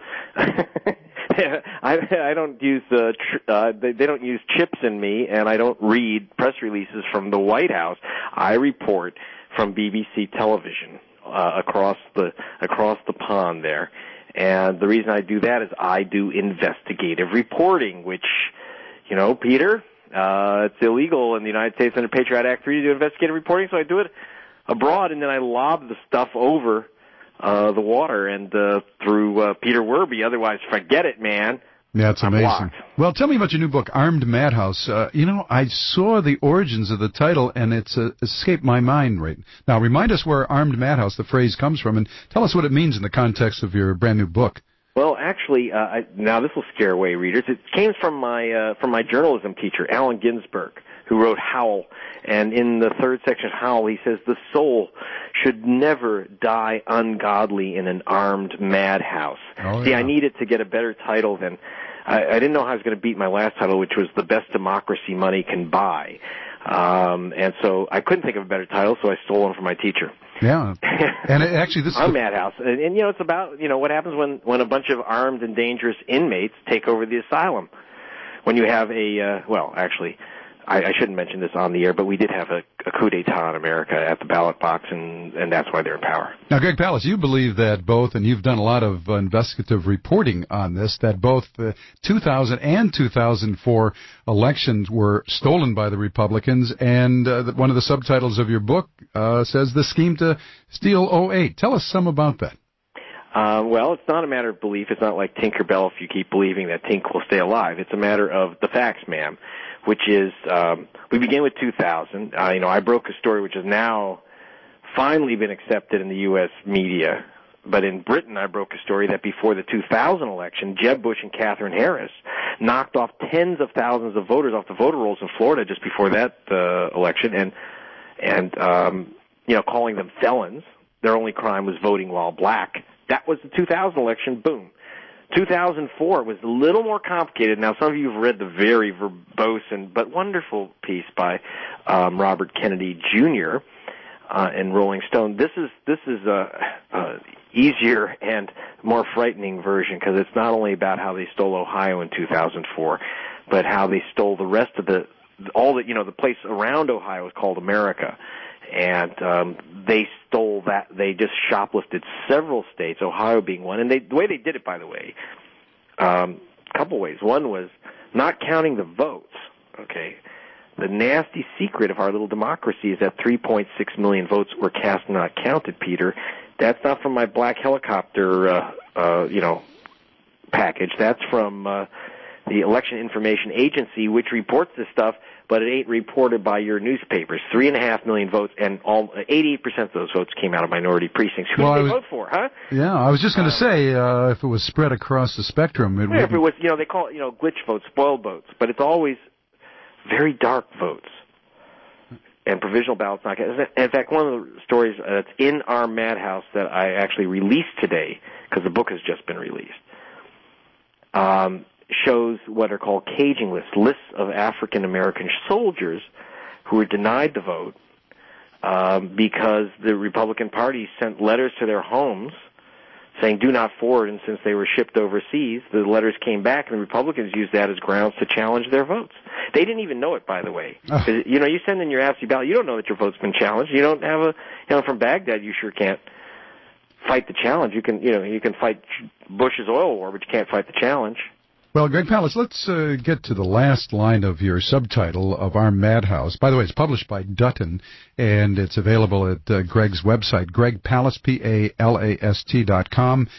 I, I don't use uh, tr- uh, they, they don't use chips in me, and I don't read press releases from the White House. I report from B B C television uh, across the across the pond there, and the reason I do that is I do investigative reporting, which, you know, Peter, uh, it's illegal in the United States under Patriot Act for you to do investigative reporting, so I do it abroad, and then I lob the stuff over uh the water and uh through uh, Peter Werby. Otherwise, forget it, man. Yeah, it's I'm amazing. blocked. Well, tell me about your new book, Armed Madhouse. Uh, you know, I saw the origins of the title, and it's uh, escaped my mind right now. Remind us where Armed Madhouse, the phrase, comes from, and tell us what it means in the context of your brand new book. Well, actually, uh, I, now this will scare away readers. It came from my uh, from my journalism teacher, Allen Ginsberg, who wrote Howl. And in the third section of Howl, he says, the soul should never die ungodly in an armed madhouse. Oh, See, yeah. I needed to get a better title than, I, I didn't know how I was going to beat my last title, which was The Best Democracy Money Can Buy. Um, and so I couldn't think of a better title, so I stole one from my teacher. Yeah. And it, actually, this is Our the... madhouse. And, and, you know, it's about, you know, what happens when, when a bunch of armed and dangerous inmates take over the asylum. When you have a, uh, well, actually, I, I shouldn't mention this on the air, but we did have a, a coup d'etat in America at the ballot box, and, and that's why they're in power. Now, Greg Palast, you believe that both, and you've done a lot of uh, investigative reporting on this, that both the two thousand and two thousand four elections were stolen by the Republicans, and uh, that one of the subtitles of your book uh, says the scheme to steal oh eight. Tell us some about that. Uh, well, it's not a matter of belief. It's not like Tinkerbell if you keep believing that Tink will stay alive. It's a matter of the facts, ma'am, which is um, we begin with two thousand. Uh, you know, I broke a story which has now finally been accepted in the U S media. But in Britain, I broke a story that before the two thousand election, Jeb Bush and Catherine Harris knocked off tens of thousands of voters off the voter rolls in Florida just before that uh, election, and and um, you know, calling them felons. Their only crime was voting while black. That was the two thousand election. Boom. two thousand four was a little more complicated. Now, some of you have read the very verbose and but wonderful piece by um, Robert Kennedy Junior Uh, in Rolling Stone. This is this is a, a easier and more frightening version because it's not only about how they stole Ohio in two thousand four, but how they stole the rest of the all the you know the place around Ohio is called America. And um, they stole that. They just shoplifted several states, Ohio being one. And they, the way they did it, by the way, um, a couple ways. One was not counting the votes. Okay, the nasty secret of our little democracy is that three point six million votes were cast and not counted. Peter, that's not from my black helicopter, uh, uh, you know, package. That's from uh, the Election Information Agency, which reports this stuff. But it ain't reported by your newspapers. Three and a half million votes, and all eighty-eight percent of those votes came out of minority precincts. Who well, did they was, vote for, huh? Yeah, I was just going to uh, say, uh, if it was spread across the spectrum, it yeah, would. If it was, you know, they call it, you know, glitch votes, spoiled votes, but it's always very dark votes. and provisional ballots not cast. In fact, one of the stories that's in our Madhouse that I actually released today, because the book has just been released, um, shows what are called caging lists, lists of African American soldiers who were denied the vote um, because the Republican Party sent letters to their homes saying do not forward, and since they were shipped overseas, the letters came back, and the Republicans used that as grounds to challenge their votes. They didn't even know it, by the way. Oh. You know, you send in your absentee ballot, you don't know that your vote's been challenged. You don't have a, you know, from Baghdad, you sure can't fight the challenge. You can, you know, you can fight Bush's oil war, but you can't fight the challenge. Well, Greg Palast, let's uh, get to the last line of your subtitle of Our Madhouse. By the way, it's published by Dutton, and it's available at uh, Greg's website, Greg Palast, P A L A S T dot com.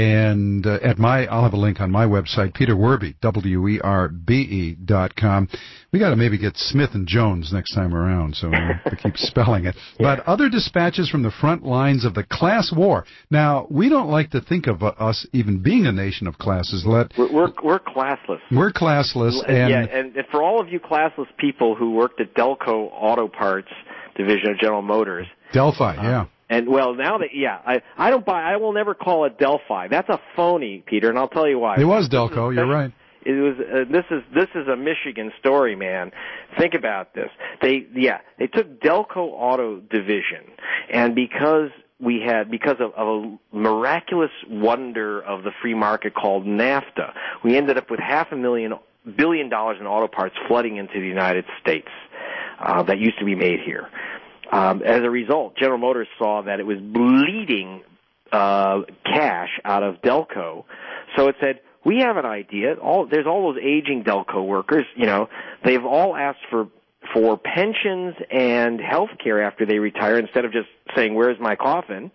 And uh, at my, I'll have a link on my website, Peter Werbe, W E R B E dot com. We got to maybe get Smith and Jones next time around, so we keep spelling it. Yeah. But other dispatches from the front lines of the class war. Now, we don't like to think of uh, us even being a nation of classes. Let we're we're, we're classless. We're classless, and yeah, and, and for all of you classless people who worked at Delco Auto Parts division of General Motors, Delphi, uh, yeah. And well, now that yeah, I I don't buy. I will never call it Delphi. That's a phony, Peter, and I'll tell you why. It was Delco. You're right. It was. Uh, this is this is a Michigan story, man. Think about this. They yeah, they took Delco Auto Division, and because we had because of, of a miraculous wonder of the free market called NAFTA, we ended up with half a million billion dollars in auto parts flooding into the United States uh, that used to be made here. Um, as a result, General Motors saw that it was bleeding uh, cash out of Delco, so it said, we have an idea. All, there's all those aging Delco workers, you know, they've all asked for for pensions and health care after they retire instead of just saying, where's my coffin?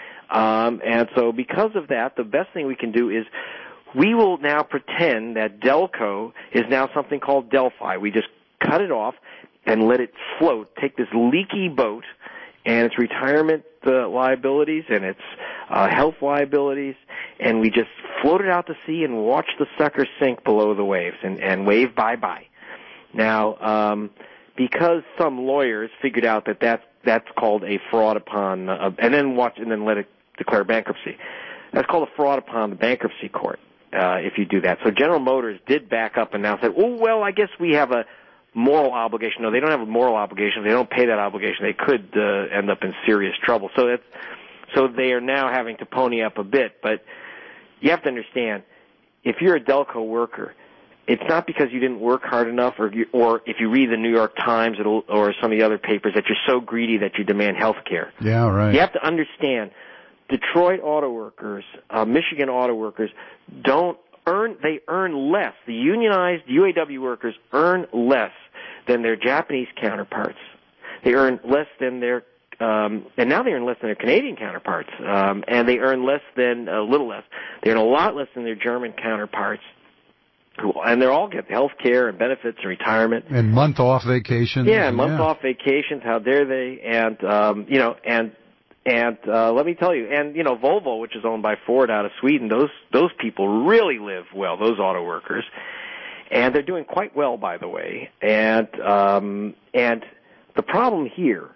Um, and so because of that, the best thing we can do is we will now pretend that Delco is now something called Delphi. We just cut it off and let it float, take this leaky boat and its retirement uh, liabilities and its uh, health liabilities, and we just float it out to sea and watch the sucker sink below the waves and, and wave bye-bye. Now, um, because some lawyers figured out that that's, that's called a fraud upon, uh, and then watch and then let it declare bankruptcy. That's called a fraud upon the bankruptcy court uh, if you do that. So General Motors did back up and now said, oh, well, I guess we have a moral obligation. No, they don't have a moral obligation. If they don't pay that obligation, they could uh, end up in serious trouble. So that's, so they are now having to pony up a bit. But you have to understand, if you're a Delco worker, it's not because you didn't work hard enough, or you, or if you read the New York Times or some of the other papers, that you're so greedy that you demand health care. Yeah, right. You have to understand, Detroit auto workers, uh, Michigan auto workers don't earn, they earn less. The unionized U A W workers earn less than their Japanese counterparts. They earn less than their, um, and now they earn less than their Canadian counterparts, um, and they earn less than, a little less. They earn a lot less than their German counterparts. Who, and they all get health care and benefits and retirement. And month off vacations. Yeah, month yeah. off vacations, how dare they? And, um, you know, and, and, uh, let me tell you, and, you know, Volvo, which is owned by Ford out of Sweden, those, those people really live well, those auto workers. And they're doing quite well, by the way. And, um, and the problem here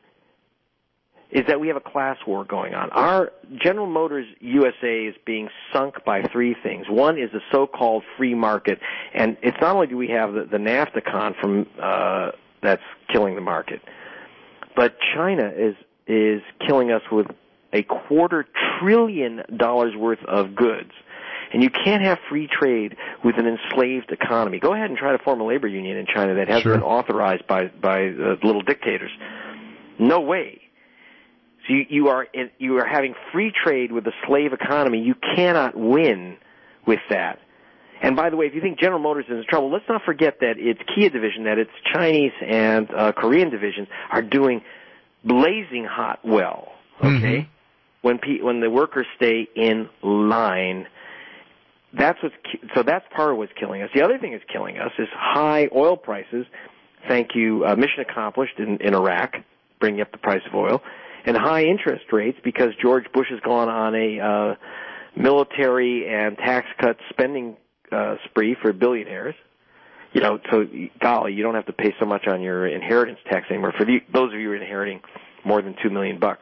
is that we have a class war going on. Our General Motors U S A is being sunk by three things. One is the so-called free market, and it's not only do we have the, the NAFTA con from uh, that's killing the market, but China is is killing us with a quarter trillion dollars worth of goods. And you can't have free trade with an enslaved economy. Go ahead and try to form a labor union in China that hasn't sure. been authorized by by uh, little dictators. No way. So you, you are in, you are having free trade with a slave economy. You cannot win with that. And by the way, if you think General Motors is in trouble, let's not forget that its Kia division, that its Chinese and uh, Korean divisions are doing blazing hot well. Okay, mm-hmm. when pe- when the workers stay in line. That's what's ki- so that's part of what's killing us. The other thing that's killing us is high oil prices. Thank you, uh, mission accomplished in, in Iraq, bringing up the price of oil, and high interest rates because George Bush has gone on a uh, military and tax cut spending uh, spree for billionaires. you know, so golly, you don't have to pay so much on your inheritance tax anymore. For the, those of you who are inheriting more than two million bucks,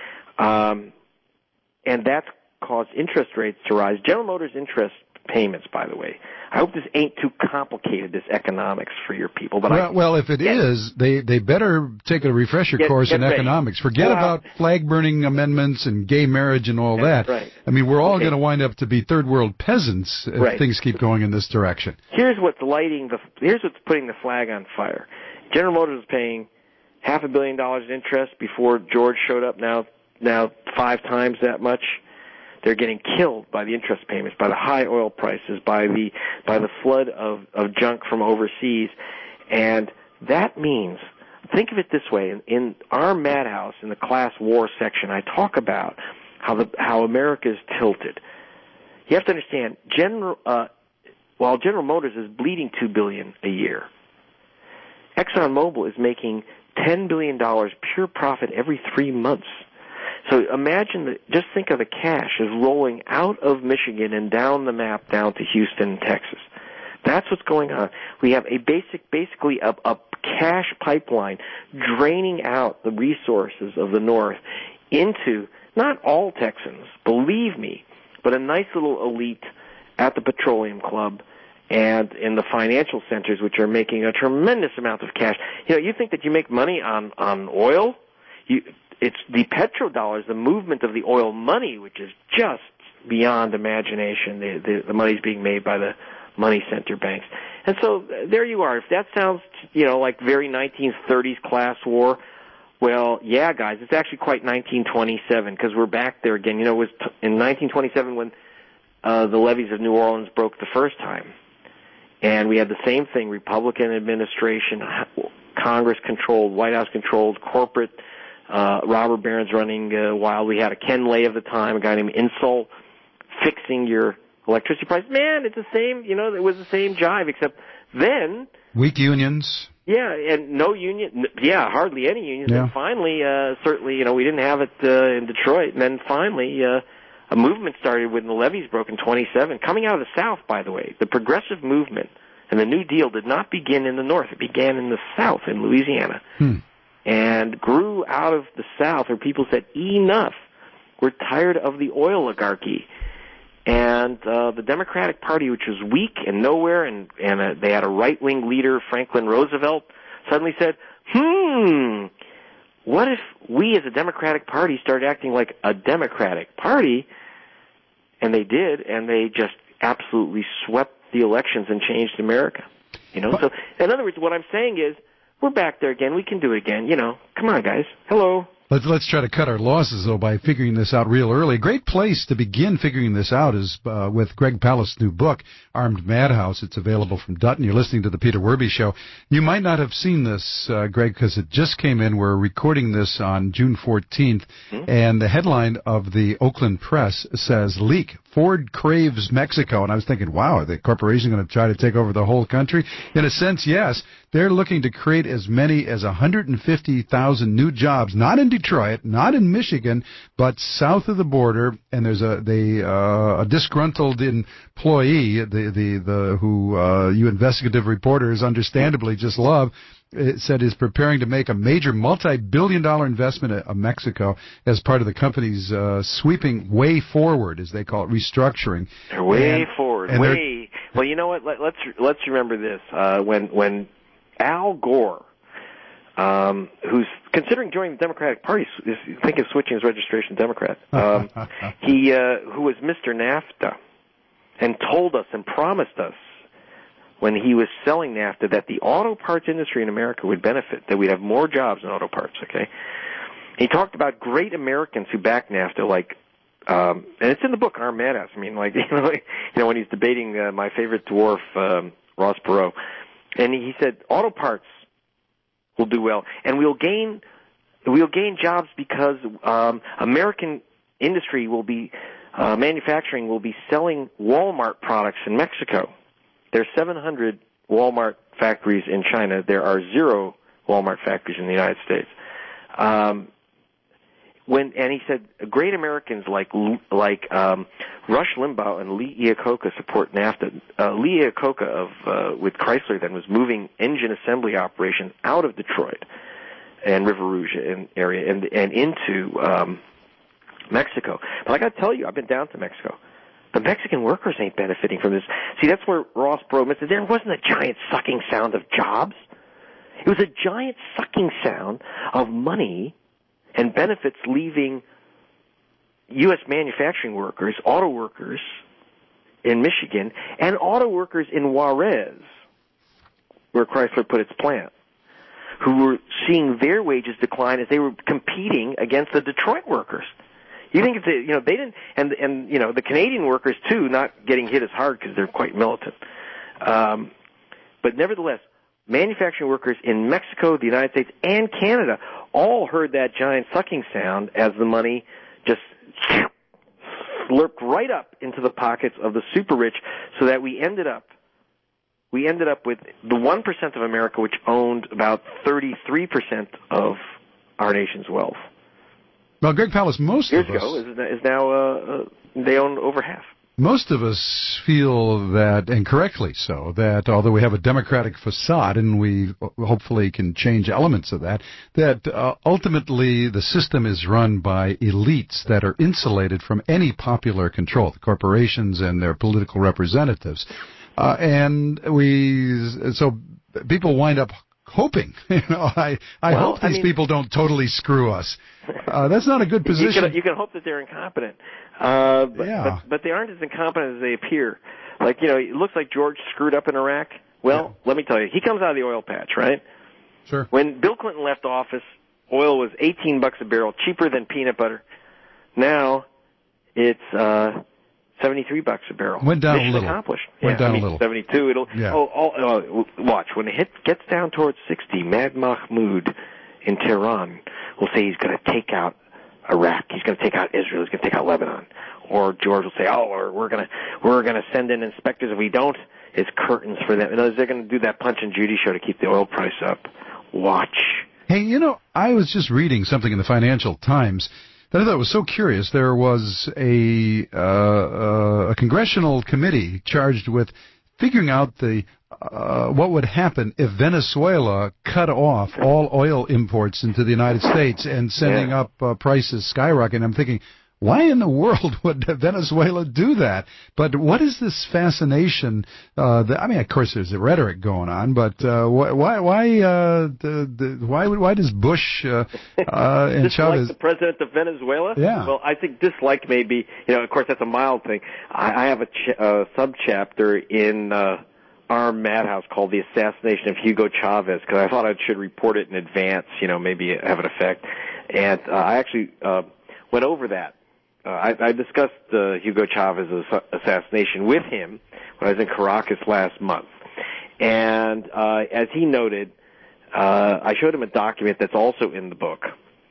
um, and that's caused interest rates to rise. General Motors interest payments, by the way. I hope this ain't too complicated, this economics for your people. But well, I, well, if it get, is, they, they better take a refresher get, course get in ready. economics. Forget well, about flag-burning amendments and gay marriage and all that. Right. I mean, we're all okay. going to wind up to be third-world peasants if right. things keep going in this direction. Here's what's lighting the. Here's what's putting the flag on fire. General Motors is paying half a billion dollars in interest before George showed up. Now, now five times that much. They're getting killed by the interest payments, by the high oil prices, by the by the flood of, of junk from overseas. And that means, think of it this way, in, in our madhouse, in the class war section, I talk about how the how America is tilted. You have to understand, General, uh, while General Motors is bleeding two billion dollars a year, ExxonMobil is making ten billion dollars pure profit every three months. So imagine that, just think of the cash is rolling out of Michigan and down the map down to Houston, Texas. That's what's going on. We have a basic, basically a, a cash pipeline draining out the resources of the North into not all Texans, believe me, but a nice little elite at the Petroleum Club and in the financial centers, which are making a tremendous amount of cash. You know, you think that you make money on, on oil? You... It's the petrodollars, the movement of the oil money, which is just beyond imagination. The, the, the money's being made by the money center banks. And so there you are. If that sounds, you know, like very nineteen thirties class war, well, yeah, guys, it's actually quite nineteen twenty-seven because we're back there again. You know, it was t- in nineteen twenty-seven when uh, the levees of New Orleans broke the first time. And we had the same thing, Republican administration, Congress-controlled, White House-controlled, corporate Uh, robber barons running uh, wild. We had a Ken Lay of the time, a guy named Insull, fixing your electricity price. Man, it's the same, you know, it was the same jive, except then... Weak unions. Yeah, and no union, yeah, hardly any unions. Yeah. And finally, uh, certainly, you know, we didn't have it uh, in Detroit. And then finally, uh, a movement started when the levees broke in twenty-seven, coming out of the South, by the way. The progressive movement and the New Deal did not begin in the North. It began in the South, in Louisiana. Hmm. And grew out of the South where people said, enough. We're tired of the oil oligarchy. And uh, the Democratic Party, which was weak and nowhere, and, and uh, they had a right-wing leader, Franklin Roosevelt, suddenly said, hmm, what if we as a Democratic Party started acting like a Democratic Party? And they did, and they just absolutely swept the elections and changed America. You know, so in other words, what I'm saying is, we're back there again. We can do it again. You know, come on, guys. Hello. Let's let's try to cut our losses, though, by figuring this out real early. Great place to begin figuring this out is uh, with Greg Palast's new book, Armed Madhouse. It's available from Dutton. You're listening to the Peter Werby Show. You might not have seen this, uh, Greg, because it just came in. We're recording this on June fourteenth, mm-hmm. and the headline of the Oakland Press says, Leak, Ford craves Mexico. And I was thinking, wow, are the corporation going to try to take over the whole country? In a sense, yes. They're looking to create as many as one hundred fifty thousand new jobs, not in Detroit, not in Michigan, but south of the border. And there's a they uh, a disgruntled employee, the the the who uh, you investigative reporters understandably just love. It said is preparing to make a major multi-billion dollar investment in Mexico as part of the company's uh, sweeping way forward, as they call it, restructuring. They're way and, forward, and way. Well, you know what? Let, let's let's remember this. Uh, when when Al Gore, um, who's considering joining the Democratic Party, is thinking of switching his registration to Democrat. Um, he uh, who was Mister NAFTA, and told us and promised us, when he was selling NAFTA, that the auto parts industry in America would benefit, that we'd have more jobs in auto parts, okay? He talked about great Americans who backed NAFTA, like, um, and it's in the book, Armed Madhouse. I mean, like, you know, you know when he's debating uh, my favorite dwarf, um, Ross Perot. And he said, auto parts will do well, and we'll gain, we'll gain jobs because um, American industry will be, uh, manufacturing will be selling Walmart products in Mexico. There are seven hundred Walmart factories in China. There are zero Walmart factories in the United States. Um, when and he said great Americans like like um, Rush Limbaugh and Lee Iacocca support NAFTA. Uh, Lee Iacocca of uh, with Chrysler then was moving engine assembly operations out of Detroit and River Rouge and area and and into um, Mexico. But I got to tell you, I've been down to Mexico. The Mexican workers ain't benefiting from this. See, that's where Ross Perot said there wasn't a giant sucking sound of jobs. It was a giant sucking sound of money and benefits leaving U S manufacturing workers, auto workers in Michigan, and auto workers in Juarez, where Chrysler put its plant, who were seeing their wages decline as they were competing against the Detroit workers. You think if they, you know, they didn't, and and you know, the Canadian workers too, not getting hit as hard because they're quite militant. Um, but nevertheless, manufacturing workers in Mexico, the United States, and Canada all heard that giant sucking sound as the money just slurped right up into the pockets of the super rich, so that we ended up we ended up with the one percent of America, which owned about thirty-three percent of our nation's wealth. Well, Greg Palast, most Years of us... ago, is, is now, uh, uh, they own over half. Most of us feel that, and correctly so, that although we have a democratic facade, and we hopefully can change elements of that, that uh, ultimately the system is run by elites that are insulated from any popular control, the corporations and their political representatives. Uh, and we, so people wind up hoping, you know, I, I well, hope these I mean, people don't totally screw us. Uh, that's not a good position. You can, you can hope that they're incompetent. Uh, but, yeah. but, but they aren't as incompetent as they appear. Like, you know, it looks like George screwed up in Iraq. Well, yeah. Let me tell you, he comes out of the oil patch, right? Sure. When Bill Clinton left office, oil was eighteen bucks a barrel, cheaper than peanut butter. Now, it's, uh, seventy-three bucks a barrel. Went down Mission a little. accomplished. Went yeah, down I mean, a little. seventy-two, it'll, yeah. oh, oh, uh, watch, when it hit, gets down towards sixty, Mad Mahmoud in Tehran will say he's going to take out Iraq, he's going to take out Israel, he's going to take out Lebanon. Or George will say, oh, or we're going to, we're going to send in inspectors. If we don't, it's curtains for them. In other words, they're going to do that Punch and Judy show to keep the oil price up. Watch. Hey, you know, I was just reading something in the Financial Times that I thought was so curious. There was a uh, uh, a congressional committee charged with figuring out the uh, what would happen if Venezuela cut off all oil imports into the United States and sending yeah. up uh, prices skyrocketing. I'm thinking, why in the world would Venezuela do that? But what is this fascination? Uh, that, I mean, of course, there's the rhetoric going on, but uh, why, why, uh, the, the, why, why does Bush uh, uh, and dislike Chavez the president of Venezuela? Yeah. Well, I think dislike may be, you know, of course, that's a mild thing. I, I have a ch- uh, subchapter in uh, our Madhouse called "The Assassination of Hugo Chavez" because I thought I should report it in advance, you know, maybe have an effect, and uh, I actually uh, went over that. Uh, I, I discussed uh, Hugo Chavez's assassination with him when I was in Caracas last month. And uh, as he noted, uh, I showed him a document that's also in the book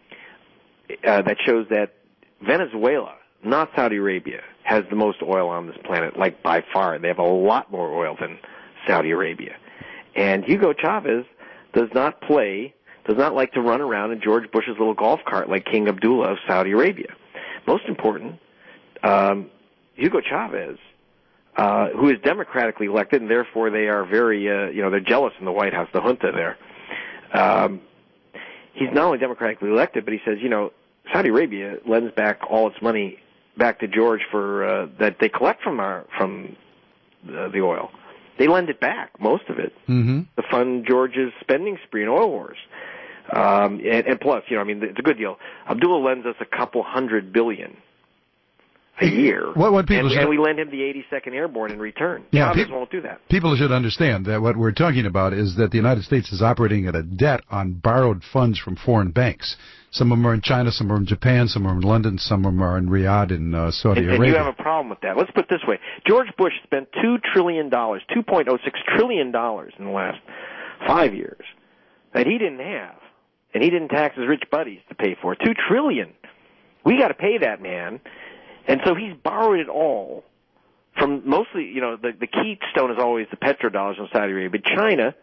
uh, that shows that Venezuela, not Saudi Arabia, has the most oil on this planet, like by far. They have a lot more oil than Saudi Arabia. And Hugo Chavez does not play, does not like to run around in George Bush's little golf cart like King Abdullah of Saudi Arabia. Most important, um, Hugo Chavez, uh, who is democratically elected, and therefore they are very, uh, you know, they're jealous in the White House, the junta there. Um, he's not only democratically elected, but he says, you know, Saudi Arabia lends back all its money back to George for uh, that they collect from our from the, the oil. They lend it back, most of it, mm-hmm. to fund George's spending spree in oil wars. Um, and, and plus, you know, I mean, it's a good deal. Abdullah lends us a couple hundred billion a year, what, what people and, should, and we lend him the eighty-second Airborne in return. Yeah, Chavez pe- won't do that. People should understand that what we're talking about is that the United States is operating at a debt on borrowed funds from foreign banks. Some of them are in China, some are in Japan, some are in London, some of them are in Riyadh in uh, Saudi and, Arabia. And you have a problem with that. Let's put it this way. George Bush spent two trillion dollars, two point oh six trillion dollars in the last five years that he didn't have. And he didn't tax his rich buddies to pay for it. Two trillion. We got to pay that man. And so he's borrowed it all from mostly, you know, the, the keystone is always the petrodollars from Saudi Arabia. But China,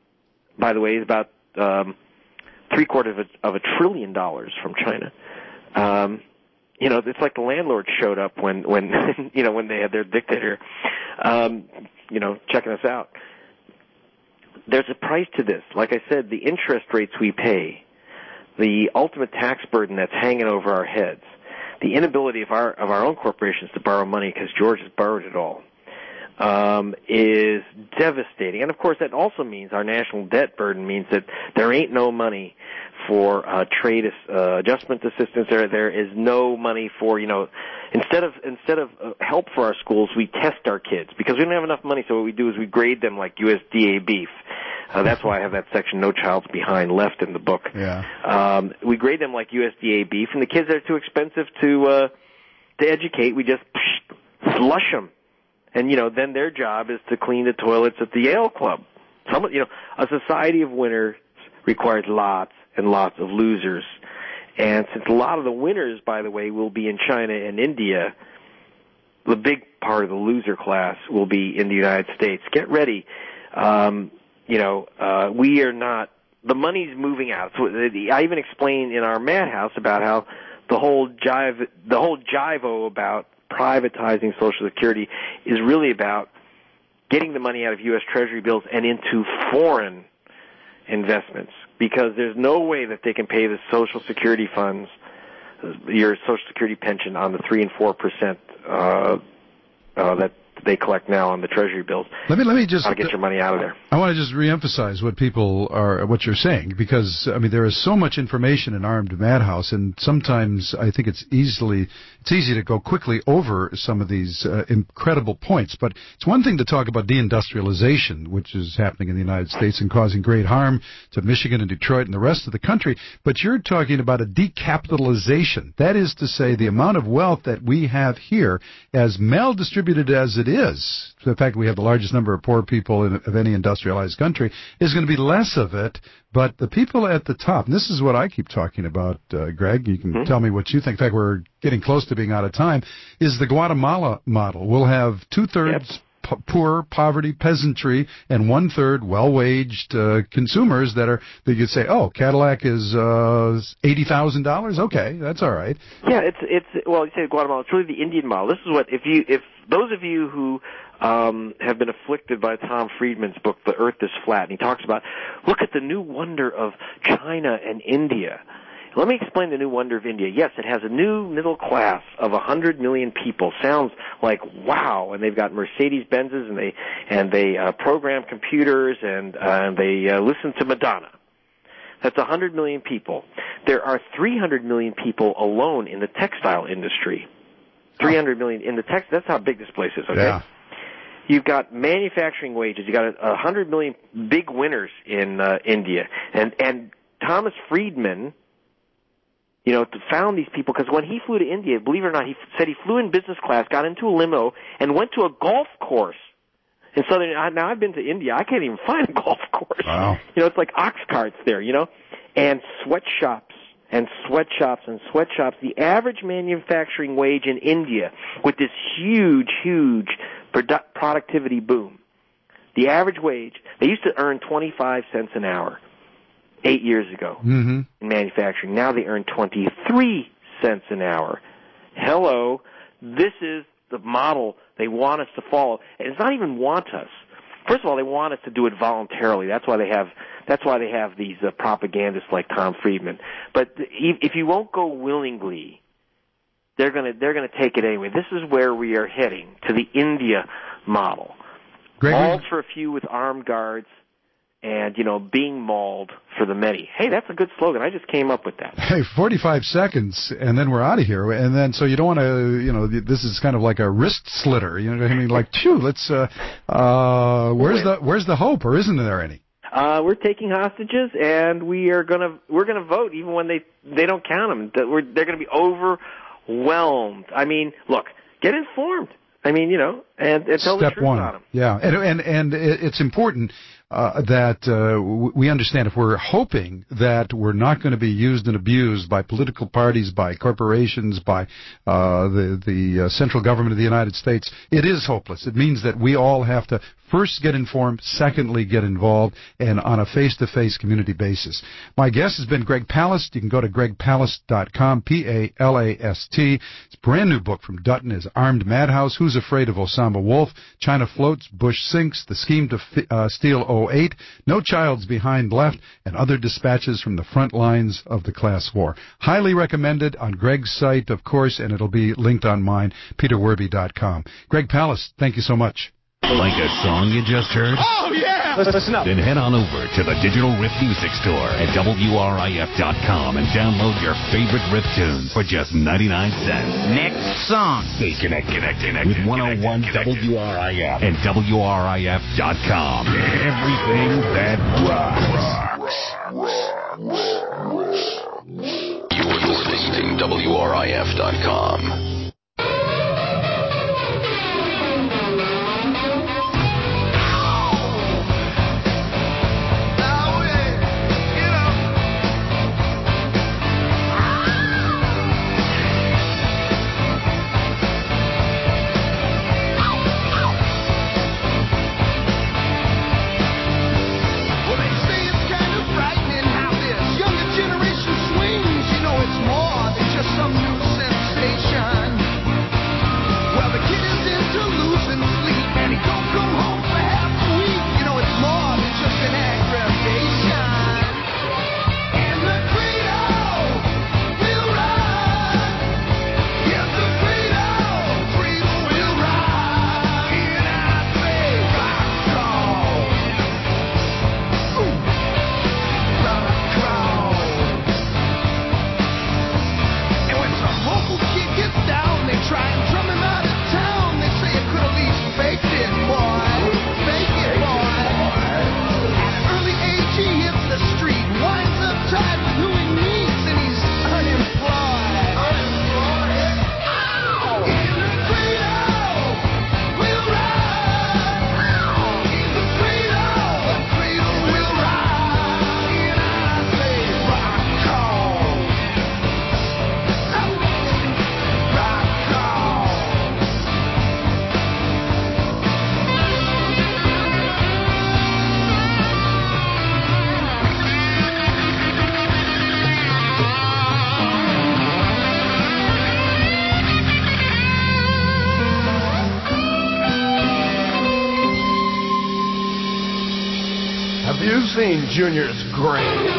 by the way, is about um, three quarters of a, of a trillion dollars from China. Um, you know, it's like the landlord showed up when, when you know, when they had their dictator, um, you know, checking us out. There's a price to this. Like I said, the interest rates we pay, the ultimate tax burden that's hanging over our heads, the inability of our of our own corporations to borrow money because George has borrowed it all, um, is devastating. And, of course, that also means our national debt burden means that there ain't no money for uh, trade uh, adjustment assistance. There, there is no money for, you know, instead of instead of uh, help for our schools, we test our kids because we don't have enough money. So what we do is we grade them like U S D A beef. Uh, that's why I have that section, No Child's Behind, left in the book. Yeah. Um, we grade them like U S D A beef, and the kids that are too expensive to uh, to educate, we just psh, slush them. And, you know, then their job is to clean the toilets at the Yale Club. Some, you know, a society of winners requires lots and lots of losers. And since a lot of the winners, by the way, will be in China and India, the big part of the loser class will be in the United States. Get ready. Um, you know, uh, we are not, the money's moving out. So I even explained in our madhouse about how the whole jive, the whole jivo about privatizing Social Security is really about getting the money out of U S Treasury bills and into foreign investments, because there's no way that they can pay the Social Security funds, your Social Security pension, on the three and four percent uh, uh, that they collect now on the Treasury bills. Let me let me just How to get your money out of there. I want to just reemphasize what people are, what you're saying, because I mean there is so much information in Armed Madhouse, and sometimes I think it's easily it's easy to go quickly over some of these uh, incredible points. But it's one thing to talk about deindustrialization, which is happening in the United States and causing great harm to Michigan and Detroit and the rest of the country. But you're talking about a decapitalization. That is to say, the amount of wealth that we have here, as maldistributed as it is, the fact that we have the largest number of poor people in, of any industrialized country, is going to be less of it. But the people at the top, and this is what I keep talking about, uh, Greg, you can mm-hmm. tell me what you think. In fact, we're getting close to being out of time, is the Guatemala model. We'll have two-thirds yep. p- poor, poverty, peasantry, and one-third well-waged uh, consumers that are, that you say, oh, Cadillac is uh, eighty thousand dollars? Okay, that's all right. Yeah, it's, it's well, you say Guatemala, it's really the Indian model. This is what, if you, if those of you who um, have been afflicted by Tom Friedman's book, The Earth is Flat, and he talks about, look at the new wonder of China and India. Let me explain the new wonder of India. Yes, it has a new middle class of one hundred million people. Sounds like wow, and they've got Mercedes-Benzes, and they and they uh, program computers, and, uh, and they uh, listen to Madonna. That's one hundred million people. There are three hundred million people alone in the textile industry. three hundred million in the text. That's how big this place is, okay? Yeah. You've got manufacturing wages. You've got a, a hundred million big winners in uh, India. And, and Thomas Friedman, you know, found these people because when he flew to India, believe it or not, he said he flew in business class, got into a limo, and went to a golf course in southern. Now, I've been to India. I can't even find a golf course. Wow. You know, it's like ox carts there, you know, and sweatshops. And sweatshops and sweatshops. The average manufacturing wage in India, with this huge, huge produ- productivity boom, the average wage, they used to earn twenty-five cents an hour eight years ago mm-hmm. in manufacturing. Now they earn twenty-three cents an hour. Hello. This is the model they want us to follow. And it's not even want us. First of all, they want us to do it voluntarily. That's why they have that's why they have these uh, propagandists like Tom Friedman. But if you won't go willingly, they're going to they're going to take it anyway. This is where we are heading, to the India model. Gregory? Mauled for a few with armed guards, and, you know, being mauled for the many. Hey, that's a good slogan. I just came up with that. Hey, forty-five seconds, and then we're out of here. And then, so you don't want to, you know, this is kind of like a wrist slitter. You know what I mean? Like, phew, let's, uh, uh, where's the, where's the hope, or isn't there any? Uh, we're taking hostages, and we are gonna, we're gonna vote even when they, they don't count them. That we're, they're gonna be overwhelmed. I mean, look, get informed. I mean, you know, and, and tell Step the truth one. on them. Yeah, and and and it's important uh, that uh, we understand if we're hoping that we're not going to be used and abused by political parties, by corporations, by uh, the the uh, central government of the United States, it is hopeless. It means that we all have to first get informed, secondly get involved, and on a face-to-face community basis. My guest has been Greg Palast. You can go to greg palast dot com, P A L A S T. It's a brand new book from Dutton is Armed Madhouse, Who's Afraid of Osama Wolf, China Floats, Bush Sinks, The Scheme to uh, Steal oh eight, No Child's Behind Left, and Other Dispatches from the Front Lines of the Class War. Highly recommended on Greg's site, of course, and it'll be linked on mine, peter werby dot com. Greg Palast, thank you so much. Like a song you just heard? Oh, yeah! Listen up. Then head on over to the Digital Riff Music Store at W R I F dot com and download your favorite Riff tunes for just ninety-nine cents. Next song. Stay connected, connected, connected with one oh one W R I F and W R I F dot com. Everything that rocks. You're listening to W R I F dot com. You've seen Junior's grave.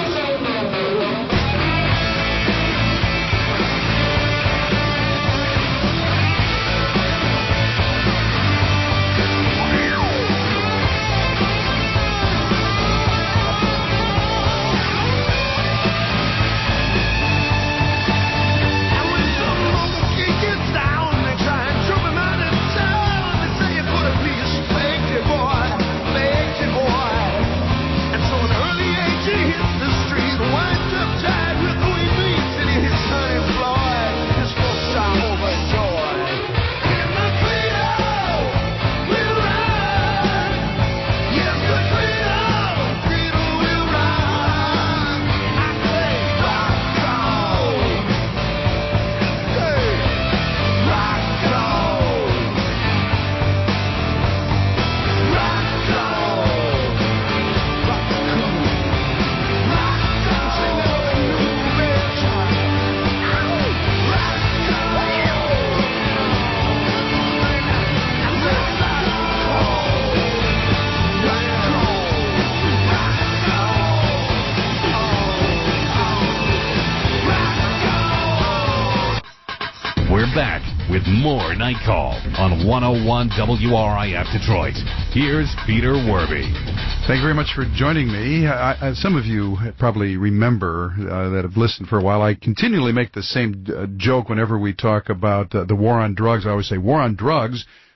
Back with more Night Call on one oh one W R I F Detroit. Here's Peter Werby. Thank you very much for joining me. I, I, some of you probably remember uh, that have listened for a while. I continually make the same uh, joke whenever we talk about uh, the war on drugs. I always say war on drugs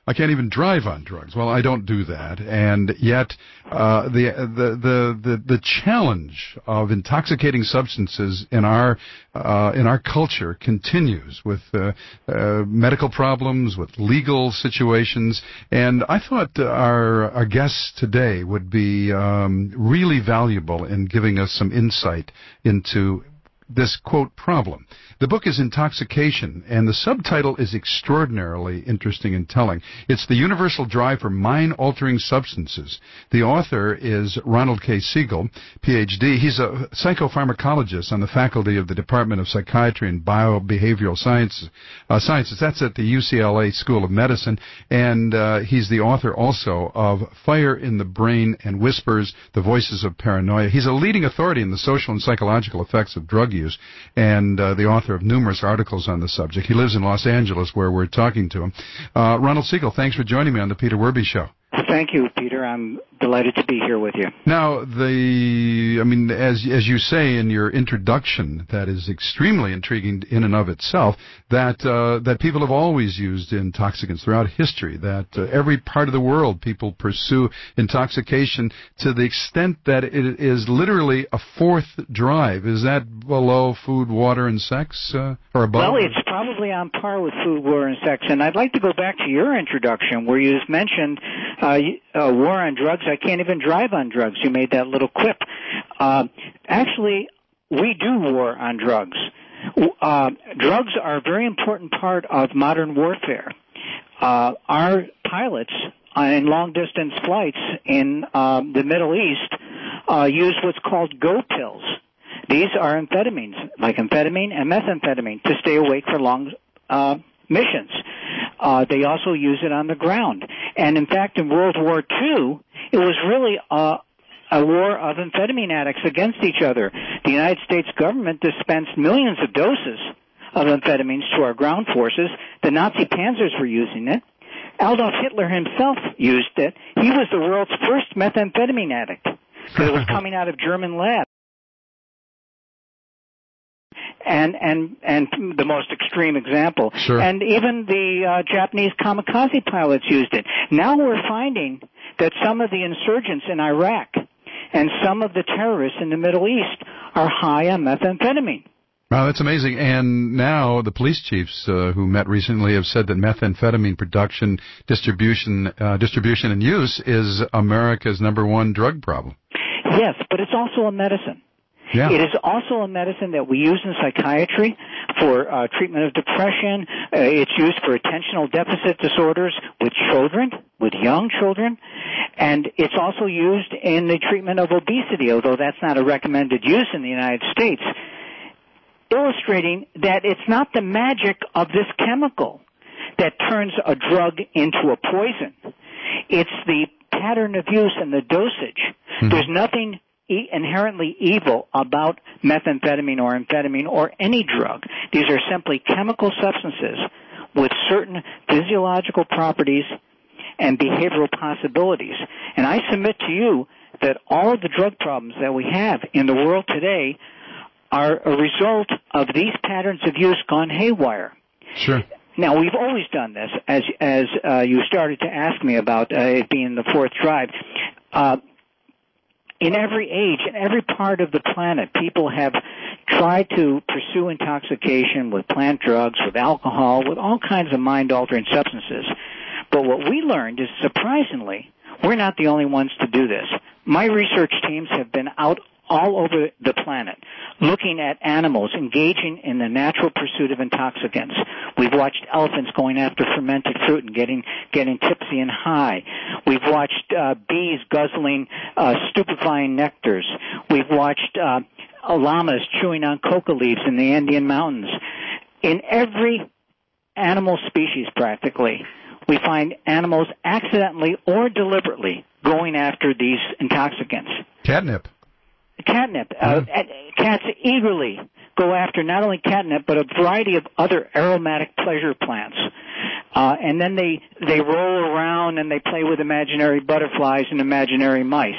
I can't even drive on drugs. Well, I don't do that, and yet uh, the, the the the the challenge of intoxicating substances in our uh, in our culture continues with uh, uh, medical problems, with legal situations, and I thought our our guests today would be um, really valuable in giving us some insight into this, quote, problem. The book is Intoxication, and the subtitle is extraordinarily interesting and telling. It's the universal drive for mind-altering substances. The author is Ronald K. Siegel, P H D. He's a psychopharmacologist on the faculty of the Department of Psychiatry and Biobehavioral Sciences. Uh, Sciences. That's at the U C L A School of Medicine, and uh, he's the author also of Fire in the Brain and Whispers, The Voices of Paranoia. He's a leading authority in the social and psychological effects of drug use, and uh, the author of numerous articles on the subject. He lives in Los Angeles, where we're talking to him. Uh, Ronald Siegel, thanks for joining me on the Peter Werby Show. Thank you, Peter. I'm delighted to be here with you. Now, the, I mean, as as you say in your introduction, that is extremely intriguing in and of itself, that uh, that people have always used intoxicants throughout history, that uh, every part of the world people pursue intoxication to the extent that it is literally a fourth drive. Is that below food, water, and sex, uh, or above? Well, it's probably on par with food, water, and sex. And I'd like to go back to your introduction where you mentioned uh, uh, war on drugs. I can't even drive on drugs. You made that little quip. Uh, actually, we do war on drugs. Uh, drugs are a very important part of modern warfare. Uh, our pilots in long-distance flights in uh, the Middle East uh, use what's called go pills. These are amphetamines, like amphetamine and methamphetamine, to stay awake for long uh, missions. Uh, they also use it on the ground. And in fact, in World War Two, it was really a, a war of amphetamine addicts against each other. The United States government dispensed millions of doses of amphetamines to our ground forces. The Nazi panzers were using it. Adolf Hitler himself used it. He was the world's first methamphetamine addict because it was coming out of German labs. And, and, and the most extreme example. Sure. And even the uh, Japanese kamikaze pilots used it. Now we're finding that some of the insurgents in Iraq and some of the terrorists in the Middle East are high on methamphetamine. Wow, that's amazing. And now the police chiefs uh, who met recently have said that methamphetamine production, distribution, uh, distribution and use is America's number one drug problem. Yes, but it's also a medicine. Yeah. It is also a medicine that we use in psychiatry for uh, treatment of depression. Uh, it's used for attentional deficit disorders with children, with young children. And it's also used in the treatment of obesity, although that's not a recommended use in the United States, illustrating that it's not the magic of this chemical that turns a drug into a poison. It's the pattern of use and the dosage. Mm-hmm. There's nothing E- inherently evil about methamphetamine or amphetamine or any drug. These are simply chemical substances with certain physiological properties and behavioral possibilities. And I submit to you that all of the drug problems that we have in the world today are a result of these patterns of use gone haywire. Sure. Now, we've always done this, as as uh, you started to ask me about uh, it being the fourth drive. Uh, In every age, in every part of the planet, people have tried to pursue intoxication with plant drugs, with alcohol, with all kinds of mind-altering substances. But what we learned is, surprisingly, we're not the only ones to do this. My research teams have been out all over the planet looking at animals engaging in the natural pursuit of intoxicants. We've watched elephants going after fermented fruit and getting getting tipsy and high. We've watched uh, bees guzzling uh, stupefying nectars. We've watched uh, llamas chewing on coca leaves in the Andean mountains. In every animal species, practically, we find animals accidentally or deliberately going after these intoxicants. Catnip. Catnip. Uh, cats eagerly go after not only catnip, but a variety of other aromatic pleasure plants. Uh, and then they, they roll around and they play with imaginary butterflies and imaginary mice.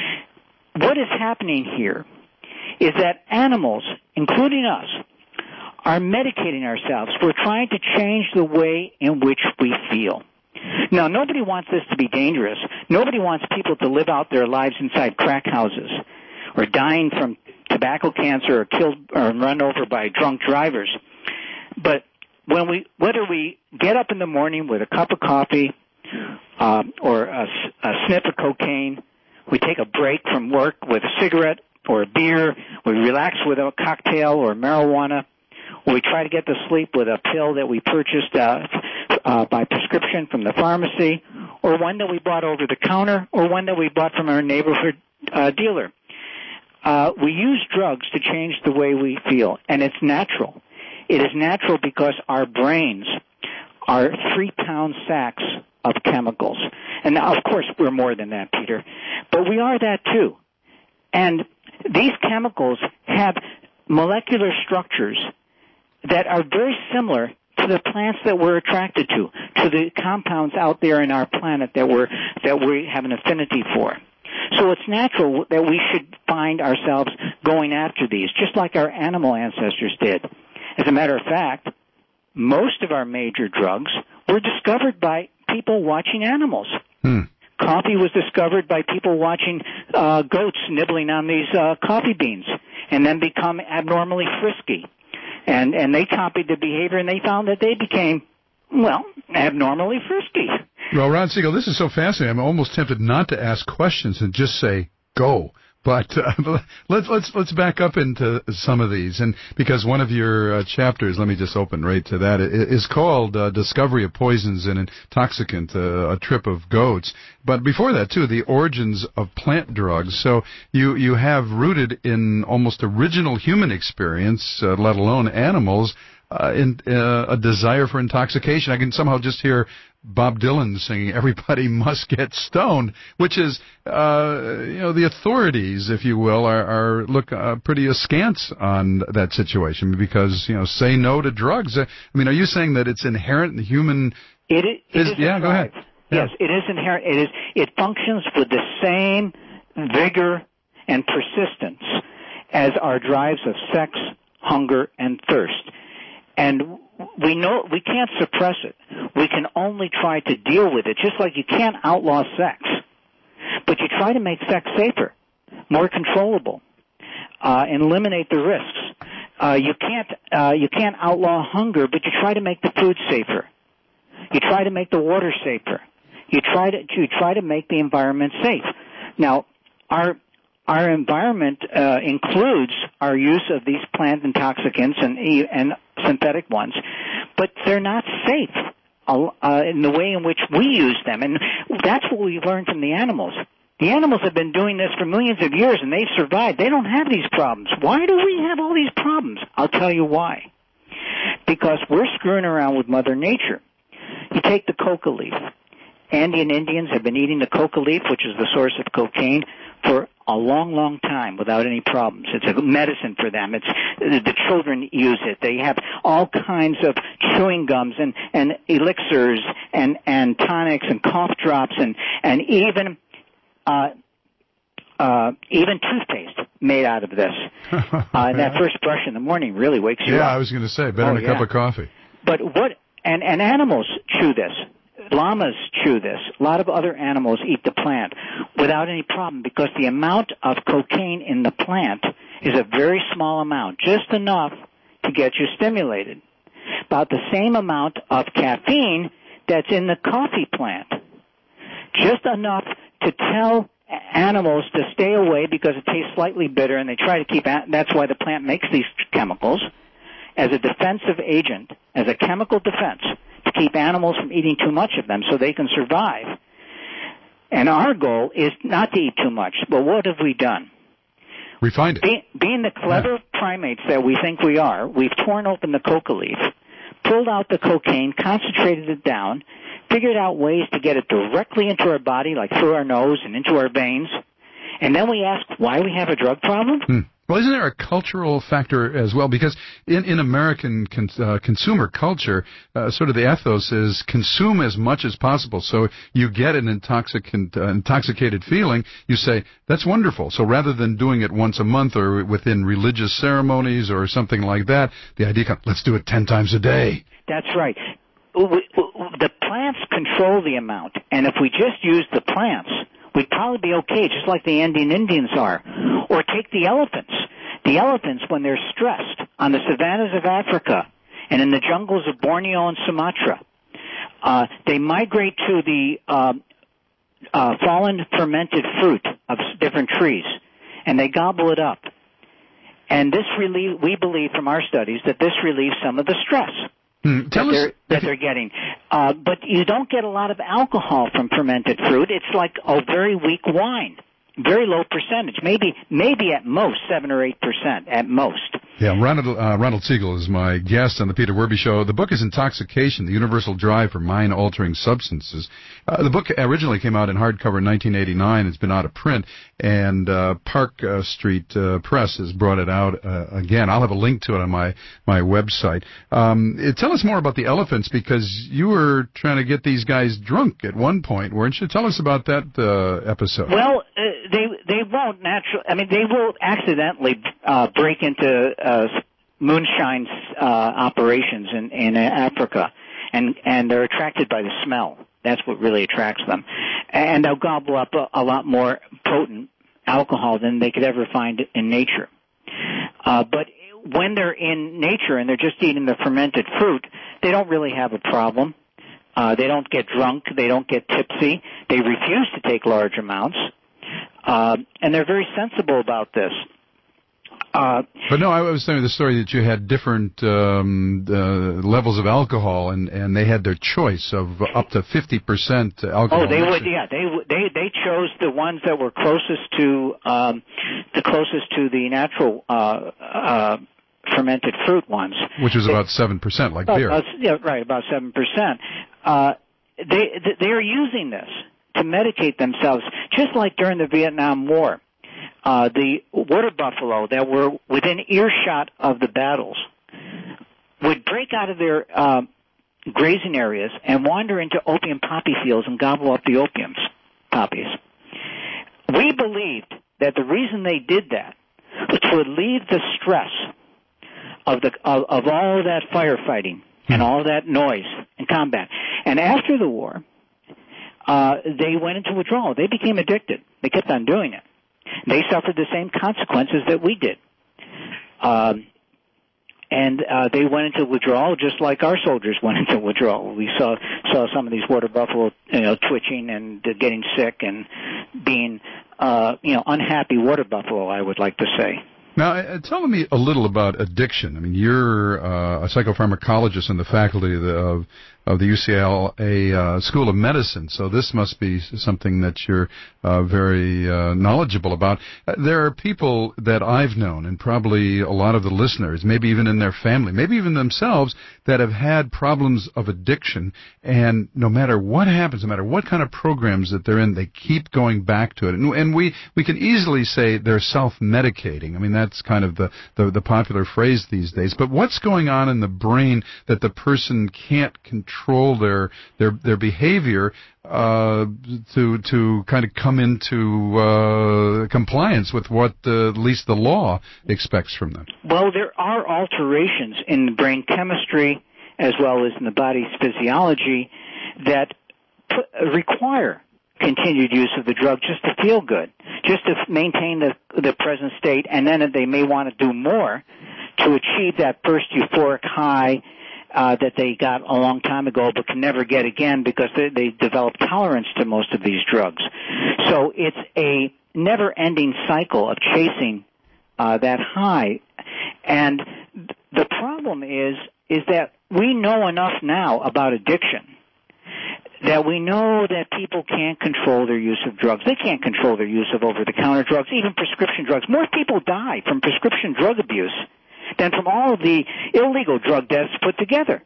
What is happening here is that animals, including us, are medicating ourselves. We're trying to change the way in which we feel. Now, nobody wants this to be dangerous. Nobody wants people to live out their lives inside crack houses or dying from tobacco cancer or killed or run over by drunk drivers. But when we, whether we get up in the morning with a cup of coffee uh, or a, a sniff of cocaine, we take a break from work with a cigarette or a beer, we relax with a cocktail or marijuana, or we try to get to sleep with a pill that we purchased uh, uh, by prescription from the pharmacy, or one that we bought over the counter, or one that we bought from our neighborhood uh, dealer. Uh, we use drugs to change the way we feel, and it's natural. It is natural because our brains are three-pound sacks of chemicals. And now, of course, we're more than that, Peter, but we are that too. And these chemicals have molecular structures that are very similar to the plants that we're attracted to, to the compounds out there in our planet that we're that we have an affinity for. So it's natural that we should find ourselves going after these, just like our animal ancestors did. As a matter of fact, most of our major drugs were discovered by people watching animals. Hmm. Coffee was discovered by people watching uh, goats nibbling on these uh, coffee beans and then become abnormally frisky. And and they copied the behavior, and they found that they became, well, abnormally frisky. Well, Ron Siegel, this is so fascinating. I'm almost tempted not to ask questions and just say, go. But uh, let's let's let's back up into some of these, and because one of your uh, chapters, let me just open right to that, is called uh, "Discovery of Poisons and Intoxicant: uh, A Trip of Goats." But before that, too, the origins of plant drugs. So you you have rooted in almost original human experience, uh, let alone animals, uh, in uh, a desire for intoxication. I can somehow just hear Bob Dylan singing "Everybody Must Get Stoned," which is, uh, you know, the authorities, if you will, are, are look uh, pretty askance on that situation because, you know, say no to drugs. I mean, are you saying that it's inherent in the human? It is. It is yeah, go ahead. Yes, yeah. it is inherent. It is. It functions with the same vigor and persistence as our drives of sex, hunger, and thirst, and we know we can't suppress it. We can only try to deal with it, just like you can't outlaw sex. But you try to make sex safer, more controllable, uh, and eliminate the risks. Uh, you can't uh, you can't outlaw hunger, but you try to make the food safer. You try to make the water safer. You try to you try to make the environment safe. Now, our Our environment uh, includes our use of these plant intoxicants and, and synthetic ones, but they're not safe uh, in the way in which we use them. And that's what we've learned from the animals. The animals have been doing this for millions of years, and they've survived. They don't have these problems. Why do we have all these problems? I'll tell you why. Because we're screwing around with Mother Nature. You take the coca leaf. Andean Indians have been eating the coca leaf, which is the source of cocaine, for a long, long time without any problems. It's a medicine for them. It's the children use it. They have all kinds of chewing gums and, and elixirs and, and tonics and cough drops and, and even uh, uh, even toothpaste made out of this. uh, and that first brush in the morning really wakes you yeah, up. Yeah, I was going to say, better oh, than a yeah. cup of coffee. But what and, and animals chew this. Llamas chew this. A lot of other animals eat the plant without any problem because the amount of cocaine in the plant is a very small amount, just enough to get you stimulated. About the same amount of caffeine that's in the coffee plant. Just enough to tell animals to stay away because it tastes slightly bitter and they try to keep, that's why the plant makes these chemicals, as a defensive agent, as a chemical defense, to keep animals from eating too much of them so they can survive. And our goal is not to eat too much. But what have we done? Refined it. Be, being the clever yeah. primates that we think we are, we've torn open the coca leaf, pulled out the cocaine, concentrated it down, figured out ways to get it directly into our body, like through our nose and into our veins, and then we ask why we have a drug problem? Hmm. Well, isn't there a cultural factor as well? Because in, in American con, uh, consumer culture, uh, sort of the ethos is consume as much as possible. So you get an intoxicant, uh, intoxicated feeling, you say, that's wonderful. So rather than doing it once a month or within religious ceremonies or something like that, the idea comes, let's do it ten times a day. That's right. The plants control the amount, and if we just use the plants, we'd probably be okay, just like the Andean Indians are. Or take the elephants. The elephants, when they're stressed on the savannas of Africa and in the jungles of Borneo and Sumatra, uh, they migrate to the uh, uh, fallen fermented fruit of different trees, and they gobble it up. And this relieve, we believe from our studies that this relieves some of the stress Hmm, tell that, us, they're, that they're getting. Uh, but you don't get a lot of alcohol from fermented fruit. It's like a very weak wine. Very low percentage, maybe maybe at most seven or eight percent at most. Yeah, Ronald, uh, Ronald Siegel is my guest on the Peter Werby Show. The book is Intoxication, The Universal Drive for Mind-Altering Substances. Uh, the book originally came out in hardcover in nineteen eighty-nine. It's been out of print, and uh, Park uh, Street uh, Press has brought it out uh, again. I'll have a link to it on my, my website. Um, it, tell us more about the elephants, because you were trying to get these guys drunk at one point, weren't you? Tell us about that uh, episode. Well, uh, they they won't naturally. I mean, they will accidentally uh, break into uh, moonshine uh, operations in in Africa, and and they're attracted by the smell. That's what really attracts them, and they'll gobble up a, a lot more potent alcohol than they could ever find in nature. Uh, but when they're in nature and they're just eating the fermented fruit, they don't really have a problem. Uh, they don't get drunk. They don't get tipsy. They refuse to take large amounts. Uh, and they're very sensible about this. Uh, but no, I was saying the story that you had different um, uh, levels of alcohol, and, and they had their choice of up to fifty percent alcohol. Oh, they would, yeah, they they they chose the ones that were closest to um, the closest to the natural uh, uh, fermented fruit ones, which was they, about seven percent, like uh, beer. Uh, yeah, right, about seven percent. Uh, they they are using this to medicate themselves, just like during the Vietnam War. Uh, the water buffalo that were within earshot of the battles would break out of their uh, grazing areas and wander into opium poppy fields and gobble up the opium poppies. We believed that the reason they did that was to relieve the stress of the of, of all that firefighting and all that noise and combat. And after the war, uh, they went into withdrawal. They became addicted. They kept on doing it. They suffered the same consequences that we did. Um, and uh, they went into withdrawal just like our soldiers went into withdrawal. We saw saw some of these water buffalo, you know, twitching and uh, getting sick and being, uh, you know, unhappy water buffalo, I would like to say. Now, uh, tell me a little about addiction. I mean, you're uh, a psychopharmacologist in the faculty of the, of, of the U C L A uh, School of Medicine, so this must be something that you're uh, very uh, knowledgeable about. Uh, there are people that I've known, and probably a lot of the listeners, maybe even in their family, maybe even themselves, that have had problems of addiction, and no matter what happens, no matter what kind of programs that they're in, they keep going back to it. And, and we, we can easily say they're self-medicating. I mean, that's kind of the, the, the popular phrase these days. But what's going on in the brain that the person can't control their their their behavior uh, to to kind of come into uh, compliance with what the, at least the law expects from them? Well, there are alterations in the brain chemistry as well as in the body's physiology that put, require continued use of the drug just to feel good, just to maintain the the present state, and then they may want to do more to achieve that first euphoric high uh, that they got a long time ago but can never get again because they, they develop tolerance to most of these drugs. So it's a never-ending cycle of chasing uh, that high. And the problem is is that we know enough now about addiction that we know that people can't control their use of drugs. They can't control their use of over-the-counter drugs, even prescription drugs. More people die from prescription drug abuse than from all of the illegal drug deaths put together.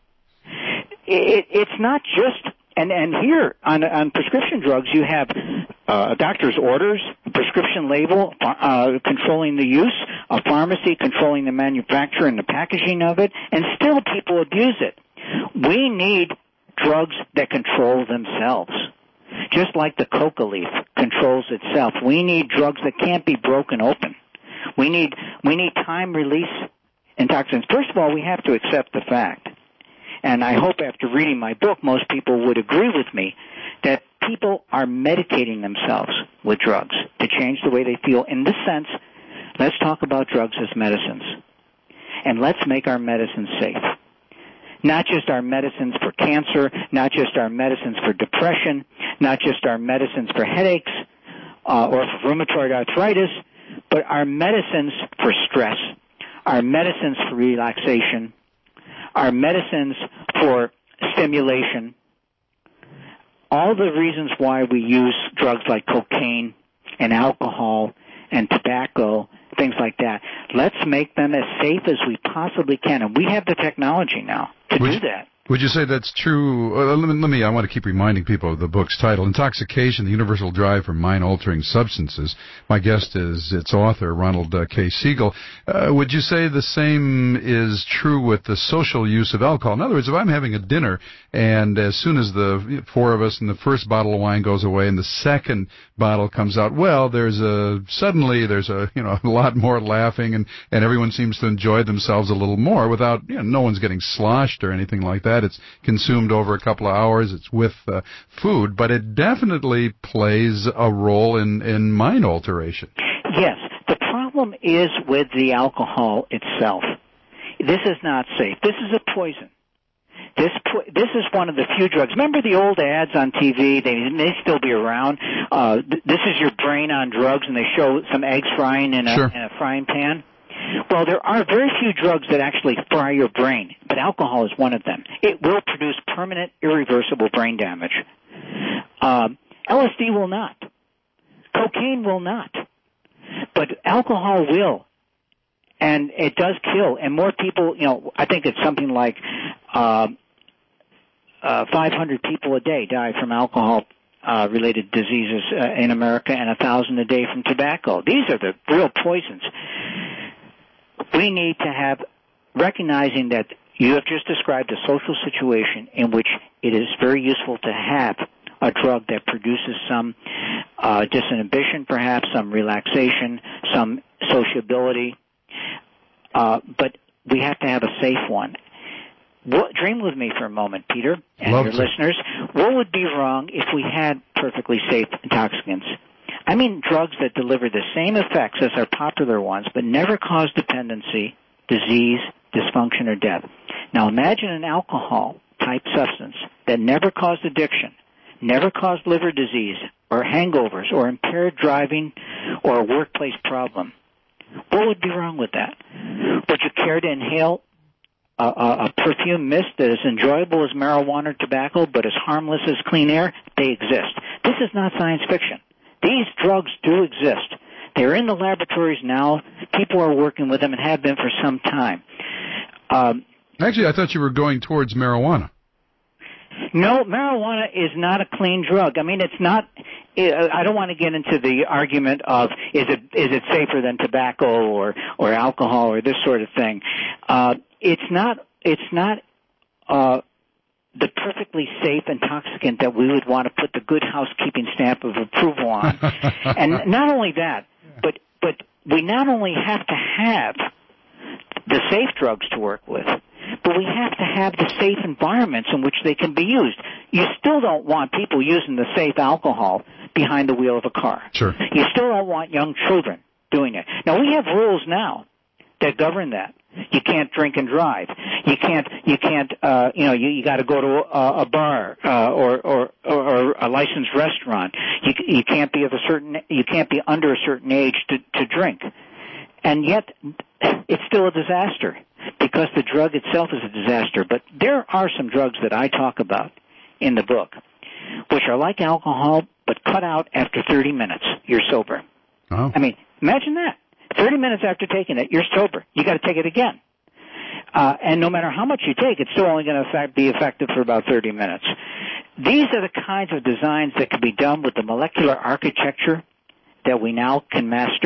It, it's not just, and, and here on, on prescription drugs you have uh, a doctor's orders, a prescription label uh, controlling the use, a pharmacy controlling the manufacture and the packaging of it, and still people abuse it. We need drugs that control themselves. Just like the coca leaf controls itself. We need drugs that can't be broken open. We need we need time release intoxicants. First of all, we have to accept the fact and I hope after reading my book most people would agree with me, that people are medicating themselves with drugs to change the way they feel. In this sense, let's talk about drugs as medicines. And let's make our medicines safe. Not just our medicines for cancer, not just our medicines for depression, not just our medicines for headaches uh, or for rheumatoid arthritis, but our medicines for stress, our medicines for relaxation, our medicines for stimulation. All the reasons why we use drugs like cocaine and alcohol and tobacco, things like that. Let's make them as safe as we possibly can. And we have the technology now to would do you, that. Would you say that's true? Uh, let, me, let me, I want to keep reminding people of the book's title, Intoxication, the Universal Drive for Mind-Altering Substances. My guest is its author, Ronald uh, K. Siegel. Uh, would you say the same is true with the social use of alcohol? In other words, if I'm having a dinner and as soon as the four of us and the first bottle of wine goes away and the second bottle comes out, well, there's a, suddenly there's a, you know, a lot more laughing and, and everyone seems to enjoy themselves a little more without, you know, no one's getting sloshed or anything like that. It's consumed over a couple of hours. It's with uh, food, but it definitely plays a role in, in mind alteration. Yes. The problem is with the alcohol itself. This is not safe. This is a poison. This po- this is one of the few drugs. Remember the old ads on T V? They may still be around. Uh, th- this is your brain on drugs, and they show some eggs frying in a, sure. in a frying pan. Well, there are very few drugs that actually fry your brain, but alcohol is one of them. It will produce permanent, irreversible brain damage. Um, L S D will not. Cocaine will not. But alcohol will. And it does kill. And more people, you know, I think it's something like uh, uh, five hundred people a day die from alcohol Uh, related diseases uh, in America, and a thousand a day from tobacco. These are the real poisons. We need to have, recognizing that you have just described a social situation in which it is very useful to have a drug that produces some uh, disinhibition, perhaps some relaxation, some sociability, uh, but we have to have a safe one. What, dream with me for a moment, Peter, and Love your to. listeners. What would be wrong if we had perfectly safe intoxicants? I mean drugs that deliver the same effects as our popular ones, but never cause dependency, disease, dysfunction, or death. Now imagine an alcohol-type substance that never caused addiction, never caused liver disease, or hangovers, or impaired driving, or a workplace problem. What would be wrong with that? Would you care to inhale A, a, a perfume mist that is enjoyable as marijuana or tobacco but as harmless as clean air? They exist. This is not science fiction. These drugs do exist. They're in the laboratories now. People are working with them and have been for some time. Um, Actually, I thought you were going towards marijuana. No, marijuana is not a clean drug. I mean, it's not. I don't want to get into the argument of is it is it safer than tobacco or or alcohol or this sort of thing. Uh, it's not. It's not uh, the perfectly safe intoxicant that we would want to put the good housekeeping stamp of approval on. And not only that, but but we not only have to have the safe drugs to work with, but we have to have the safe environments in which they can be used. You still don't want people using the safe alcohol behind the wheel of a car. Sure. You still don't want young children doing it. Now, we have rules now that govern that. You can't drink and drive. You can't, you can't, uh, you know, you, you got to go to a, a bar, uh, or, or, or a licensed restaurant. You, you can't be of a certain, you can't be under a certain age to, to drink. And yet, it's still a disaster because the drug itself is a disaster. But there are some drugs that I talk about in the book, which are like alcohol, but cut out after thirty minutes. You're sober. Oh. I mean, imagine that. thirty minutes after taking it, you're sober. You got to take it again. Uh, and no matter how much you take, it's still only going to effect, be effective for about thirty minutes. These are the kinds of designs that can be done with the molecular architecture that we now can master.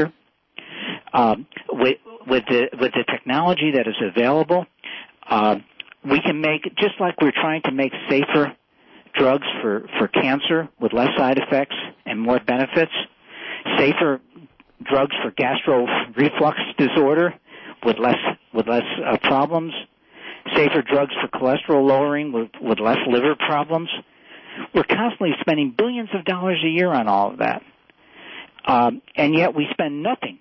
Um, with, with the with the technology that is available, uh, we can make, just like we're trying to make safer drugs for, for cancer with less side effects and more benefits, safer drugs for gastro reflux disorder with less with less uh, problems, safer drugs for cholesterol lowering with, with less liver problems. We're constantly spending billions of dollars a year on all of that. Um, and yet we spend nothing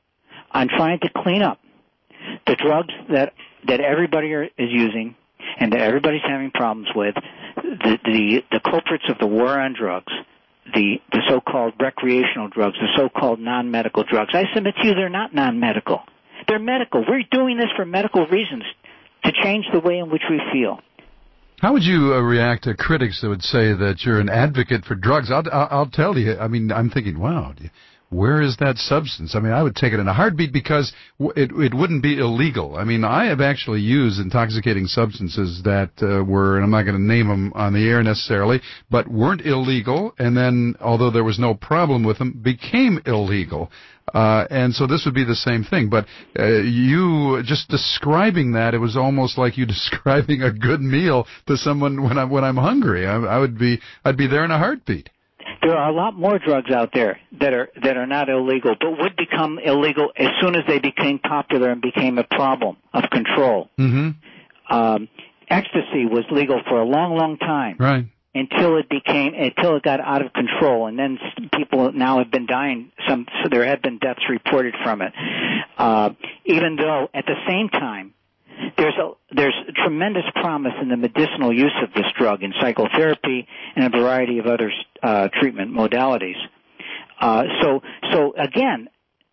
on trying to clean up the drugs that, that everybody are, is using and that everybody's having problems with, the, the, the culprits of the war on drugs, the, the so-called recreational drugs, the so-called non-medical drugs. I submit to you they're not non-medical. They're medical. We're doing this for medical reasons, to change the way in which we feel. How would you uh, react to critics that would say that you're an advocate for drugs? I'll, I'll, I'll tell you, I mean, I'm thinking, wow, where is that substance? I mean, I would take it in a heartbeat because it, it wouldn't be illegal. I mean, I have actually used intoxicating substances that uh, were, and I'm not going to name them on the air necessarily, but weren't illegal, and then, although there was no problem with them, became illegal. Uh, and so this would be the same thing. But uh, you just describing that, it was almost like you describing a good meal to someone when I'm when I'm hungry. I, I would be I'd be there in a heartbeat. There are a lot more drugs out there that are that are not illegal, but would become illegal as soon as they became popular and became a problem of control. Mm-hmm. Um, ecstasy was legal for a long, long time. Right. Until it became, until it got out of control, and then people now have been dying. Some, so there have been deaths reported from it. Uh, even though at the same time, there's a there's a tremendous promise in the medicinal use of this drug in psychotherapy and a variety of other uh, treatment modalities. Uh, so, so again,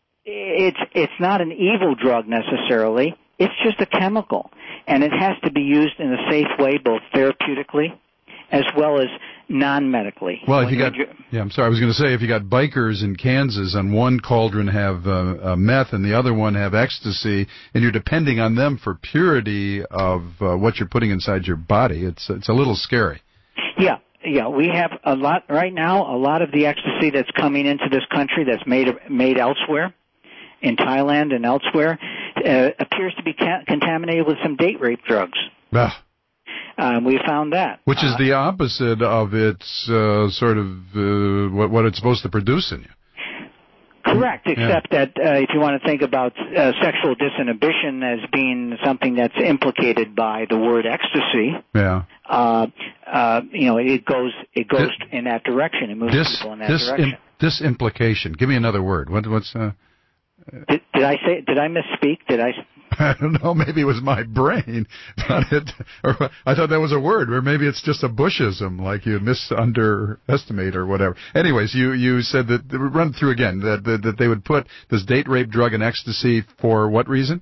it's it's not an evil drug necessarily. It's just a chemical, and it has to be used in a safe way, both therapeutically as well as non-medically. Well, if you got, yeah, I'm sorry, I was going to say, if you got bikers in Kansas and one cauldron have uh, uh, meth and the other one have ecstasy, and you're depending on them for purity of uh, what you're putting inside your body, it's it's a little scary. Yeah, yeah, we have a lot right now. A lot of the ecstasy that's coming into this country that's made made elsewhere, in Thailand and elsewhere, uh, appears to be ca- contaminated with some date rape drugs. Ah. Um, we found that. Which is uh, the opposite of its uh, sort of uh, what, what it's supposed to produce in you. Correct, except yeah. that uh, if you want to think about uh, sexual disinhibition as being something that's implicated by the word ecstasy, yeah, uh, uh, you know, it goes it goes dis, in that direction. It moves dis, people in that dis, direction. Im, disimplication. Give me another word. What, what's? Uh, did, did I say? Did I misspeak? Did I? I don't know, maybe it was my brain, but it, or I thought that was a word, or maybe it's just a Bushism, like you misunderestimate or whatever. Anyways, you, you said that, run through again, that, that, that they would put this date rape drug and ecstasy for what reason?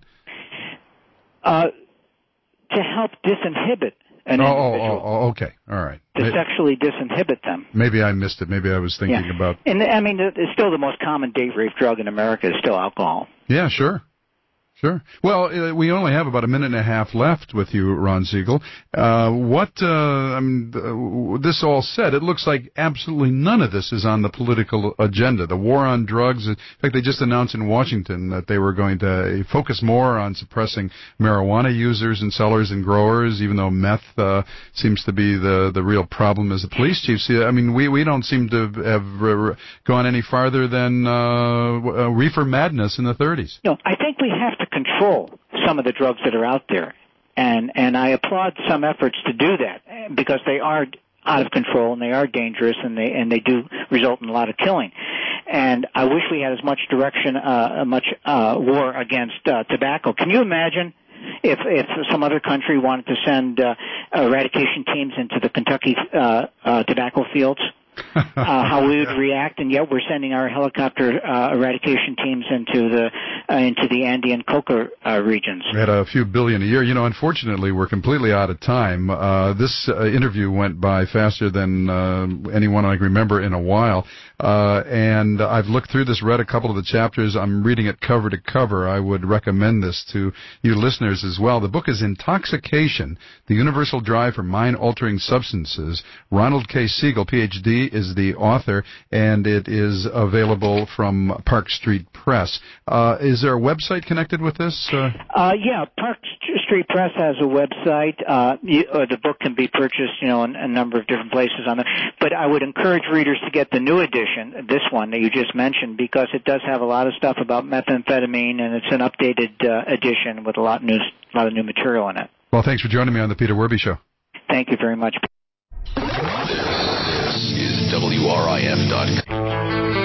Uh, to help disinhibit an oh, individual. Oh, oh, okay, all right. To maybe, sexually disinhibit them. Maybe I missed it. Maybe I was thinking yeah. about... And I mean, it's still the most common date rape drug in America is still alcohol. Yeah, sure. Sure. Well, uh, we only have about a minute and a half left with you, Ron Siegel. Uh, what, uh, I mean, uh, this all said, it looks like absolutely none of this is on the political agenda. The war on drugs, in fact, they just announced in Washington that they were going to focus more on suppressing marijuana users and sellers and growers, even though meth uh, seems to be the, the real problem, as the police chief see. I mean, we, we don't seem to have uh, gone any farther than uh, reefer madness in the thirties. No, I think we have to control some of the drugs that are out there, and and I applaud some efforts to do that because they are out of control and they are dangerous and they and they do result in a lot of killing. And I wish we had as much direction, uh, much uh, war against uh, tobacco. Can you imagine if if some other country wanted to send uh, eradication teams into the Kentucky uh, uh, tobacco fields? uh, how we would react, and yet we're sending our helicopter uh, eradication teams into the uh, into the Andean coca uh, regions. At a few billion a year. You know, unfortunately, we're completely out of time. Uh, this uh, interview went by faster than uh, anyone I can remember in a while. Uh, and I've looked through this, read a couple of the chapters. I'm reading it cover to cover. I would recommend this to you listeners as well. The book is Intoxication, The Universal Drive for Mind-Altering Substances. Ronald K. Siegel, P H D, is the author, and it is available from Park Street Press. Uh, is there a website connected with this? Uh, uh, yeah, Park Street Press has a website. Uh, you, uh, the book can be purchased, you know, in a number of different places on there. But I would encourage readers to get the new edition, this one that you just mentioned, because it does have a lot of stuff about methamphetamine, and it's an updated uh, edition with a lot new, a lot of new material in it. Well, thanks for joining me on the Peter Werby Show. Thank you very much. This is W R I F dot com.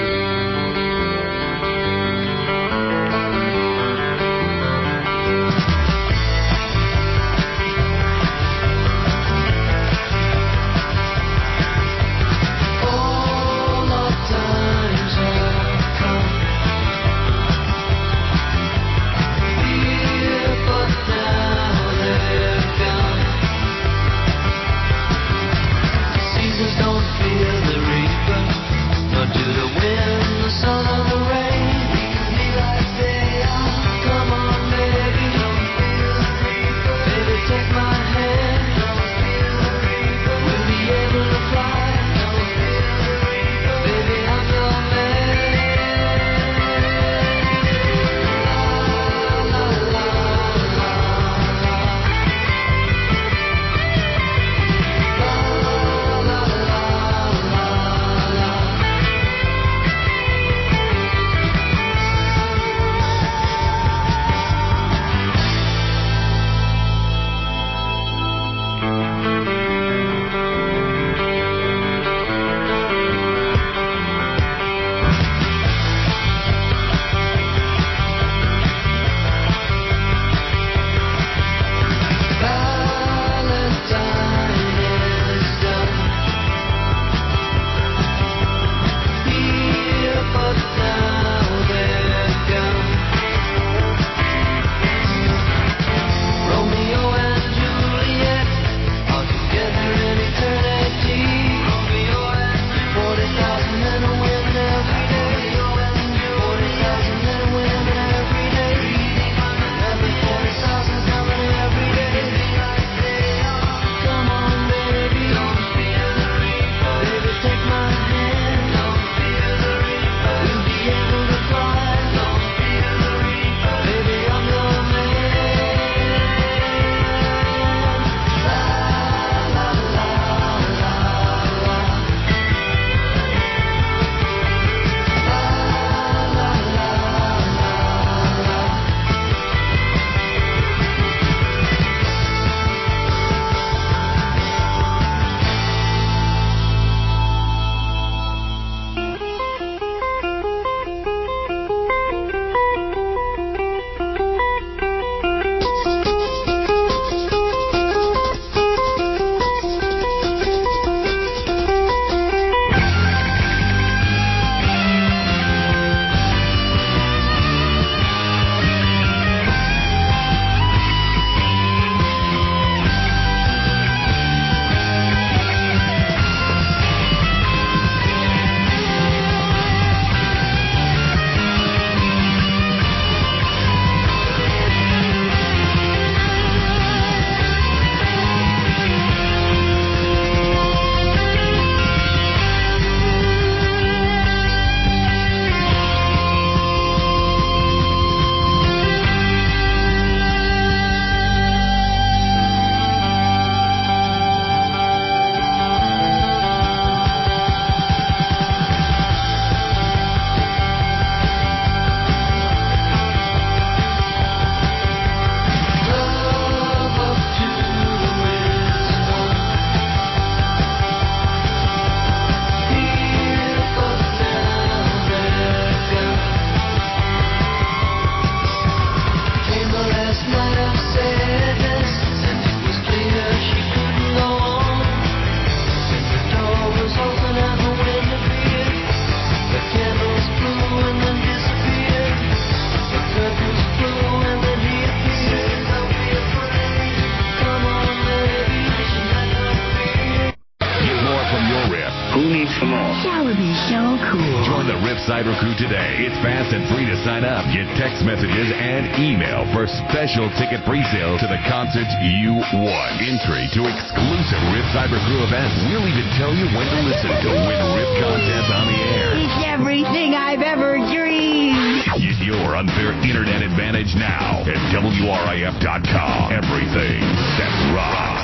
That would be so cool. Join the Ripside Crew today. It's fast and free to sign up. Get text messages and email for special ticket pre-sale to the concerts you want. Entry to exclusive Ripside Crew events. We'll even tell you when to listen to win Rip content on the air. It's everything I've ever dreamed. Get your unfair internet advantage now at W R I F dot com. Everything that rocks.